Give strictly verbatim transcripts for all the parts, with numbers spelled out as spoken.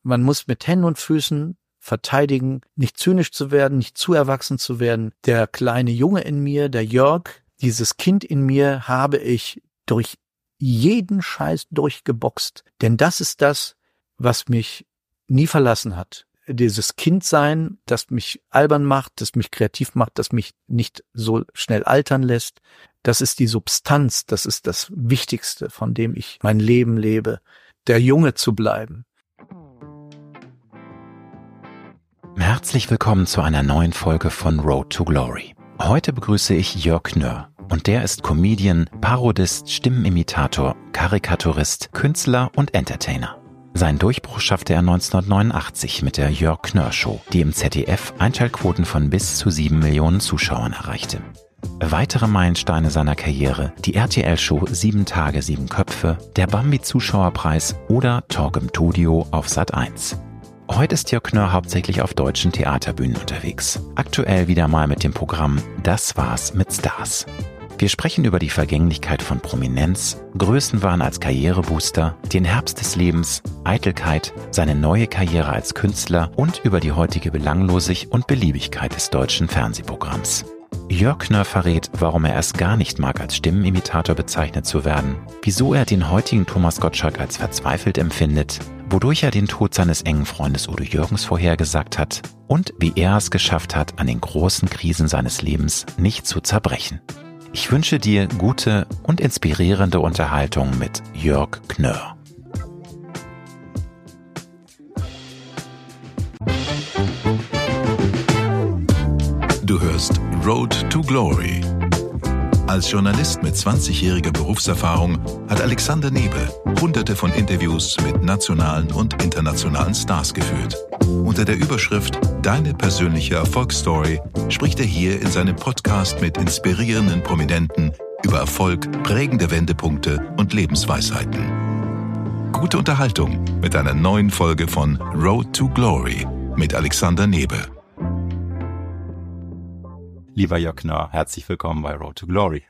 man muss mit Händen und Füßen verteidigen, nicht zynisch zu werden, nicht zu erwachsen zu werden. Der kleine Junge in mir, der Jörg, dieses Kind in mir habe ich durch jeden Scheiß durchgeboxt. Denn das ist das, was mich nie verlassen hat. Dieses Kindsein, das mich albern macht, das mich kreativ macht, das mich nicht so schnell altern lässt. Das ist die Substanz, das ist das Wichtigste, von dem ich mein Leben lebe, der Junge zu bleiben. Herzlich willkommen zu einer neuen Folge von Road to Glory. Heute begrüße ich Jörg Knörr und der ist Comedian, Parodist, Stimmenimitator, Karikaturist, Künstler und Entertainer. Seinen Durchbruch schaffte er neunzehnhundertneunundachtzig mit der Jörg Knörr Show, die im Z D F Einschaltquoten von bis zu sieben Millionen Zuschauern erreichte. Weitere Meilensteine seiner Karriere, die R T L-Show Sieben Tage, Sieben Köpfe, der Bambi-Zuschauerpreis oder Talk im Studio auf Sat eins. Heute ist Jörg Knörr hauptsächlich auf deutschen Theaterbühnen unterwegs. Aktuell wieder mal mit dem Programm Das war's mit Stars. Wir sprechen über die Vergänglichkeit von Prominenz, Größenwahn als Karrierebooster, den Herbst des Lebens, Eitelkeit, seine neue Karriere als Künstler und über die heutige Belanglosigkeit und Beliebigkeit des deutschen Fernsehprogramms. Jörg Knörr verrät, warum er es gar nicht mag, als Stimmenimitator bezeichnet zu werden, wieso er den heutigen Thomas Gottschalk als verzweifelt empfindet, wodurch er den Tod seines engen Freundes Udo Jürgens vorhergesagt hat und wie er es geschafft hat, an den großen Krisen seines Lebens nicht zu zerbrechen. Ich wünsche dir gute und inspirierende Unterhaltung mit Jörg Knörr. Du hörst Road to Glory. Als Journalist mit zwanzigjähriger Berufserfahrung hat Alexander Nebe hunderte von Interviews mit nationalen und internationalen Stars geführt. Unter der Überschrift Deine persönliche Erfolgsstory spricht er hier in seinem Podcast mit inspirierenden Prominenten über Erfolg, prägende Wendepunkte und Lebensweisheiten. Gute Unterhaltung mit einer neuen Folge von Road to Glory mit Alexander Nebe. Lieber Jörg Knörr, herzlich willkommen bei Road to Glory.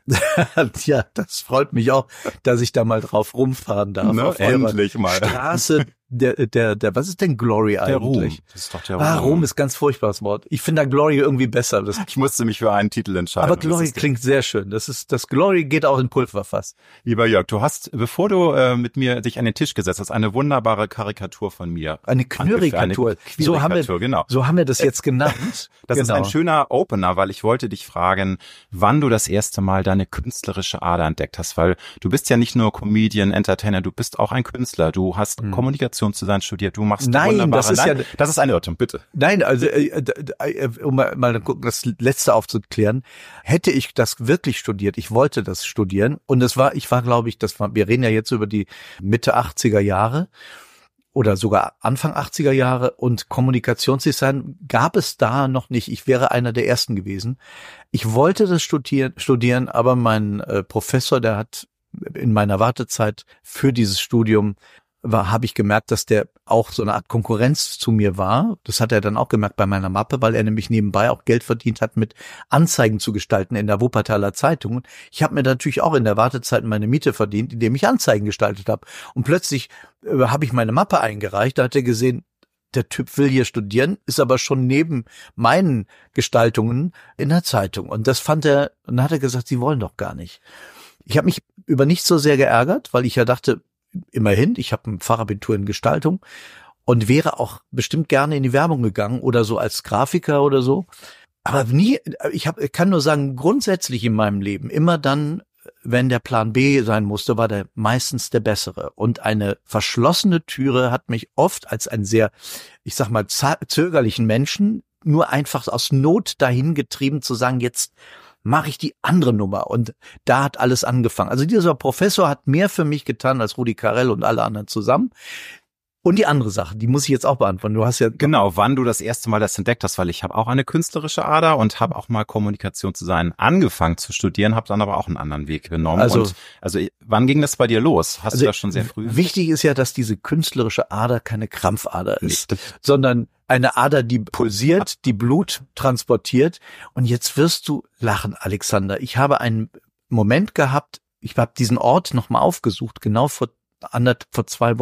Ja, das freut mich auch, dass ich da mal drauf rumfahren darf. Ne, auf endlich mal. Straße der, der, der, was ist denn Glory eigentlich? Der Ruhm. Das ist doch der Ruhm. Ah, Ruhm ist ganz furchtbares Wort. Ich finde da Glory irgendwie besser. Das, ich musste mich für einen Titel entscheiden. Aber Glory klingt sehr schön. Das ist, das Glory geht auch in Pulverfass. Lieber Jörg, du hast, bevor du äh, mit mir dich an den Tisch gesetzt hast, eine wunderbare Karikatur von mir. Eine Knörikatur. So haben wir, genau. so haben wir das jetzt genannt. Das genau. ist ein schöner Opener, weil ich wollte dich fragen, wann du das erste Mal deine künstlerische Ader entdeckt hast, weil du bist ja nicht nur Comedian, Entertainer, du bist auch ein Künstler. Du hast hm. Kommunikationsdesign studiert. Du machst Nein, das ist Nein, ja, das ist ein Irrtum, bitte. Nein, also äh, äh, um mal, mal das Letzte aufzuklären, hätte ich das wirklich studiert, ich wollte das studieren und es war, ich war, glaube ich, das war, wir reden ja jetzt über die Mitte achtziger Jahre oder sogar Anfang achtziger Jahre und Kommunikationsdesign gab es da noch nicht. Ich wäre einer der ersten gewesen. Ich wollte das studieren, studieren, aber mein äh, Professor, der hat in meiner Wartezeit für dieses Studium war, habe ich gemerkt, dass der auch so eine Art Konkurrenz zu mir war. Das hat er dann auch gemerkt bei meiner Mappe, weil er nämlich nebenbei auch Geld verdient hat, mit Anzeigen zu gestalten in der Wuppertaler Zeitung. Ich habe mir natürlich auch in der Wartezeit meine Miete verdient, indem ich Anzeigen gestaltet habe. Und plötzlich äh, habe ich meine Mappe eingereicht, da hat er gesehen, der Typ will hier studieren, ist aber schon neben meinen Gestaltungen in der Zeitung. Und das fand er, und dann hat er gesagt, sie wollen doch gar nicht. Ich habe mich über nichts so sehr geärgert, weil ich ja dachte, immerhin, ich habe ein Fachabitur in Gestaltung und wäre auch bestimmt gerne in die Werbung gegangen oder so als Grafiker oder so. Aber nie, ich hab, ich kann nur sagen, grundsätzlich in meinem Leben, immer dann, wenn der Plan B sein musste, war der meistens der bessere. Und eine verschlossene Türe hat mich oft als einen sehr, ich sag mal, zögerlichen Menschen nur einfach aus Not dahin getrieben zu sagen, jetzt mache ich die andere Nummer. Und da hat alles angefangen. Also dieser Professor hat mehr für mich getan als Rudi Carrell und alle anderen zusammen. Und die andere Sache, die muss ich jetzt auch beantworten. Du hast ja genau, wann du das erste Mal das entdeckt hast, weil ich habe auch eine künstlerische Ader und habe auch mal Kommunikationsdesign angefangen zu studieren, habe dann aber auch einen anderen Weg genommen. Also, und, also wann ging das bei dir los? Hast also du das schon sehr früh? Wichtig ist ja, dass diese künstlerische Ader keine Krampfader ist, Nicht. sondern eine Ader, die pulsiert, die Blut transportiert. Und jetzt wirst du lachen, Alexander. Ich habe einen Moment gehabt, ich habe diesen Ort nochmal aufgesucht, genau vor, vor zwei Wochen.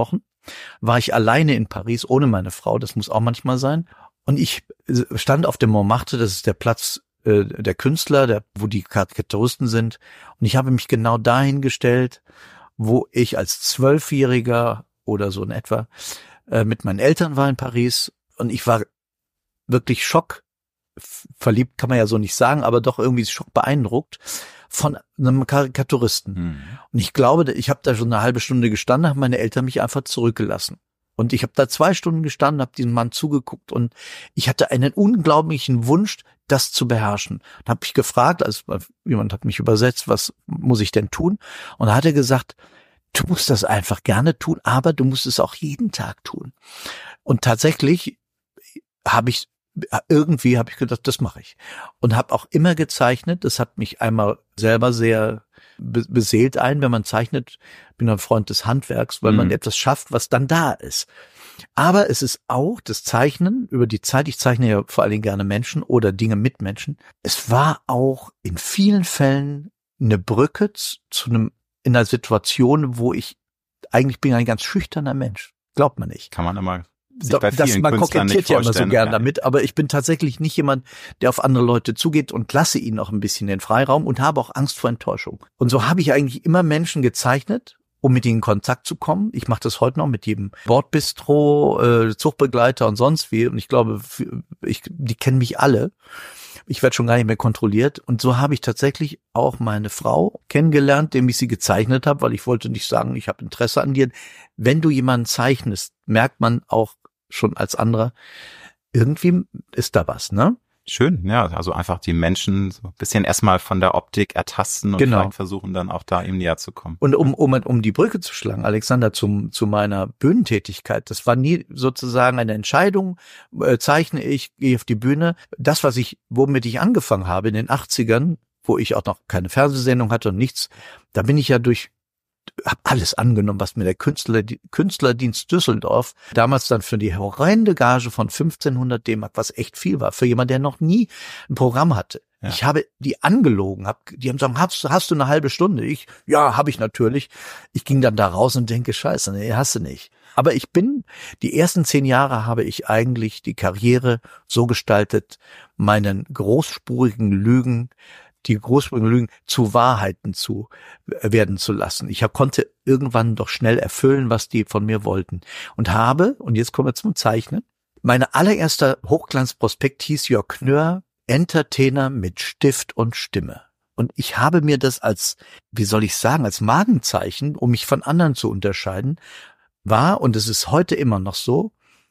war ich alleine in Paris, ohne meine Frau, das muss auch manchmal sein. Und ich stand auf dem Montmartre, das ist der Platz äh, der Künstler, der, wo die Karikaturisten sind. Und ich habe mich genau dahin gestellt, wo ich als Zwölfjähriger oder so in etwa äh, mit meinen Eltern war in Paris. Und ich war wirklich schock, verliebt kann man ja so nicht sagen, aber doch irgendwie schock beeindruckt von einem Karikaturisten. Hm. Und ich glaube, ich habe da schon eine halbe Stunde gestanden, haben meine Eltern mich einfach zurückgelassen. Und ich habe da zwei Stunden gestanden, habe diesem Mann zugeguckt und ich hatte einen unglaublichen Wunsch, das zu beherrschen. Da habe ich gefragt, also jemand hat mich übersetzt, was muss ich denn tun? Und da hat er gesagt, du musst das einfach gerne tun, aber du musst es auch jeden Tag tun. Und tatsächlich habe ich irgendwie habe ich gedacht, das mache ich. Und habe auch immer gezeichnet. Das hat mich einmal selber sehr beseelt ein, wenn man zeichnet. Bin ein Freund des Handwerks, weil mhm. man etwas schafft, was dann da ist. Aber es ist auch das Zeichnen über die Zeit. Ich zeichne ja vor allen Dingen gerne Menschen oder Dinge mit Menschen. Es war auch in vielen Fällen eine Brücke zu, zu einem, in einer Situation, wo ich, eigentlich bin ich ein ganz schüchterner Mensch. Glaubt man nicht. Kann man immer Doch, das, man kokettiert ja immer so gern ja. damit, aber ich bin tatsächlich nicht jemand, der auf andere Leute zugeht und lasse ihnen auch ein bisschen den Freiraum und habe auch Angst vor Enttäuschung. Und so habe ich eigentlich immer Menschen gezeichnet, um mit ihnen in Kontakt zu kommen. Ich mache das heute noch mit jedem Bordbistro, äh, Zuchtbegleiter und sonst wie. Und ich glaube, ich, die kennen mich alle. Ich werde schon gar nicht mehr kontrolliert. Und so habe ich tatsächlich auch meine Frau kennengelernt, indem ich sie gezeichnet habe, weil ich wollte nicht sagen, ich habe Interesse an dir. Wenn du jemanden zeichnest, merkt man auch schon als anderer, irgendwie ist da was, ne? Schön, ja, also einfach die Menschen so ein bisschen erstmal von der Optik ertasten und genau. vielleicht versuchen dann auch da ihm näher zu kommen. Und um um um die Brücke zu schlagen, Alexander, zum zu meiner Bühnentätigkeit, das war nie sozusagen eine Entscheidung, äh, zeichne ich, gehe auf die Bühne. Das, was ich, womit ich angefangen habe in den achtzigern, wo ich auch noch keine Fernsehsendung hatte und nichts, da bin ich ja durch habe alles angenommen, was mir der Künstler, Künstlerdienst Düsseldorf damals dann für die horrende Gage von fünfzehnhundert D-Mark, was echt viel war, für jemanden, der noch nie ein Programm hatte. Ja. Ich habe die angelogen, hab, die haben gesagt, hast, hast du eine halbe Stunde? Ich, ja, habe ich natürlich. Ich ging dann da raus und denke, scheiße, nee, hast du nicht. Aber ich bin, die ersten zehn Jahre habe ich eigentlich die Karriere so gestaltet, meinen großspurigen Lügen die großspurigen Lügen zu Wahrheiten zu werden zu lassen. Ich hab, konnte irgendwann doch schnell erfüllen, was die von mir wollten. Und habe, und jetzt kommen wir zum Zeichnen, meine allererster Hochglanzprospekt hieß Jörg Knör, Entertainer mit Stift und Stimme. Und ich habe mir das als, wie soll ich sagen, als Markenzeichen, um mich von anderen zu unterscheiden, war, und es ist heute immer noch so,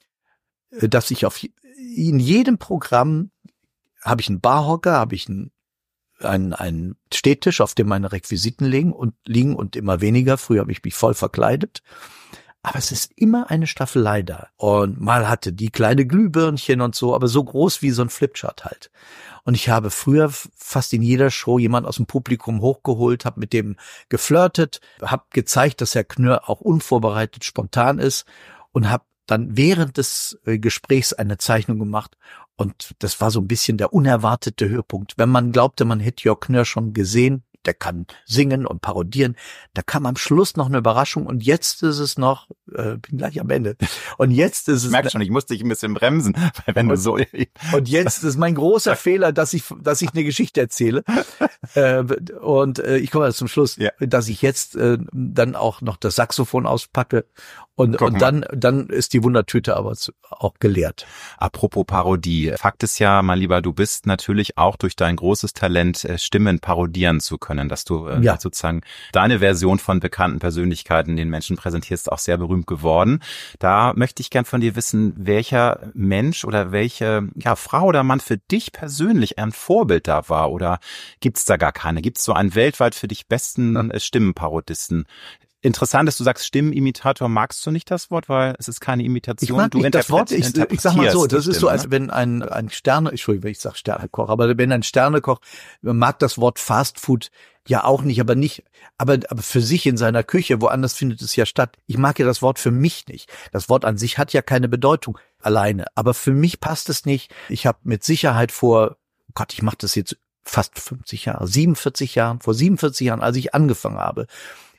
dass ich auf in jedem Programm habe ich einen Barhocker, habe ich einen Ein, ein Stehtisch, auf dem meine Requisiten liegen und liegen und immer weniger. Früher habe ich mich voll verkleidet. Aber es ist immer eine Staffelei da. Und mal hatte die kleine Glühbirnchen und so, aber so groß wie so ein Flipchart halt. Und ich habe früher fast in jeder Show jemand aus dem Publikum hochgeholt, habe mit dem geflirtet, habe gezeigt, dass Herr Knör auch unvorbereitet spontan ist und habe dann während des Gesprächs eine Zeichnung gemacht. Und das war so ein bisschen der unerwartete Höhepunkt. Wenn man glaubte, man hätte Jörg Knör schon gesehen, der kann singen und parodieren, da kam am Schluss noch eine Überraschung und jetzt ist es noch, äh, bin gleich am Ende, und jetzt ist es... Ich merke schon, ich musste dich ein bisschen bremsen, weil wenn und, du so... Und jetzt ist mein großer Fehler, dass ich dass ich eine Geschichte erzähle äh, und äh, ich komme zum Schluss, ja. dass ich jetzt äh, dann auch noch das Saxophon auspacke. Und, und dann, dann ist die Wundertüte aber zu, auch geleert. Apropos Parodie. Fakt ist ja, mein Lieber, du bist natürlich auch durch dein großes Talent, Stimmen parodieren zu können, dass du äh, ja. sozusagen deine Version von bekannten Persönlichkeiten den Menschen präsentierst, auch sehr berühmt geworden. Da möchte ich gern von dir wissen, welcher Mensch oder welche ja, Frau oder Mann für dich persönlich ein Vorbild da war, oder gibt's da gar keine? Gibt's so einen weltweit für dich besten ja. Stimmenparodisten? Interessant, dass du sagst, Stimmenimitator. Magst du nicht das Wort, weil es ist keine Imitation. Ich mag du nicht das Wort. Ich, ich sag mal so, das Stimme, ist so, als wenn ein ein Sterne, Entschuldigung, ich sag Sternekoch, aber wenn ein Sternekoch, man mag das Wort Fast Food ja auch nicht, aber nicht, aber aber für sich in seiner Küche, woanders findet es ja statt. Ich mag ja das Wort für mich nicht. Das Wort an sich hat ja keine Bedeutung alleine, aber für mich passt es nicht. Ich habe mit Sicherheit vor, Gott, ich mache das jetzt fast fünfzig Jahre, siebenundvierzig Jahren, vor siebenundvierzig Jahren, als ich angefangen habe,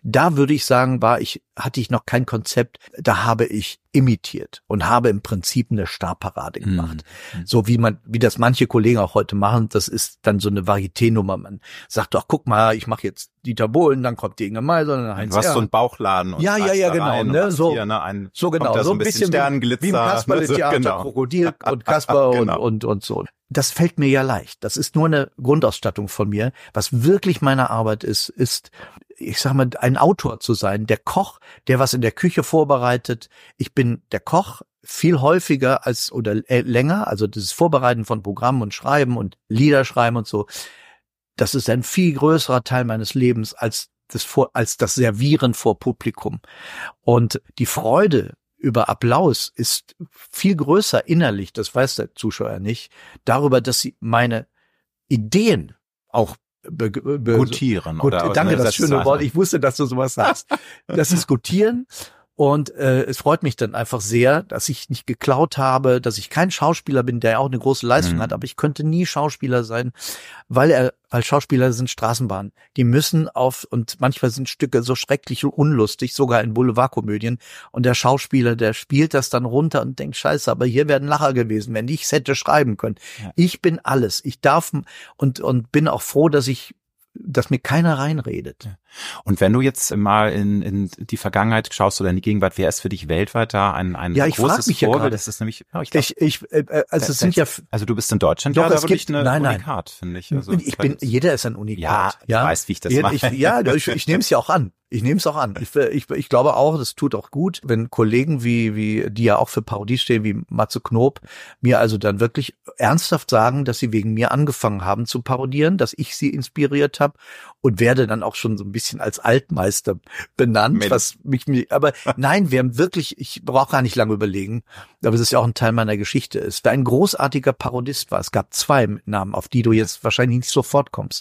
Da würde ich sagen, war ich, hatte ich noch kein Konzept. Da habe ich imitiert und habe im Prinzip eine Starparade gemacht. Mhm. So wie man, wie das manche Kollegen auch heute machen. Das ist dann so eine Varieté-Nummer. Man sagt doch, guck mal, ich mache jetzt Dieter Bohlen, dann kommt die Inge Meiser, dann Heinz. Du hast so einen Bauchladen und ja, ja, ja, genau, ne, so, hier, ne, ein, so genau, so, so ein bisschen, bisschen wie, wie im Kasperle-Theater, so, genau. Krokodil und Kasper genau. und, und, und so. Das fällt mir ja leicht. Das ist nur eine Grundausstattung von mir. Was wirklich meine Arbeit ist, ist, ich sag mal, ein Autor zu sein, der Koch, der was in der Küche vorbereitet. Ich bin der Koch viel häufiger als oder äh, länger, also das Vorbereiten von Programmen und Schreiben und Lieder schreiben und so. Das ist ein viel größerer Teil meines Lebens als das vor, als das Servieren vor Publikum. Und die Freude über Applaus ist viel größer innerlich, das weiß der Zuschauer nicht, darüber, dass sie meine Ideen auch be, be, gutieren. Gut, oder, danke, oder das schöne Wort. Ich wusste, dass du sowas sagst. Das ist gutieren. Und äh, es freut mich dann einfach sehr, dass ich nicht geklaut habe, dass ich kein Schauspieler bin, der auch eine große Leistung mhm. hat, aber ich könnte nie Schauspieler sein, weil er, weil Schauspieler sind Straßenbahnen. Die müssen auf, und manchmal sind Stücke so schrecklich und unlustig, sogar in Boulevardkomödien. Und der Schauspieler, der spielt das dann runter und denkt, scheiße, aber hier wären Lacher gewesen, wenn ich es hätte schreiben können. Ja. Ich bin alles. Ich darf und und bin auch froh, dass ich dass mir keiner reinredet. Und wenn du jetzt mal in, in die Vergangenheit schaust oder in die Gegenwart, wer ist für dich weltweit da ein, ein ja, ich großes mich Vorbild? Ja das ist nämlich, ja, ich, glaub, ich, ich äh, also es sind ja, also du bist in Deutschland doch, ja es wirklich gibt, eine nein, Unikat, finde ich. Also ich bin, jeder ist ein Unikat. Ja, ja? ich weiß, wie ich das ja, mache. Ich, ja, ich, ich nehme es ja auch an. Ich nehme es auch an. Ich, ich, ich glaube auch, das tut auch gut, wenn Kollegen wie, wie, die ja auch für Parodie stehen, wie Matze Knob, mir also dann wirklich ernsthaft sagen, dass sie wegen mir angefangen haben zu parodieren, dass ich sie inspiriert habe und werde dann auch schon so ein bisschen als Altmeister benannt, Mensch. was mich, aber nein, wir haben wirklich, ich brauche gar nicht lange überlegen, aber es ist ja auch ein Teil meiner Geschichte ist, wer ein großartiger Parodist war. Es gab zwei Namen, auf die du jetzt wahrscheinlich nicht sofort kommst.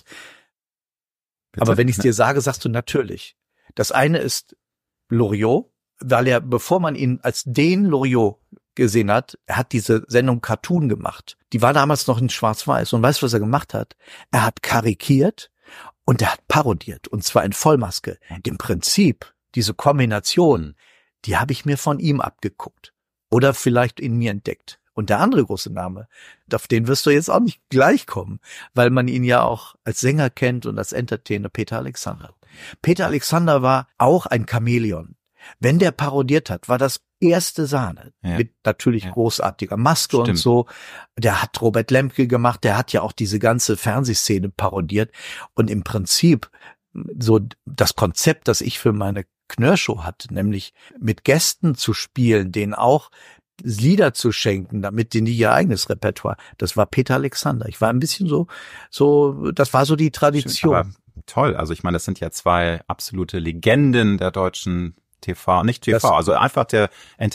Bitte? Aber wenn ich es dir sage, sagst du natürlich. Das eine ist Loriot, weil er, bevor man ihn als den Loriot gesehen hat, er hat diese Sendung Cartoon gemacht. Die war damals noch in Schwarz-Weiß. Und weißt du, was er gemacht hat? Er hat karikiert und er hat parodiert. Und zwar in Vollmaske. Im Prinzip, diese Kombination, die habe ich mir von ihm abgeguckt. Oder vielleicht in mir entdeckt. Und der andere große Name, auf den wirst du jetzt auch nicht gleich kommen, weil man ihn ja auch als Sänger kennt und als Entertainer, Peter Alexander. Peter Alexander war auch ein Chamäleon. Wenn der parodiert hat, war das erste Sahne. Ja. Mit natürlich ja. großartiger Maske Stimmt. und so. Der hat Robert Lemke gemacht, der hat ja auch diese ganze Fernsehszene parodiert. Und im Prinzip so das Konzept, das ich für meine Knörrshow hatte, nämlich mit Gästen zu spielen, denen auch Lieder zu schenken, damit die nicht ihr eigenes Repertoire. Das war Peter Alexander. Ich war ein bisschen so, so, das war so die Tradition. Aber toll. Also ich meine, das sind ja zwei absolute Legenden der deutschen T V, nicht T V, das, also einfach der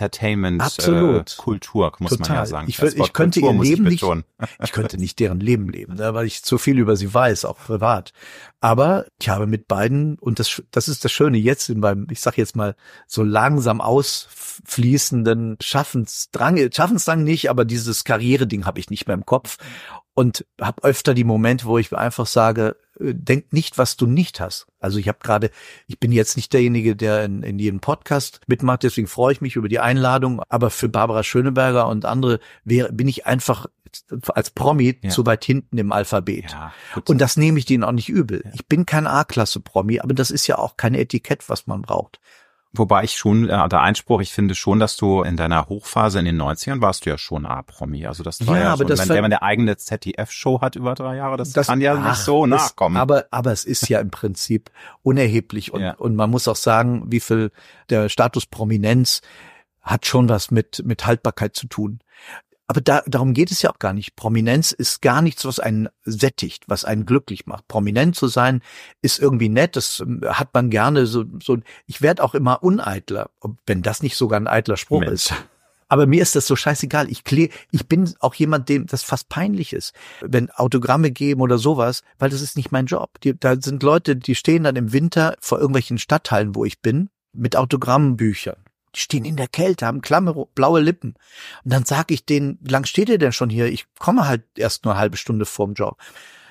Entertainment-Kultur, äh, muss Total. man ja sagen. Ich, will, ich könnte Kultur ihr Leben ich nicht, ich könnte nicht deren Leben leben, ne, weil ich zu viel über sie weiß, auch privat. Aber ich habe mit beiden, und das, das ist das Schöne jetzt in meinem, ich sag jetzt mal, so langsam ausfließenden Schaffensdrang, Schaffensdrang nicht, aber dieses Karriereding habe ich nicht mehr im Kopf. Und habe öfter die Momente, wo ich einfach sage, denk nicht, was du nicht hast. Also ich habe gerade, ich bin jetzt nicht derjenige, der in, in jedem Podcast mitmacht, deswegen freue ich mich über die Einladung. Aber für Barbara Schöneberger und andere wäre, bin ich einfach als Promi ja. zu weit hinten im Alphabet. Ja, und das nehme ich denen auch nicht übel. Ja. Ich bin kein A-Klasse-Promi, aber das ist ja auch kein Etikett, was man braucht. Wobei ich schon, äh, der Einspruch, ich finde schon, dass du in deiner Hochphase in den neunzigern warst du ja schon A-Promi. Also das war ja, ja aber schon, das wenn, war, wenn man eine eigene Z D F-Show hat über drei Jahre, das, das kann ja ach, nicht so nachkommen. Es, aber, aber es ist ja im Prinzip unerheblich und, ja. und man muss auch sagen, wie viel der Status Prominenz hat schon was mit, mit Haltbarkeit zu tun. Aber da, darum geht es ja auch gar nicht. Prominenz ist gar nichts, was einen sättigt, was einen glücklich macht. Prominent zu sein ist irgendwie nett, das hat man gerne so, so. Ich werde auch immer uneitler, wenn das nicht sogar ein eitler Spruch Mensch. ist. Aber mir ist das so scheißegal. Ich klä, ich bin auch jemand, dem das fast peinlich ist, wenn Autogramme geben oder sowas, weil das ist nicht mein Job. Die, da sind Leute, die stehen dann im Winter vor irgendwelchen Stadthallen, wo ich bin, mit Autogrammbüchern. Die stehen in der Kälte, haben klamme blaue Lippen. Und dann sag ich denen, wie lang steht ihr denn schon hier? Ich komme halt erst nur eine halbe Stunde vorm Job.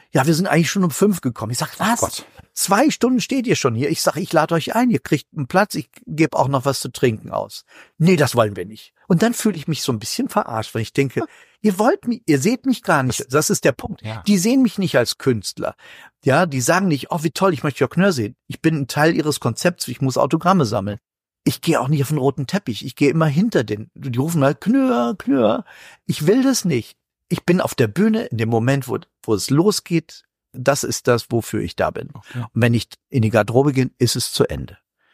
Ja, wir sind eigentlich schon um fünf gekommen. Ich sag, was? Oh Gott. Zwei Stunden steht ihr schon hier. Ich sag, ich lade euch ein, ihr kriegt einen Platz, ich gebe auch noch was zu trinken aus. Nee, das wollen wir nicht. Und dann fühle ich mich so ein bisschen verarscht, weil ich denke, ihr wollt mich, ihr seht mich gar nicht. Das ist der Punkt. Ja. Die sehen mich nicht als Künstler. Ja, die sagen nicht, oh, wie toll, ich möchte Jörg Knörr sehen. Ich bin ein Teil ihres Konzepts, ich muss Autogramme sammeln. Ich gehe auch nicht auf den roten Teppich. Ich gehe immer hinter den. Die rufen halt Knörr, Knörr. Ich will das nicht. Ich bin auf der Bühne in dem Moment, wo, wo es losgeht. Das ist das, wofür ich da bin. Okay. Und wenn ich in die Garderobe gehe, ist es zu Ende.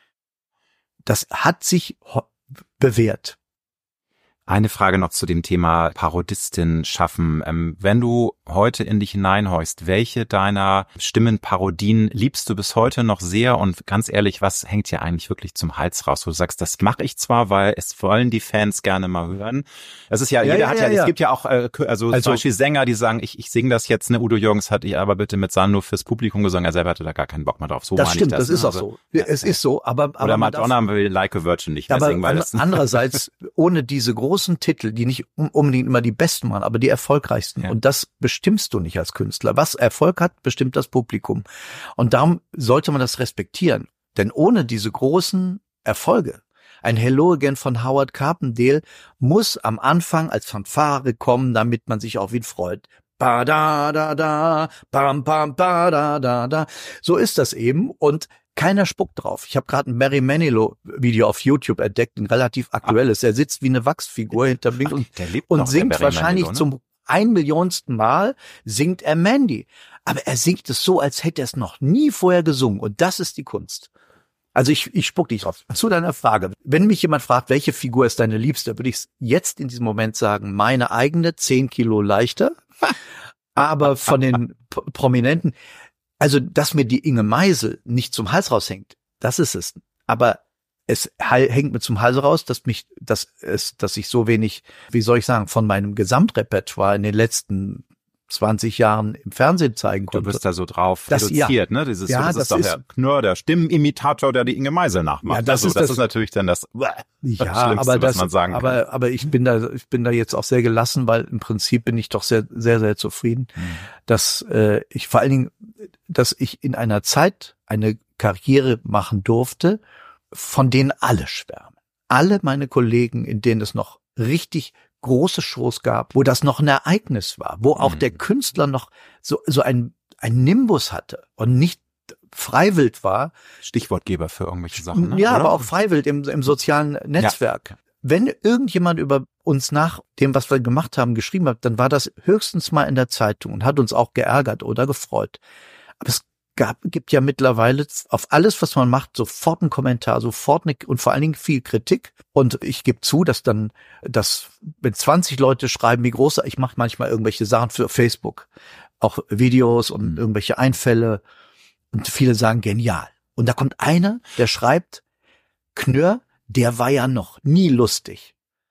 Das hat sich bewährt. Eine Frage noch zu dem Thema Parodistin schaffen. Ähm, wenn du heute in dich hineinhorchst, welche deiner Stimmenparodien liebst du bis heute noch sehr? Und ganz ehrlich, was hängt dir eigentlich wirklich zum Hals raus? Wo du sagst, das mache ich zwar, weil es wollen die Fans gerne mal hören. Es ist ja, ja jeder ja, hat ja, ja, es gibt ja auch, äh, also, also zum Beispiel Sänger, die sagen, ich, ich singe das jetzt, ne, Udo Jürgens hat ich aber bitte mit Sand nur fürs Publikum gesungen, er selber hatte da gar keinen Bock mehr drauf. So das stimmt, das, das ist ne? auch so. Ja, es ist so, aber, aber oder Madonna darf, will Like a Virgin nicht mehr aber singen, weil das andererseits, ohne diese großen Titel, die nicht unbedingt immer die besten waren, aber die erfolgreichsten. Ja. Und das bestimmst du nicht als Künstler. Was Erfolg hat, bestimmt das Publikum. Und darum sollte man das respektieren. Denn ohne diese großen Erfolge, ein Hello Again von Howard Carpendale muss am Anfang als Fanfare kommen, damit man sich auch wieder freut. Ba da da da, bam bam ba da da da. So ist das eben. Und keiner spuckt drauf. Ich habe gerade ein Barry Manilow-Video auf YouTube entdeckt, ein relativ aktuelles. Er sitzt wie eine Wachsfigur hinter mir und, und noch, singt wahrscheinlich Manilow, ne? Zum ein Millionsten Mal singt er Mandy. Aber er singt es so, als hätte er es noch nie vorher gesungen. Und das ist die Kunst. Also ich, ich spuck dich drauf. Zu deiner Frage. Wenn mich jemand fragt, welche Figur ist deine Liebste, würde ich jetzt in diesem Moment sagen, meine eigene, zehn Kilo leichter. Aber von den P- Prominenten, also, dass mir die Inge Meisel nicht zum Hals raushängt, das ist es. Aber es hängt mir zum Hals raus, dass mich, dass es, dass ich so wenig, wie soll ich sagen, von meinem Gesamtrepertoire in den letzten zwanzig Jahren im Fernsehen zeigen konnte. Du bist da so drauf das, reduziert, ja. ne? Dieses, ja, so, das, das ist ist doch der Knörr, der Stimmenimitator, der die Inge Meisel nachmacht. Ja, das, also, ist, das, das ist natürlich dann das, ja, Schlimmste, aber das, was man sagen kann. aber, aber ich bin da, ich bin da jetzt auch sehr gelassen, weil im Prinzip bin ich doch sehr, sehr, sehr zufrieden, hm. dass äh, ich vor allen Dingen, dass ich in einer Zeit eine Karriere machen durfte, von denen alle schwärmen. Alle meine Kollegen, in denen es noch richtig große Shows gab, wo das noch ein Ereignis war, wo auch mhm. der Künstler noch so so ein ein Nimbus hatte und nicht freiwillig war. Stichwortgeber für irgendwelche Sachen. Ne? Ja, Oder? aber auch freiwillig im, im sozialen Netzwerk. Ja. Wenn irgendjemand über uns nach dem, was wir gemacht haben, geschrieben hat, dann war das höchstens mal in der Zeitung und hat uns auch geärgert oder gefreut. Aber es gab, gibt ja mittlerweile auf alles, was man macht, sofort einen Kommentar, sofort eine, und vor allen Dingen viel Kritik. Und ich gebe zu, dass dann, dass wenn zwanzig Leute schreiben, wie groß, ich mache manchmal irgendwelche Sachen für Facebook, auch Videos und mhm. irgendwelche Einfälle. Und viele sagen genial. Und da kommt einer, der schreibt, Knörr, der war ja noch nie lustig.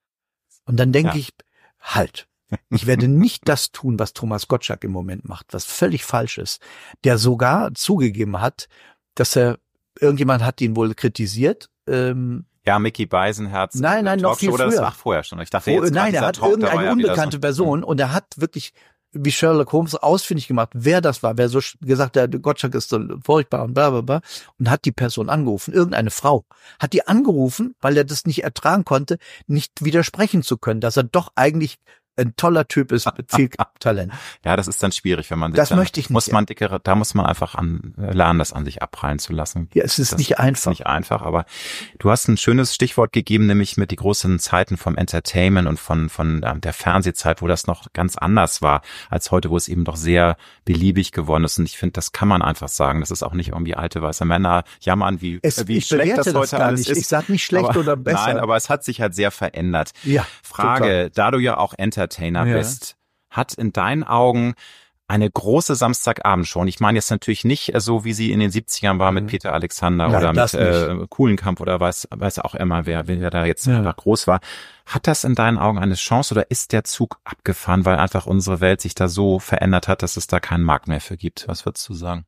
Und dann denke ja. ich, halt. Ich werde nicht das tun, was Thomas Gottschalk im Moment macht, was völlig falsch ist. Der sogar zugegeben hat, dass er, irgendjemand hat ihn wohl kritisiert. Ähm, ja, Mickey Beisenherz. Nein, nein, noch viel früher. Das war vorher schon. Ich dachte, oh, jetzt nein, er hat Talk, irgendeine ja unbekannte so. Person und er hat wirklich wie Sherlock Holmes ausfindig gemacht, wer das war, wer so gesagt hat, Gottschalk ist so furchtbar und bla bla bla, und hat die Person angerufen, irgendeine Frau, hat die angerufen, weil er das nicht ertragen konnte, nicht widersprechen zu können, dass er doch eigentlich ein toller Typ ist mit viel Talent. Ja, das ist dann schwierig, wenn man sich das dann, möchte ich nicht. Muss man dickere, da muss man einfach an, lernen, das an sich abprallen zu lassen. Ja, es ist das nicht einfach. Ist nicht einfach, aber du hast ein schönes Stichwort gegeben, nämlich mit die großen Zeiten vom Entertainment und von von äh, der Fernsehzeit, wo das noch ganz anders war als heute, wo es eben doch sehr beliebig geworden ist. Und ich finde, das kann man einfach sagen. Das ist auch nicht irgendwie alte weiße Männer jammern, wie, es, wie ich schlecht das, das heute alles nicht. ist. Ich sag nicht schlecht aber, oder besser. Nein, aber es hat sich halt sehr verändert. Ja, Frage, total. Da du ja auch Entertainer ja. bist, hat in deinen Augen eine große Samstagabendshow, und ich meine jetzt natürlich nicht so, wie sie in den siebzigern war mit mhm. Peter Alexander Nein, oder mit äh, Kuhlenkamp oder weiß, weiß auch immer, wer, wer da jetzt ja. einfach groß war. Hat das in deinen Augen eine Chance oder ist der Zug abgefahren, weil einfach unsere Welt sich da so verändert hat, dass es da keinen Markt mehr für gibt? Was würdest du sagen?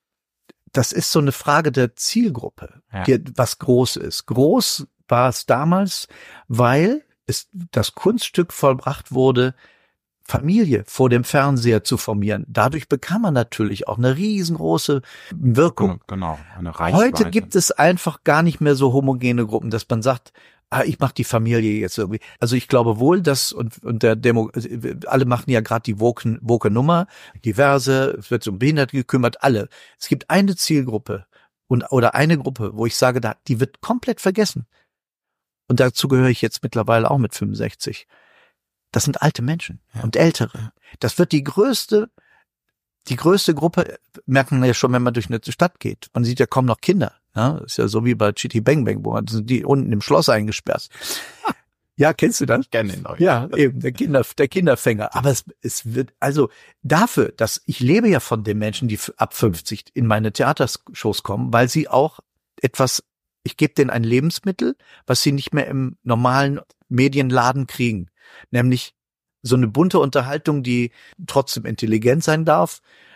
Das ist so eine Frage der Zielgruppe, ja. die, was groß ist. Groß war es damals, weil es das Kunststück vollbracht wurde, Familie vor dem Fernseher zu formieren. Dadurch bekam man natürlich auch eine riesengroße Wirkung. Genau, eine Reichweite. Heute gibt es einfach gar nicht mehr so homogene Gruppen, dass man sagt, ah, ich mache die Familie jetzt irgendwie. Also ich glaube wohl, dass und und der Demo, alle machen ja gerade die woke, woke Nummer, diverse, es wird um Behinderte gekümmert, alle. Es gibt eine Zielgruppe und oder eine Gruppe, wo ich sage, da die wird komplett vergessen. Und dazu gehöre ich jetzt mittlerweile auch mit fünfundsechzig. Das sind alte Menschen ja. und Ältere. Das wird die größte, die größte Gruppe, merkt man ja schon, wenn man durch eine Stadt geht. Man sieht ja kaum noch Kinder. Ja, ist ja so wie bei Chitty Bang Bang, wo man sind die unten im Schloss eingesperrt. Ja, kennst du das? Ich kenne ihn auch. Ja, eben, der Kinder, der Kinderfänger. Aber es, es wird, also dafür, dass ich lebe ja von den Menschen, die ab fünfzig in meine Theatershows kommen, weil sie auch etwas, ich gebe denen ein Lebensmittel, was sie nicht mehr im normalen Medienladen kriegen. Nämlich so eine bunte Unterhaltung, die trotzdem intelligent sein darf,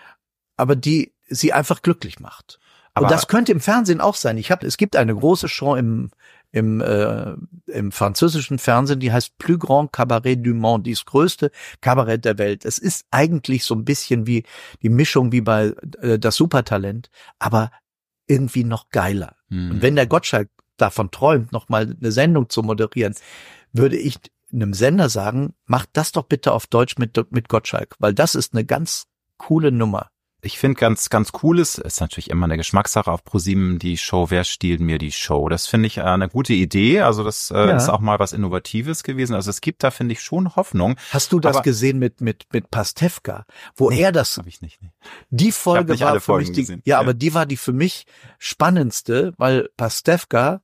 aber die sie einfach glücklich macht. Aber und das könnte im Fernsehen auch sein. Ich habe, es gibt eine große Show im im äh, im französischen Fernsehen, die heißt Plus Grand Cabaret du Monde, die ist größte Kabarett der Welt. Es ist eigentlich so ein bisschen wie die Mischung wie bei äh, das Supertalent, aber irgendwie noch geiler. Hm. Und wenn der Gottschalk davon träumt, noch mal eine Sendung zu moderieren, würde ich einem Sender sagen, macht das doch bitte auf Deutsch mit mit Gottschalk, weil das ist eine ganz coole Nummer. Ich finde ganz, ganz cool ist, ist natürlich immer eine Geschmackssache auf ProSieben, die Show, wer stiehlt mir die Show? Das finde ich äh, eine gute Idee, also das äh, ja. ist auch mal was Innovatives gewesen, also es gibt da, finde ich, schon Hoffnung. Hast du das Aber, gesehen mit mit mit Pastewka, wo nee, er das, hab ich nicht, nee. Die Folge ich war alle für Folgen mich die, gesehen. ja, ja, aber die war die für mich spannendste, weil Pastewka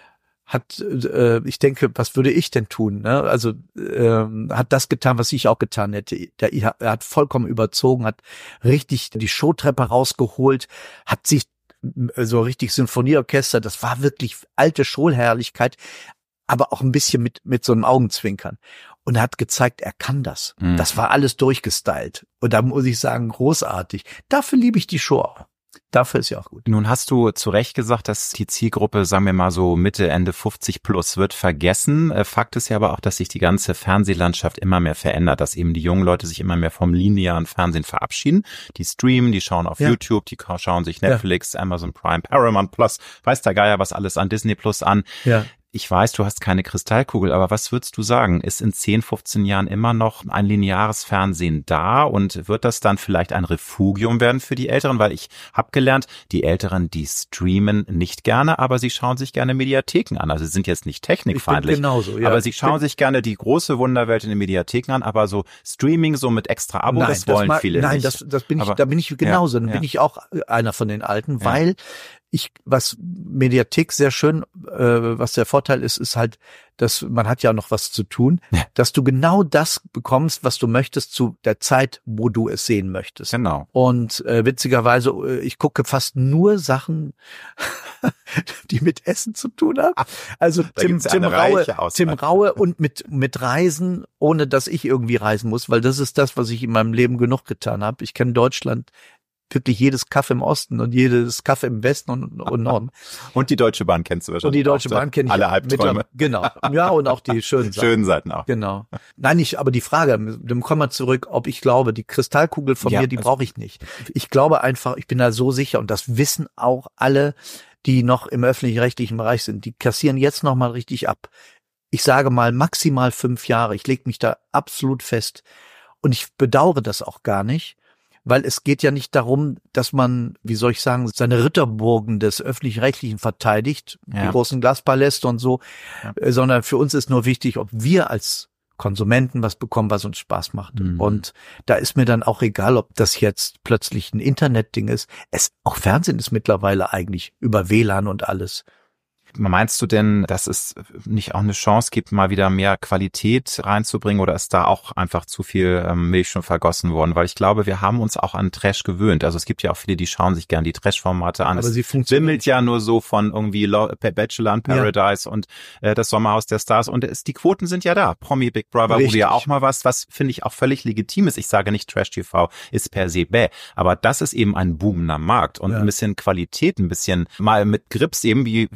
hat, äh, ich denke, was würde ich denn tun? Ne? Also ähm, hat das getan, was ich auch getan hätte. Der, er hat vollkommen überzogen, hat richtig die Showtreppe rausgeholt, hat sich so richtig Sinfonieorchester, das war wirklich alte Showherrlichkeit, aber auch ein bisschen mit mit so einem Augenzwinkern. Und er hat gezeigt, er kann das. Mhm. Das war alles durchgestylt. Und da muss ich sagen, großartig. Dafür liebe ich die Show auch. Dafür ist ja auch gut. Nun hast du zu Recht gesagt, dass die Zielgruppe, sagen wir mal so Mitte, Ende fünfzig plus wird vergessen. Fakt ist ja aber auch, dass sich die ganze Fernsehlandschaft immer mehr verändert, dass eben die jungen Leute sich immer mehr vom linearen Fernsehen verabschieden. Die streamen, die schauen auf ja. YouTube, die schauen sich Netflix, ja. Amazon Prime, Paramount Plus, weiß der Geier was alles an Disney Plus an. Ja. Ich weiß, du hast keine Kristallkugel, aber was würdest du sagen? Ist in zehn, fünfzehn Jahren immer noch ein lineares Fernsehen da und wird das dann vielleicht ein Refugium werden für die Älteren? Weil ich habe gelernt, die Älteren, die streamen nicht gerne, aber sie schauen sich gerne Mediatheken an. Also sie sind jetzt nicht technikfeindlich, genauso, ja. aber sie schauen sich gerne die große Wunderwelt in den Mediatheken an, aber so Streaming, so mit extra Abo, nein, das wollen das mal, viele nein, nicht. Nein, das, das bin ich, aber, da bin ich genauso. Ja, dann ja. bin ich auch einer von den Alten, ja. weil ich, was Mediathek sehr schön, äh, was der Vorteil ist, ist halt, dass man hat ja noch was zu tun, ja. dass du genau das bekommst, was du möchtest zu der Zeit, wo du es sehen möchtest. Genau. Und äh, witzigerweise, ich gucke fast nur Sachen, die mit Essen zu tun haben. Also Tim, Tim Raue, Tim Raue und mit mit Reisen, ohne dass ich irgendwie reisen muss, weil das ist das, was ich in meinem Leben genug getan habe. Ich kenne Deutschland. Wirklich jedes Kaff im Osten und jedes Kaff im Westen und, und Norden. Und die Deutsche Bahn kennst du wahrscheinlich. Und die Deutsche auch, Bahn kenne ich. Alle Albträume. Genau. Ja, und auch die schönen Seiten. Schönen Seiten auch. Genau. Nein, nicht, aber die Frage, dann kommen wir zurück, ob ich glaube, die Kristallkugel von ja, mir, die also brauche ich nicht. Ich glaube einfach, ich bin da so sicher und das wissen auch alle, die noch im öffentlich-rechtlichen Bereich sind. Die kassieren jetzt noch mal richtig ab. Ich sage mal maximal fünf Jahre. Ich lege mich da absolut fest. Und ich bedauere das auch gar nicht. Weil es geht ja nicht darum, dass man, wie soll ich sagen, seine Ritterburgen des Öffentlich-Rechtlichen verteidigt, ja. die großen Glaspaläste und so, ja. sondern für uns ist nur wichtig, ob wir als Konsumenten was bekommen, was uns Spaß macht. Mhm. Und da ist mir dann auch egal, ob das jetzt plötzlich ein Internetding ist. Es, auch Fernsehen ist mittlerweile eigentlich über W L A N und alles. Meinst du denn, dass es nicht auch eine Chance gibt, mal wieder mehr Qualität reinzubringen oder ist da auch einfach zu viel ähm, Milch schon vergossen worden? Weil ich glaube, wir haben uns auch an Trash gewöhnt. Also es gibt ja auch viele, die schauen sich gern die Trash-Formate an. Aber es sie wimmelt ja nur so von irgendwie Bachelor in Paradise ja. und äh, das Sommerhaus der Stars und es, die Quoten sind ja da. Promi Big Brother wurde ja auch mal was, was finde ich auch völlig legitim ist. Ich sage nicht Trash-T V ist per se bäh, aber das ist eben ein boomender Markt und ja. ein bisschen Qualität, ein bisschen mal mit Grips eben, wie wer steht mit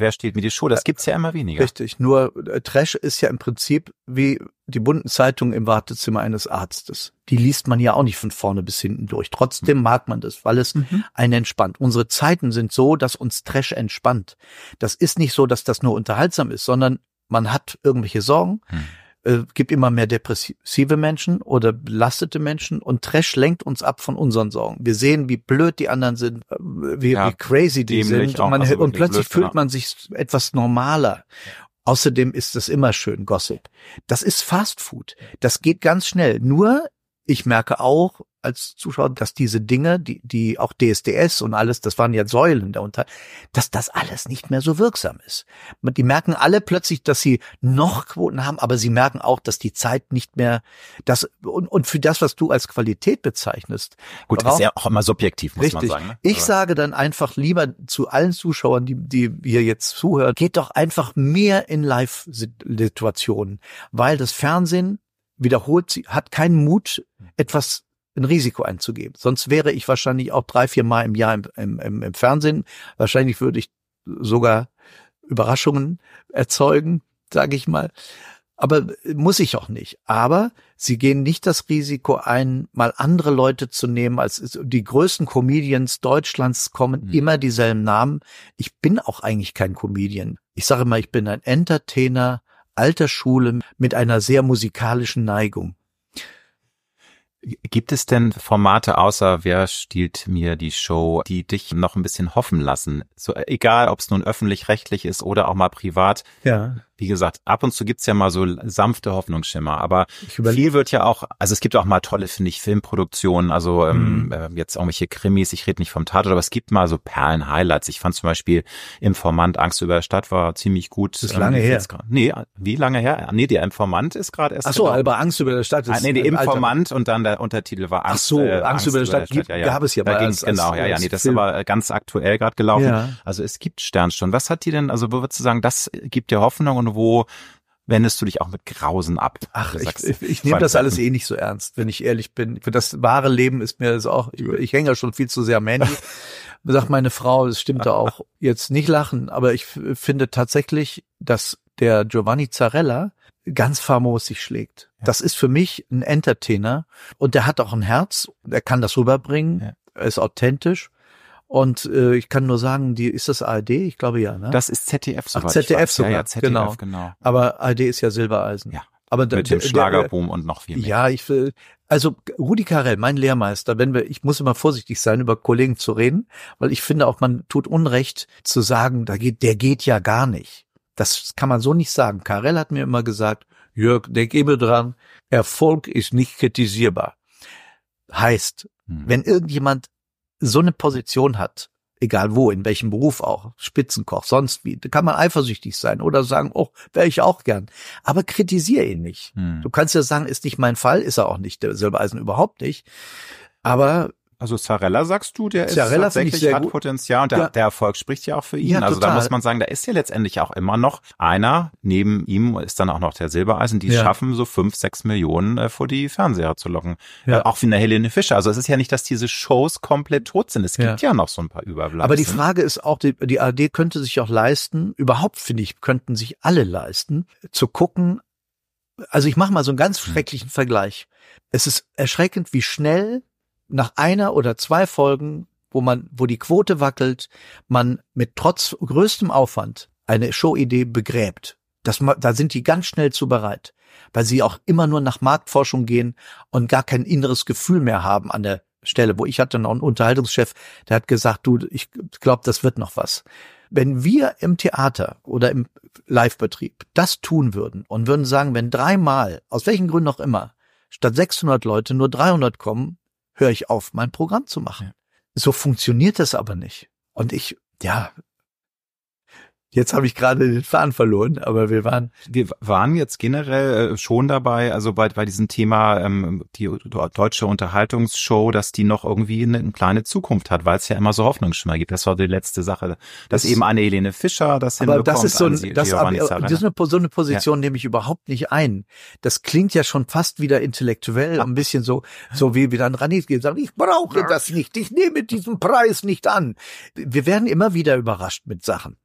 Comedy-Show, das gibt's ja immer weniger. Richtig, nur äh, Trash ist ja im Prinzip wie die bunten Zeitungen im Wartezimmer eines Arztes. Die liest man ja auch nicht von vorne bis hinten durch. Trotzdem mag man das, weil es mhm. einen entspannt. Unsere Zeiten sind so, dass uns Trash entspannt. Das ist nicht so, dass das nur unterhaltsam ist, sondern man hat irgendwelche Sorgen, hm. äh, gibt immer mehr depressive Menschen oder belastete Menschen und Trash lenkt uns ab von unseren Sorgen. Wir sehen, wie blöd die anderen sind, äh, wie, ja, wie crazy die sind und, man, also und plötzlich blöd, fühlt genau. man sich etwas normaler. Außerdem ist das immer schön, Gossip. Das ist Fast Food. Das geht ganz schnell. Nur, ich merke auch als Zuschauer, dass diese Dinge, die, die auch D S D S und alles, das waren ja Säulen darunter, dass das alles nicht mehr so wirksam ist. Die merken alle plötzlich, dass sie noch Quoten haben, aber sie merken auch, dass die Zeit nicht mehr, das, und, und für das, was du als Qualität bezeichnest. Gut, das ist ja auch immer subjektiv, muss richtig. man sagen. Ne? Ich aber sage dann einfach lieber zu allen Zuschauern, die, die hier jetzt zuhören, geht doch einfach mehr in Live-Situationen, weil das Fernsehen wiederholt, sie hat keinen Mut, etwas ein Risiko einzugeben. Sonst wäre ich wahrscheinlich auch drei, vier Mal im Jahr im, im, im Fernsehen. Wahrscheinlich würde ich sogar Überraschungen erzeugen, sage ich mal. Aber muss ich auch nicht. Aber sie gehen nicht das Risiko ein, mal andere Leute zu nehmen. Als die größten Comedians Deutschlands kommen mhm. immer dieselben Namen. Ich bin auch eigentlich kein Comedian. Ich sage mal, ich bin ein Entertainer alter Schule mit einer sehr musikalischen Neigung. Gibt es denn Formate außer Wer stiehlt mir die Show, die dich noch ein bisschen hoffen lassen? So, egal, ob es nun öffentlich-rechtlich ist oder auch mal privat. Ja. Wie gesagt, ab und zu gibt's ja mal so sanfte Hoffnungsschimmer, aber viel wird ja auch, also es gibt auch mal tolle, finde ich, Filmproduktionen, also mhm. ähm, jetzt irgendwelche Krimis, ich rede nicht vom Tatort, aber es gibt mal so Perlen-Highlights. Ich fand zum Beispiel Informant, Angst über der Stadt war ziemlich gut. Das ist lange ähm, her. Nee, wie lange her? Nee, der Informant ist gerade erst. Ach so, genau. Aber Angst über der Stadt ist. Ah, nee, der Informant Alter. Und dann der Untertitel war Angst. Ach so, äh, Angst, Angst über der Stadt, Stadt. Gibt, ja, ja. gab es ja da mal. Als, genau, als, ja, ja, nee, das Film. Ist aber ganz aktuell gerade gelaufen. Ja. Also es gibt Sternstunden. Was hat die denn, also wo würdest du sagen, das gibt dir Hoffnung und wo wendest du dich auch mit Grausen ab? Ach, ich, ich, ich nehme das alles eh nicht so ernst, wenn ich ehrlich bin. Für das wahre Leben ist mir das auch, ich, ich hänge ja schon viel zu sehr am Handy. Sagt meine Frau, das stimmt da auch, jetzt nicht lachen, aber ich finde tatsächlich, dass der Giovanni Zarella ganz famos sich schlägt. Ja. Das ist für mich ein Entertainer und der hat auch ein Herz, er kann das rüberbringen, ja. Er ist authentisch. Und äh, ich kann nur sagen, die ist das A R D? Ich glaube ja, ne? Das ist Z D F sogar. Ach, Z D F sogar, ja, ja, Z D F, genau. genau. Aber A R D ist ja Silbereisen. Ja, aber mit dem Schlagerboom und noch viel mehr. Ja, ich will, also Rudi Carrell, mein Lehrmeister, wenn wir, ich muss immer vorsichtig sein, über Kollegen zu reden, weil ich finde auch, man tut Unrecht zu sagen, da geht, der geht ja gar nicht. Das kann man so nicht sagen. Carrell hat mir immer gesagt, Jörg, denk immer dran, Erfolg ist nicht kritisierbar. Heißt, hm. wenn irgendjemand so eine Position hat, egal wo, in welchem Beruf auch, Spitzenkoch, sonst wie, da kann man eifersüchtig sein oder sagen, oh, wäre ich auch gern. Aber kritisiere ihn nicht. Hm. Du kannst ja sagen, ist nicht mein Fall, ist er auch nicht, der Silbereisen überhaupt nicht. Aber also Zarella, sagst du, der Zarella ist tatsächlich sehr hat gut. Potenzial und der, ja. der Erfolg spricht ja auch für ihn. Ja, also total. da muss man sagen, da ist ja letztendlich auch immer noch einer, neben ihm ist dann auch noch der Silbereisen, die ja. schaffen so fünf, sechs Millionen äh, vor die Fernseher zu locken. Ja. Äh, auch wie eine Helene Fischer. Also es ist ja nicht, dass diese Shows komplett tot sind. Es gibt ja, ja noch so ein paar Überbleibsel. Aber die Frage ist auch, die, die A R D könnte sich auch leisten, überhaupt finde ich, könnten sich alle leisten, zu gucken. Also ich mache mal so einen ganz schrecklichen hm. Vergleich. Es ist erschreckend, wie schnell nach einer oder zwei Folgen, wo man, wo die Quote wackelt, man mit trotz größtem Aufwand eine Showidee begräbt. Das, da sind die ganz schnell zu bereit, weil sie auch immer nur nach Marktforschung gehen und gar kein inneres Gefühl mehr haben an der Stelle. Wo ich hatte noch einen Unterhaltungschef, der hat gesagt, du, ich glaube, das wird noch was. Wenn wir im Theater oder im Livebetrieb das tun würden und würden sagen, wenn dreimal, aus welchen Gründen auch immer, statt sechshundert Leute nur dreihundert kommen, höre ich auf, mein Programm zu machen. So funktioniert das aber nicht. Und ich, ja, jetzt habe ich gerade den Faden verloren, aber wir waren... Wir waren jetzt generell schon dabei, also bei, bei diesem Thema ähm, die deutsche Unterhaltungsshow, dass die noch irgendwie eine, eine kleine Zukunft hat, weil es ja immer so Hoffnungsschimmer gibt. Das war die letzte Sache. Dass das eben eine Helene Fischer das aber hinbekommt. Das ist so, ein, das, aber, das ist eine, so eine Position, ja. nehme ich überhaupt nicht ein. Das klingt ja schon fast wieder intellektuell, ein bisschen so, so wie wieder ein Ranit geht, sagen, ich brauche das nicht, ich nehme diesen Preis nicht an. Wir werden immer wieder überrascht mit Sachen, die da sind.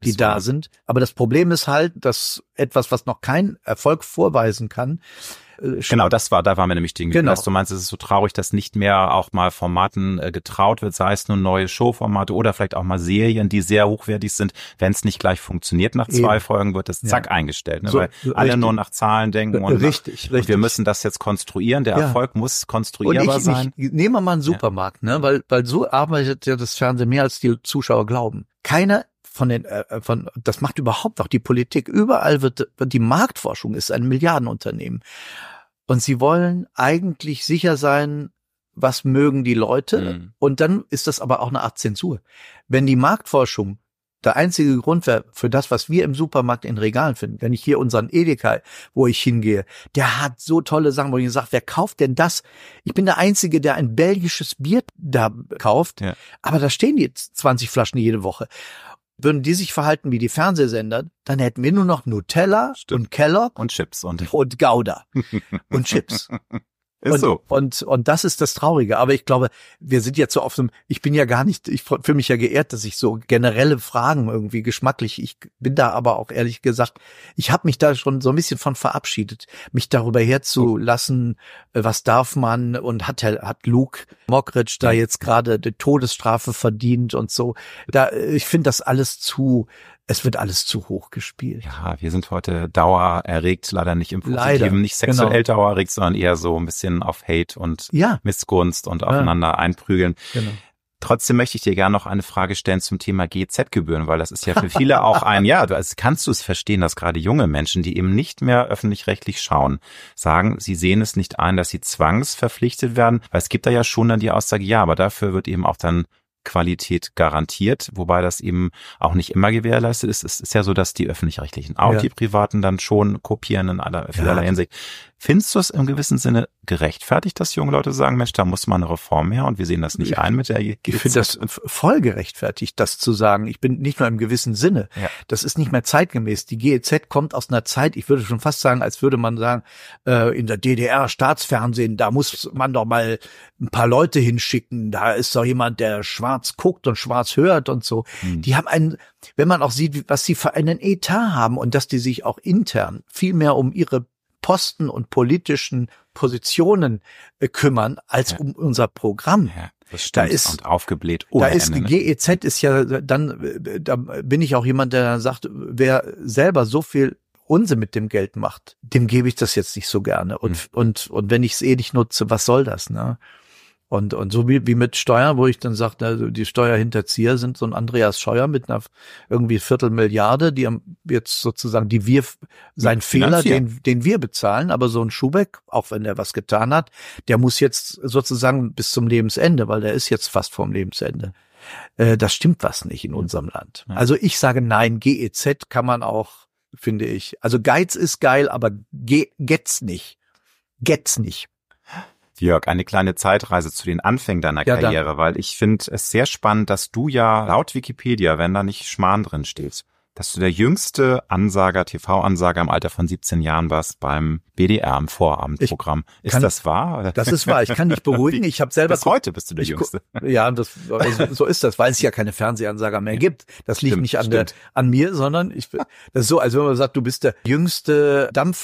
sind. Aber das Problem ist halt, dass etwas, was noch keinen Erfolg vorweisen kann, Genau, das war, da waren wir nämlich stehen geblieben. Genau. Dass du meinst, es ist so traurig, dass nicht mehr auch mal Formaten äh, getraut wird, sei es nur neue Showformate oder vielleicht auch mal Serien, die sehr hochwertig sind. Wenn es nicht gleich funktioniert nach zwei Eben. Folgen, wird das zack ja. eingestellt, ne? So, Weil richtig. alle nur nach Zahlen denken und, richtig, nach, richtig. und wir müssen das jetzt konstruieren. Der ja. Erfolg muss konstruierbar ich, sein. Ich, nehmen wir mal einen Supermarkt, ja. ne? Weil, weil so arbeitet ja das Fernsehen mehr, als die Zuschauer glauben. Keiner von den, äh, von, das macht überhaupt auch die Politik. Überall wird, die Marktforschung ist ein Milliardenunternehmen. Und sie wollen eigentlich sicher sein, was mögen die Leute. Mhm. Und dann ist das aber auch eine Art Zensur. Wenn die Marktforschung der einzige Grund wäre für das, was wir im Supermarkt in Regalen finden, wenn ich hier unseren Edeka, wo ich hingehe, der hat so tolle Sachen, wo ich sage, wer kauft denn das? Ich bin der Einzige, der ein belgisches Bier da kauft. Ja. Aber da stehen die zwanzig Flaschen jede Woche. Würden die sich verhalten wie die Fernsehsender, dann hätten wir nur noch Nutella Stimmt. und Kellogg und Chips und, und Gouda und Chips. Ist und, so. Und, und das ist das Traurige. Aber ich glaube, wir sind jetzt so auf einem, ich bin ja gar nicht, ich fühle mich ja geehrt, dass ich so generelle Fragen irgendwie geschmacklich, ich bin da aber auch ehrlich gesagt, ich habe mich da schon so ein bisschen von verabschiedet, mich darüber herzulassen, was darf man und hat hat Luke Mockridge da jetzt gerade die Todesstrafe verdient und so. Da, ich finde das alles zu, es wird alles zu hoch gespielt. Ja, wir sind heute dauererregt, leider nicht im Positiven, leider, nicht sexuell genau. dauererregt, sondern eher so ein bisschen auf Hate und ja. Missgunst und aufeinander ja. einprügeln. Genau. Trotzdem möchte ich dir gerne noch eine Frage stellen zum Thema G Z-Gebühren, weil das ist ja für viele auch ein, ja, du, also kannst du es verstehen, dass gerade junge Menschen, die eben nicht mehr öffentlich-rechtlich schauen, sagen, sie sehen es nicht ein, dass sie zwangsverpflichtet werden, weil es gibt da ja schon dann die Aussage, ja, aber dafür wird eben auch dann Qualität garantiert, wobei das eben auch nicht immer gewährleistet ist. Es ist ja so, dass die öffentlich-rechtlichen auch ja. die privaten dann schon kopieren in aller, vielerlei ja. Hinsicht. Findest du es im gewissen Sinne gerechtfertigt, dass junge Leute sagen, Mensch, da muss mal eine Reform her und wir sehen das nicht ein mit der G Z? Ich finde das voll gerechtfertigt, das zu sagen. Ich bin nicht nur im gewissen Sinne. Ja. Das ist nicht mehr zeitgemäß. Die G E Z kommt aus einer Zeit, ich würde schon fast sagen, als würde man sagen, äh, in der D D R Staatsfernsehen, da muss man doch mal ein paar Leute hinschicken. Da ist doch jemand, der schwarz guckt und schwarz hört und so. Hm. Die haben einen, wenn man auch sieht, was sie für einen Etat haben und dass die sich auch intern viel mehr um ihre Posten und politischen Positionen äh, kümmern als ja. um unser Programm. Ja, das stimmt. Da ist, und aufgebläht ohne Da ist Ende, die ne? G E Z ist ja dann, da bin ich auch jemand, der sagt, wer selber so viel Unsinn mit dem Geld macht, dem gebe ich das jetzt nicht so gerne. Und hm. und und wenn ich es eh nicht nutze, was soll das, ne? Und und so wie wie mit Steuern, wo ich dann sage, also die Steuerhinterzieher sind so ein Andreas Scheuer mit einer irgendwie Viertelmilliarde, die jetzt sozusagen die wir sein Fehler, den den wir bezahlen, aber so ein Schubeck, auch wenn er was getan hat, der muss jetzt sozusagen bis zum Lebensende, weil der ist jetzt fast vorm Lebensende. Äh, das stimmt was nicht in unserem Land. Also ich sage nein, G E Z kann man auch, finde ich. Also Geiz ist geil, aber Ge- Getz nicht. Getz nicht. Jörg, eine kleine Zeitreise zu den Anfängen deiner ja, Karriere, dann. Weil ich finde es sehr spannend, dass du ja laut Wikipedia, wenn da nicht Schmarrn drin steht, dass du der jüngste Ansager, T V-Ansager im Alter von siebzehn Jahren warst beim B D R im Vorabendprogramm. Ich ist kann, das wahr? Oder? Das ist wahr. Ich kann dich beruhigen. Ich habe selber bis heute bist du der ich, Jüngste. Ja, das, also, so ist das, weil es ja keine Fernsehansager mehr gibt. Das liegt stimmt, nicht an, der, an mir, sondern ich das ist so, als wenn man sagt, du bist der jüngste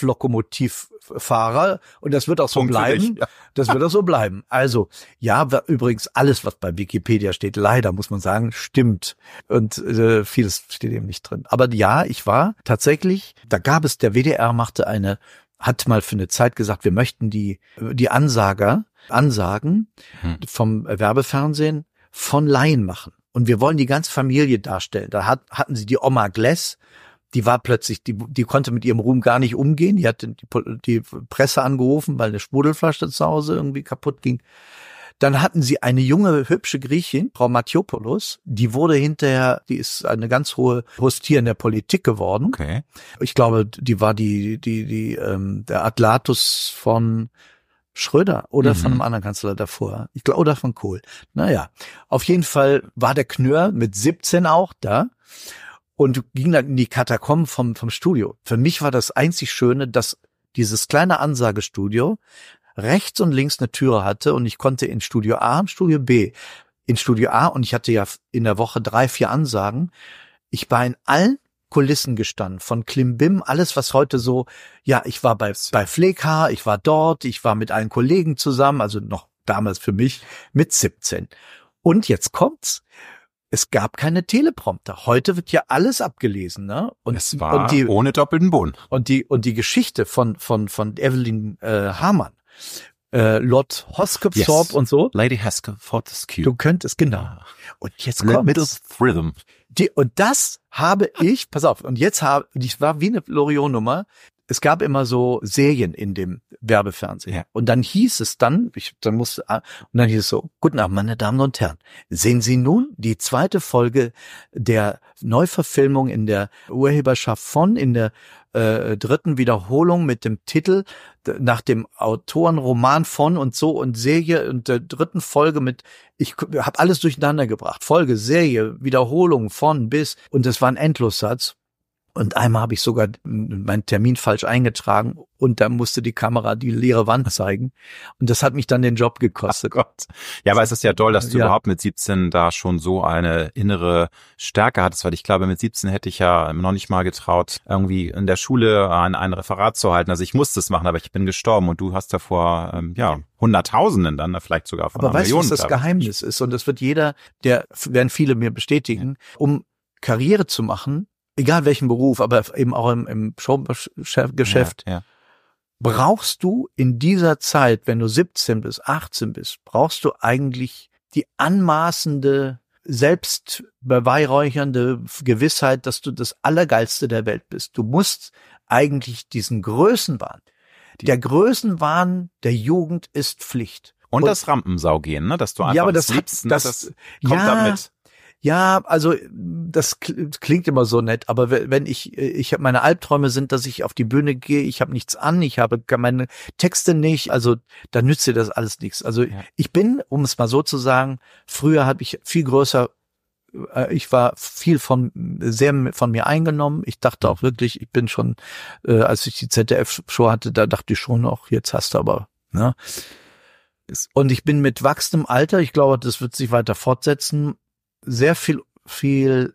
Dampflokomotivfahrer und das wird auch so Punkt bleiben. Dich, ja. Das wird auch so bleiben. Also ja, übrigens alles, was bei Wikipedia steht, leider muss man sagen, stimmt und äh, vieles steht eben nicht drin. Aber ja, ich war tatsächlich, da gab es, der W D R machte eine, hat mal für eine Zeit gesagt, wir möchten die die Ansager, Ansagen hm. vom Werbefernsehen von Laien machen. Und wir wollen die ganze Familie darstellen. Da hat, hatten sie die Oma Gless, die war plötzlich, die, die konnte mit ihrem Ruhm gar nicht umgehen. Die hat die, die Presse angerufen, weil eine Sprudelflasche zu Hause irgendwie kaputt ging. Dann hatten sie eine junge, hübsche Griechin, Frau Mathiopoulos, die wurde hinterher, die ist eine ganz hohe Hostier in der Politik geworden. Okay. Ich glaube, die war die, die, die, ähm, der Atlatus von Schröder oder mhm. von einem anderen Kanzler davor. Ich glaube, oder von Kohl. Naja, auf jeden Fall war der Knör mit siebzehn auch da und ging dann in die Katakomben vom, vom Studio. Für mich war das einzig Schöne, dass dieses kleine Ansagestudio rechts und links eine Türe hatte und ich konnte in Studio A und Studio B. In Studio A, und ich hatte ja in der Woche drei, vier Ansagen, ich war in allen Kulissen gestanden, von Klimbim, alles was heute so, ja, ich war bei bei Flekhaar, ich war dort, ich war mit allen Kollegen zusammen, also noch damals für mich mit siebzehn. Und jetzt kommt's. Es gab keine Teleprompter. Heute wird ja alles abgelesen, ne? Und es war und die, ohne doppelten Boden. Und die und die Geschichte von von von Evelyn äh, Hamann, äh, Lord Hoskythorpe yes. und so. Lady Hoskythorpe is cute. Du könntest genau. Und jetzt kommt's. Rhythm. Die und das habe ich. Pass auf. Und jetzt habe ich war wie eine Loriot-Nummer. Es gab immer so Serien in dem Werbefernsehen. Ja. Und dann hieß es dann, ich, dann musste, und dann hieß es so, guten Abend, meine Damen und Herren. Sehen Sie nun die zweite Folge der Neuverfilmung in der Urheberschaft von, in der äh, dritten Wiederholung mit dem Titel nach dem Autorenroman von und so und Serie und der dritten Folge mit, ich habe alles durcheinander gebracht. Folge, Serie, Wiederholung von bis, und das war ein Endlossatz. Und einmal habe ich sogar meinen Termin falsch eingetragen und da musste die Kamera die leere Wand zeigen. Und das hat mich dann den Job gekostet. Oh Gott. Ja, aber es ist ja toll, dass du ja. überhaupt mit siebzehn da schon so eine innere Stärke hattest, weil ich glaube, mit siebzehn hätte ich ja noch nicht mal getraut, irgendwie in der Schule ein, ein Referat zu halten. Also ich musste es machen, aber ich bin gestorben und du hast davor, ähm, ja, Hunderttausenden dann, vielleicht sogar von aber einer weißt Million. Aber weißt du, was das Geheimnis ist? Und das wird jeder, der werden viele mir bestätigen, ja. um Karriere zu machen, egal welchen Beruf, aber eben auch im, im Showgeschäft, ja, ja. brauchst du in dieser Zeit, wenn du siebzehn bis achtzehn bist, brauchst du eigentlich die anmaßende, selbstbeweihräuchernde Gewissheit, dass du das Allergeilste der Welt bist. Du musst eigentlich diesen Größenwahn, der Größenwahn der Jugend ist Pflicht. Und, und das Rampensau gehen, ne, dass du einfach ja, aber das, liebst, das, das kommt ja, damit. Ja, also das klingt immer so nett, aber wenn ich, ich habe meine Albträume sind, dass ich auf die Bühne gehe, ich habe nichts an, ich habe meine Texte nicht, also da nützt dir das alles nichts. Also ja. ich bin, um es mal so zu sagen, früher habe ich viel größer, ich war viel von sehr von mir eingenommen. Ich dachte auch wirklich, ich bin schon, äh, als ich die Z D F-Show hatte, da dachte ich schon noch, jetzt hast du aber, ne? Und ich bin mit wachsendem Alter, ich glaube, das wird sich weiter fortsetzen, sehr viel, viel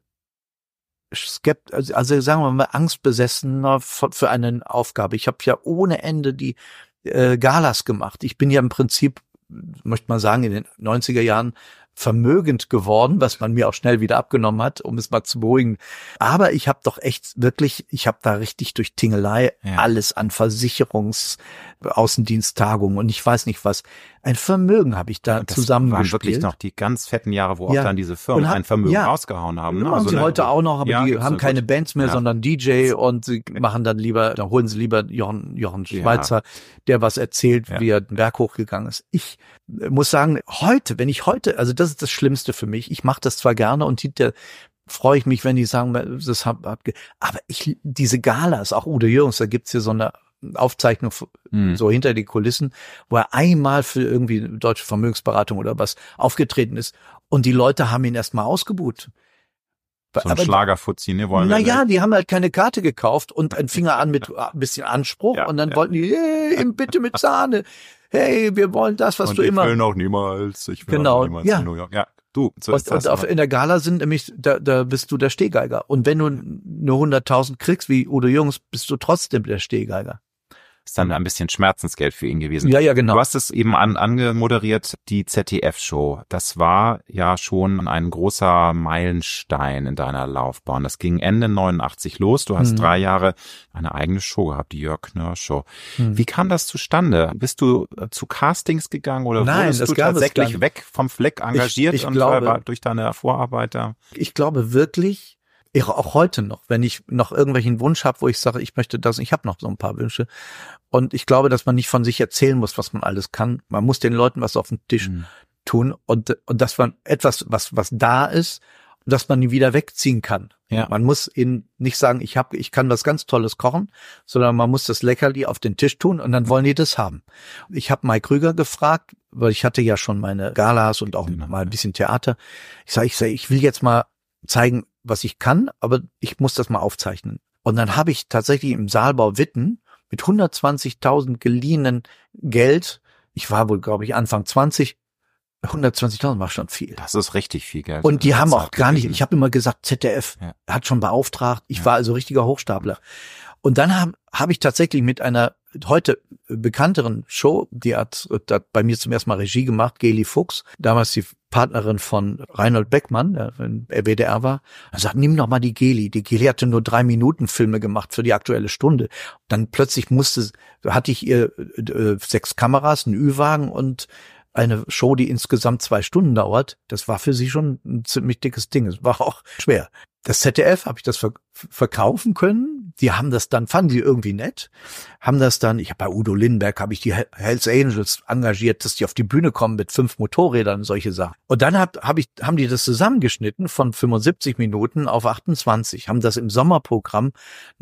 Skept, also sagen wir mal angstbesessener für eine Aufgabe. Ich habe ja ohne Ende die äh, Galas gemacht. Ich bin ja im Prinzip, möchte man sagen, in den neunziger Jahren vermögend geworden, was man mir auch schnell wieder abgenommen hat, um es mal zu beruhigen. Aber ich habe doch echt wirklich, ich habe da richtig durch Tingelei ja. alles an Versicherungs-, Außendiensttagungen und ich weiß nicht was. Ein Vermögen habe ich da das zusammengespielt. Das waren wirklich noch die ganz fetten Jahre, wo ja. auch dann diese Firmen hab, ein Vermögen ja. rausgehauen haben. Ne? Ne? Also sie ne, heute auch noch, aber ja, die haben keine gut. Bands mehr, ja. sondern D J und sie machen dann lieber, da holen sie lieber Jochen, Jochen Schweizer, ja. der was erzählt, ja. wie er den Berg hochgegangen ist. Ich muss sagen, heute, wenn ich heute, also das ist das Schlimmste für mich, ich mache das zwar gerne und hinter freue ich mich, wenn die sagen, das hab, hab aber ich, diese Galas, auch Udo Jürgens, da gibt's hier so eine Aufzeichnung hm. so hinter die Kulissen, wo er einmal für irgendwie deutsche Vermögensberatung oder was aufgetreten ist und die Leute haben ihn erstmal ausgebucht. So ein Schlagerfuzzi, ne? Wollen wir naja, die haben halt keine Karte gekauft und ein Finger an mit ein bisschen Anspruch ja, und dann ja. wollten die, hey, bitte mit Sahne. Hey, wir wollen das, was und du ich immer. Ich will noch niemals, ich will genau, noch niemals ja. in New York. Ja, du, so und, ist das. Und auf, in der Gala sind nämlich, da, da bist du der Stehgeiger. Und wenn du nur hunderttausend kriegst, wie Udo Jürgens, bist du trotzdem der Stehgeiger. Ist dann ein bisschen Schmerzensgeld für ihn gewesen. Ja, ja, genau. Du hast es eben an, angemoderiert, die Z D F-Show. Das war ja schon ein großer Meilenstein in deiner Laufbahn. Das ging Ende neunundachtzig los. Du hast hm. drei Jahre eine eigene Show gehabt, die Jörg Knörr Show. Hm. Wie kam das zustande? Bist du zu Castings gegangen oder Nein, wurdest das du gab tatsächlich es weg vom Fleck engagiert ich, ich und glaube, war durch deine Vorarbeit da? Ich glaube wirklich, ich, auch heute noch, wenn ich noch irgendwelchen Wunsch habe, wo ich sage, ich möchte das, ich habe noch so ein paar Wünsche. Und ich glaube, dass man nicht von sich erzählen muss, was man alles kann. Man muss den Leuten was auf den Tisch mhm. tun und und dass man etwas, was was da ist, dass man ihn wieder wegziehen kann. Ja. Man muss ihnen nicht sagen, ich habe, ich kann was ganz Tolles kochen, sondern man muss das Leckerli auf den Tisch tun und dann wollen die das haben. Ich habe Mike Krüger gefragt, weil ich hatte ja schon meine Galas und auch genau. mal ein bisschen Theater. Ich sage, ich sage, ich will jetzt mal zeigen, was ich kann, aber ich muss das mal aufzeichnen. Und dann habe ich tatsächlich im Saalbau Witten mit hundertzwanzigtausend geliehenen Geld, ich war wohl, glaube ich, Anfang zwanzig, hundertzwanzigtausend war schon viel. Das ist richtig viel Geld. Und die haben auch gar nicht, ich habe immer gesagt, Z D F ja. hat schon beauftragt. Ich ja. war also richtiger Hochstapler. Und dann habe hab ich tatsächlich mit einer heute bekannteren Show, die hat, hat bei mir zum ersten Mal Regie gemacht, Geli Fuchs, damals die Partnerin von Reinhold Beckmann, der in R W D R war. Er sagt, nimm doch mal die Geli. Die Geli hatte nur drei Minuten Filme gemacht für die Aktuelle Stunde. Dann plötzlich musste, hatte ich ihr äh, sechs Kameras, einen Ü-Wagen und eine Show, die insgesamt zwei Stunden dauert. Das war für sie schon ein ziemlich dickes Ding. Es war auch schwer. Das Z D F habe ich das ver- verkaufen können. Die haben das dann, fanden die irgendwie nett, haben das dann, ich habe bei Udo Lindenberg, habe ich die Hells Angels engagiert, dass die auf die Bühne kommen mit fünf Motorrädern und solche Sachen. Und dann hab, hab ich, haben die das zusammengeschnitten von fünfundsiebzig Minuten auf achtundzwanzig, haben das im Sommerprogramm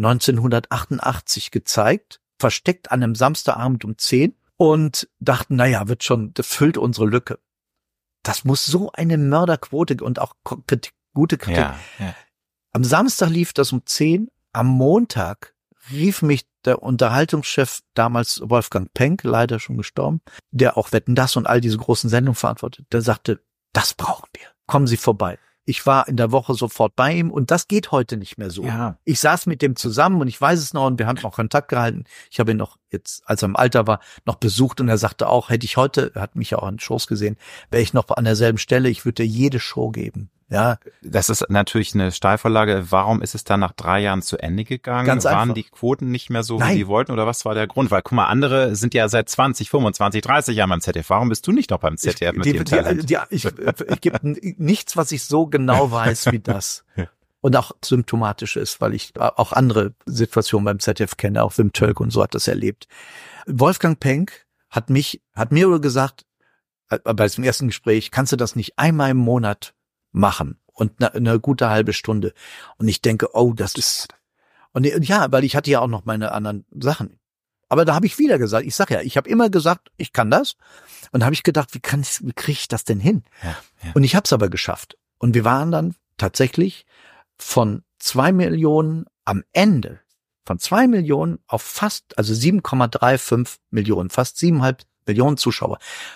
neunzehnhundertachtundachtzig gezeigt, versteckt an einem Samstagabend um zehn und dachten, naja, wird schon, das füllt unsere Lücke. Das muss so eine Mörderquote und auch Kritik, gute Kritik. Ja, ja. Am Samstag lief das um zehn, am Montag rief mich der Unterhaltungschef, damals Wolfgang Penck, leider schon gestorben, der auch Wetten, das und all diese großen Sendungen verantwortet, der sagte, das brauchen wir. Kommen Sie vorbei. Ich war in der Woche sofort bei ihm und das geht heute nicht mehr so. Ja. Ich saß mit dem zusammen und ich weiß es noch und wir haben noch Kontakt gehalten. Ich habe ihn noch jetzt, als er im Alter war, noch besucht und er sagte auch, hätte ich heute, er hat mich ja auch in Shows gesehen, wäre ich noch an derselben Stelle, ich würde dir jede Show geben. Ja, das ist natürlich eine Steilvorlage. Warum ist es dann nach drei Jahren zu Ende gegangen? Ganz einfach. Waren die Quoten nicht mehr so, Nein. wie die wollten oder was war der Grund? Weil guck mal, andere sind ja seit zwanzig, fünfundzwanzig, dreißig Jahren beim Z D F. Warum bist du nicht noch beim Z D F ich, mit die, dem die, Talent? Die, ich ich gebe nichts, was ich so genau weiß wie das. Und auch symptomatisch ist, weil ich auch andere Situationen beim Z D F kenne, auch Wim Tölk und so hat das erlebt. Wolfgang Penck hat mich, hat mir gesagt, bei diesem ersten Gespräch, kannst du das nicht einmal im Monat machen und eine, eine gute halbe Stunde. Und ich denke, oh, das ist, und ja, weil ich hatte ja auch noch meine anderen Sachen. Aber da habe ich wieder gesagt, ich sag ja, ich habe immer gesagt, ich kann das. Und da habe ich gedacht, wie kann ich, wie kriege ich das denn hin? Ja, ja. Und ich habe es aber geschafft. Und wir waren dann tatsächlich von zwei Millionen am Ende, von zwei Millionen auf fast, also sieben Komma fünfunddreißig Millionen, fast siebeneinhalb Millionen Zuschauer.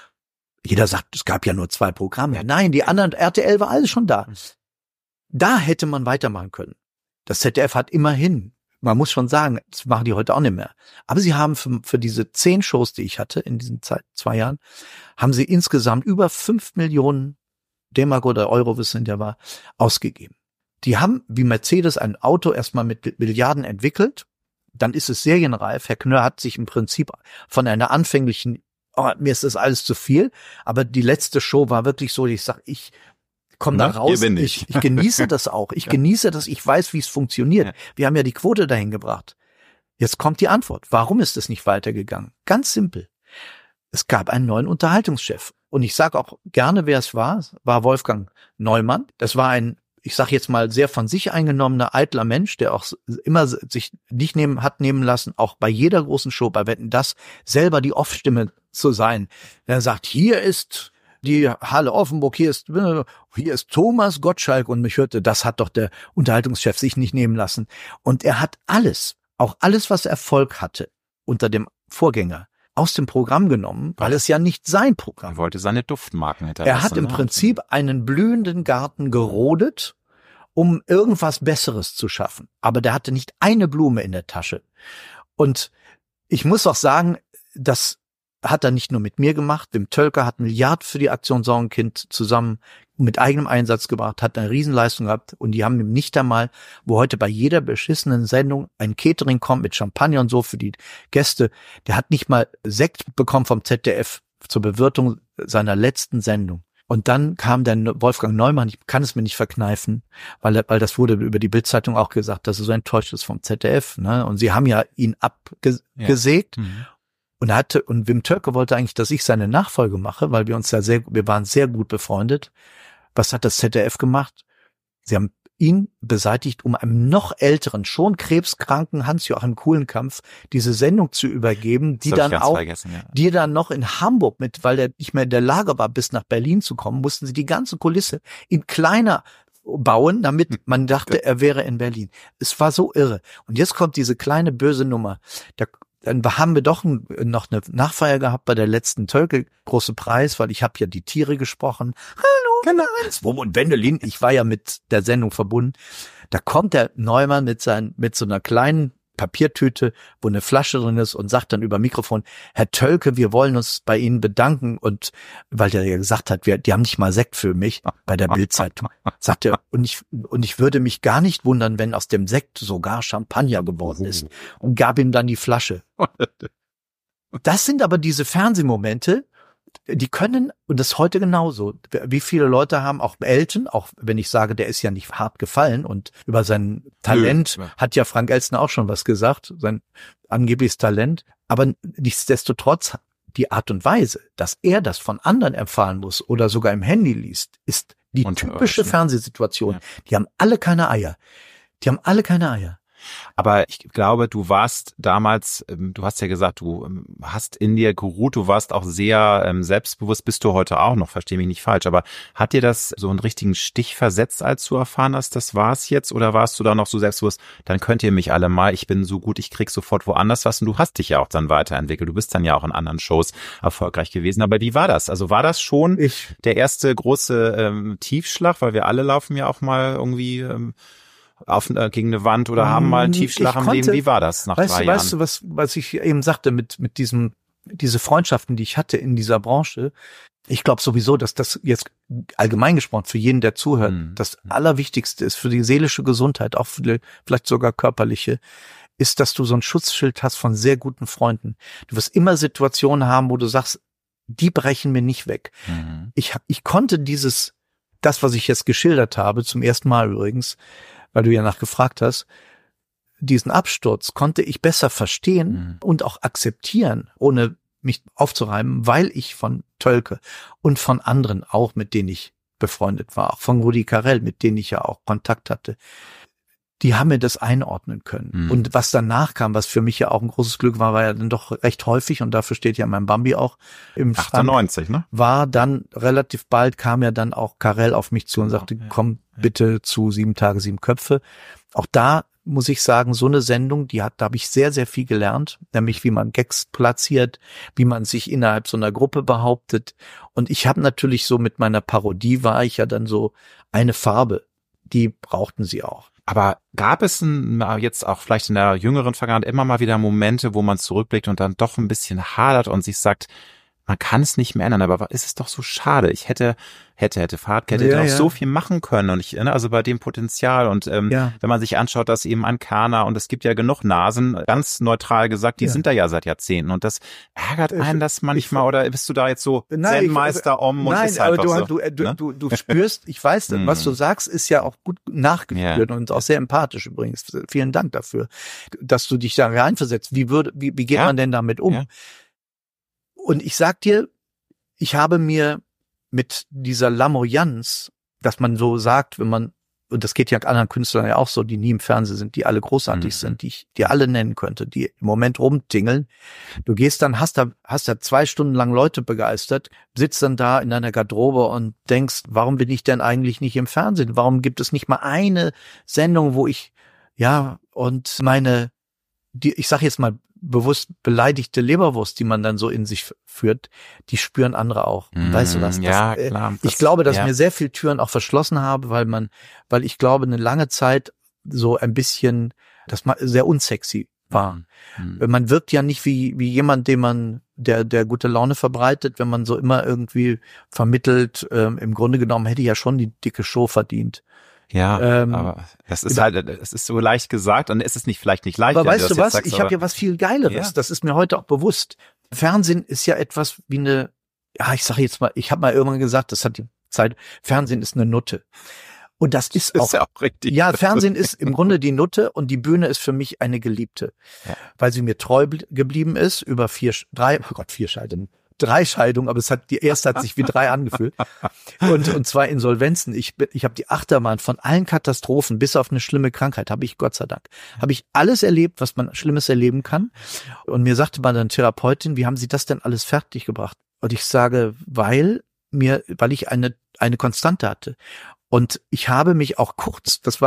Jeder sagt, es gab ja nur zwei Programme. Nein, die anderen, R T L war alles schon da. Da hätte man weitermachen können. Das Z D F hat immerhin, man muss schon sagen, das machen die heute auch nicht mehr. Aber sie haben für, für diese zehn Shows, die ich hatte in diesen Zeit, zwei Jahren, haben sie insgesamt über fünf Millionen D-Mark oder Euro, was es ja war, ausgegeben. Die haben, wie Mercedes, ein Auto erstmal mit Milliarden entwickelt. Dann ist es serienreif. Herr Knörr hat sich im Prinzip von einer anfänglichen, oh, mir ist das alles zu viel, aber die letzte Show war wirklich so, ich sag, ich komme da raus, ich, ich genieße das auch. Ich genieße das, ich weiß, wie es funktioniert. Ja. Wir haben ja die Quote dahin gebracht. Jetzt kommt die Antwort. Warum ist es nicht weitergegangen? Ganz simpel. Es gab einen neuen Unterhaltungschef. Und ich sage auch gerne, wer es war. Es war Wolfgang Neumann. Das war ein, ich sage jetzt mal, sehr von sich eingenommener, eitler Mensch, der auch immer sich nicht nehmen, hat nehmen lassen, auch bei jeder großen Show, bei Wetten, das selber die Off-Stimme zu sein. Der sagt, hier ist die Halle Offenburg, hier ist, hier ist Thomas Gottschalk und mich hörte, das hat doch der Unterhaltungschef sich nicht nehmen lassen. Und er hat alles, auch alles, was Erfolg hatte, unter dem Vorgänger, aus dem Programm genommen, weil es ja nicht sein Programm. Er wollte seine Duftmarken hinterlassen. Er hat im Prinzip einen blühenden Garten gerodet, um irgendwas Besseres zu schaffen. Aber der hatte nicht eine Blume in der Tasche. Und ich muss auch sagen, das hat er nicht nur mit mir gemacht. Wim Tölker hat Milliarden für die Aktion Sorgenkind zusammen mit eigenem Einsatz gebracht, hat eine Riesenleistung gehabt und die haben ihm nicht einmal, wo heute bei jeder beschissenen Sendung ein Catering kommt mit Champagner und so für die Gäste, der hat nicht mal Sekt bekommen vom Z D F zur Bewirtung seiner letzten Sendung. Und dann kam der Wolfgang Neumann, ich kann es mir nicht verkneifen, weil weil das wurde über die Bild-Zeitung auch gesagt, dass er so enttäuscht ist vom Z D F, ne? Und sie haben ja ihn abgesägt. Ja. Mhm. Und er hatte, und Wim Tölker wollte eigentlich, dass ich seine Nachfolge mache, weil wir uns ja sehr, wir waren sehr gut befreundet. Was hat das Z D F gemacht? Sie haben ihn beseitigt, um einem noch älteren, schon krebskranken Hans-Joachim Kulenkampf diese Sendung zu übergeben, die dann auch, ja. die dann noch in Hamburg mit, weil der nicht mehr in der Lage war, bis nach Berlin zu kommen, mussten sie die ganze Kulisse in kleiner bauen, damit man dachte, er wäre in Berlin. Es war so irre. Und jetzt kommt diese kleine böse Nummer. Der dann haben wir doch ein, noch eine Nachfeier gehabt bei der letzten Tölke, große Preis, weil ich habe ja die Tiere gesprochen. Hallo, genau. Und Wendelin, ich war ja mit der Sendung verbunden. Da kommt der Neumann mit seinen, mit so einer kleinen Papiertüte, wo eine Flasche drin ist und sagt dann über Mikrofon, Herr Tölke, wir wollen uns bei Ihnen bedanken. Und weil der ja gesagt hat, wir, die haben nicht mal Sekt für mich bei der Bild-Zeitung, sagt er, und ich, und ich würde mich gar nicht wundern, wenn aus dem Sekt sogar Champagner geworden ist, und gab ihm dann die Flasche. Das sind aber diese Fernsehmomente, die können, und das ist heute genauso, wie viele Leute haben, auch Elton, auch wenn ich sage, der ist ja nicht hart gefallen und über sein Talent Nö. hat ja Frank Elstner auch schon was gesagt, sein angebliches Talent, aber nichtsdestotrotz die Art und Weise, dass er das von anderen erfahren muss oder sogar im Handy liest, ist die und typische äh, Fernsehsituation. Ja. Die haben alle keine Eier. Die haben alle keine Eier. Aber ich glaube, du warst damals, du hast ja gesagt, du hast in dir geruht, du warst auch sehr ähm, selbstbewusst, bist du heute auch noch, verstehe mich nicht falsch, aber hat dir das so einen richtigen Stich versetzt, als du erfahren hast, das war's jetzt, oder warst du da noch so selbstbewusst, dann könnt ihr mich alle mal, ich bin so gut, ich krieg sofort woanders was, und du hast dich ja auch dann weiterentwickelt, du bist dann ja auch in anderen Shows erfolgreich gewesen, aber wie war das? Also war das schon ich. der erste große ähm, Tiefschlag, weil wir alle laufen ja auch mal irgendwie ähm, auf äh, gegen eine Wand oder haben mal einen Tiefschlag im Leben. Wie war das nach weißt drei du, Jahren? Weißt du, was, was ich eben sagte mit, mit diesem, diese Freundschaften, die ich hatte in dieser Branche? Ich glaube sowieso, dass das jetzt allgemein gesprochen für jeden, der zuhört, mhm. das Allerwichtigste ist für die seelische Gesundheit, auch für die, vielleicht sogar körperliche, ist, dass du so ein Schutzschild hast von sehr guten Freunden. Du wirst immer Situationen haben, wo du sagst, die brechen mir nicht weg. Mhm. Ich, ich konnte dieses, das, was ich jetzt geschildert habe, zum ersten Mal übrigens, weil du ja nachgefragt hast, diesen Absturz konnte ich besser verstehen mhm. und auch akzeptieren, ohne mich aufzureiben, weil ich von Tölke und von anderen auch, mit denen ich befreundet war, auch von Rudi Carrell, mit denen ich ja auch Kontakt hatte, die haben mir das einordnen können. Mhm. Und was danach kam, was für mich ja auch ein großes Glück war, war ja dann doch recht häufig, und dafür steht ja mein Bambi auch im Schrank, achtundneunzig, ne? War dann relativ bald, kam ja dann auch Carrell auf mich zu und sagte, ja, komm ja. bitte zu Sieben Tage, Sieben Köpfe. Auch da muss ich sagen, so eine Sendung, die hat, da habe ich sehr, sehr viel gelernt, nämlich wie man Gags platziert, wie man sich innerhalb so einer Gruppe behauptet. Und ich habe natürlich so mit meiner Parodie war ich ja dann so eine Farbe, die brauchten sie auch. Aber gab es ein, jetzt auch vielleicht in der jüngeren Vergangenheit immer mal wieder Momente, wo man zurückblickt und dann doch ein bisschen hadert und sich sagt, man kann es nicht mehr ändern, aber ist es doch so schade. Ich hätte, hätte, hätte Fahrradkette, hätte ja, auch ja. so viel machen können, und ich, also bei dem Potenzial, und ähm, ja. wenn man sich anschaut, dass eben Ankana, und es gibt ja genug Nasen, ganz neutral gesagt, die ja. sind da ja seit Jahrzehnten, und das ärgert einen das manchmal, ich, oder bist du da jetzt so nein, Zen-Meister om und nein, ist einfach aber du, so, du, du, ne? du, du spürst, ich weiß, was du sagst, ist ja auch gut nachgeführt ja. und auch sehr empathisch übrigens. Vielen Dank dafür, dass du dich da reinversetzt. Wie würde, wie, wie geht ja. man denn damit um? Ja. Und ich sag dir, ich habe mir mit dieser Lamoyanz, dass man so sagt, wenn man, und das geht ja anderen Künstlern ja auch so, die nie im Fernsehen sind, die alle großartig mhm. sind, die ich dir alle nennen könnte, die im Moment rumtingeln. Du gehst dann, hast da, hast da zwei Stunden lang Leute begeistert, sitzt dann da in deiner Garderobe und denkst, warum bin ich denn eigentlich nicht im Fernsehen? Warum gibt es nicht mal eine Sendung, wo ich, ja, und meine, die, ich sag jetzt mal, bewusst beleidigte Leberwurst, die man dann so in sich führt, die spüren andere auch. Mm, weißt du was? Das, ja, klar. Ich das, glaube, dass ja. mir sehr viel Türen auch verschlossen habe, weil man, weil ich glaube, eine lange Zeit so ein bisschen, das mal sehr unsexy war. Mm. Man wirkt ja nicht wie, wie jemand, dem man, der, der gute Laune verbreitet, wenn man so immer irgendwie vermittelt, ähm, im Grunde genommen hätte ich ja schon die dicke Show verdient. Ja, ähm, aber das ist halt, es ist so leicht gesagt, und es ist nicht vielleicht nicht leicht. Aber weißt du, du was? Sagst, ich habe ja was viel Geileres. Ja. Das ist mir heute auch bewusst. Fernsehen ist ja etwas wie eine, ja, ich sage jetzt mal, ich habe mal irgendwann gesagt, das hat die Zeit. Fernsehen ist eine Nutte. Und das ist, das auch, ist ja auch richtig. Ja, Fernsehen ist im Grunde die Nutte, und die Bühne ist für mich eine Geliebte, ja. weil sie mir treu geblieben ist über vier, drei, oh Gott, vier Scheidungen. Drei Scheidungen, aber es hat die erste hat sich wie drei angefühlt. Und und zwei Insolvenzen. Ich ich habe die Achterbahn von allen Katastrophen bis auf eine schlimme Krankheit, habe ich Gott sei Dank, habe ich alles erlebt, was man Schlimmes erleben kann. Und mir sagte mal eine Therapeutin, wie haben Sie das denn alles fertiggebracht? Und ich sage, weil mir, weil ich eine eine Konstante hatte. Und ich habe mich auch kurz, das war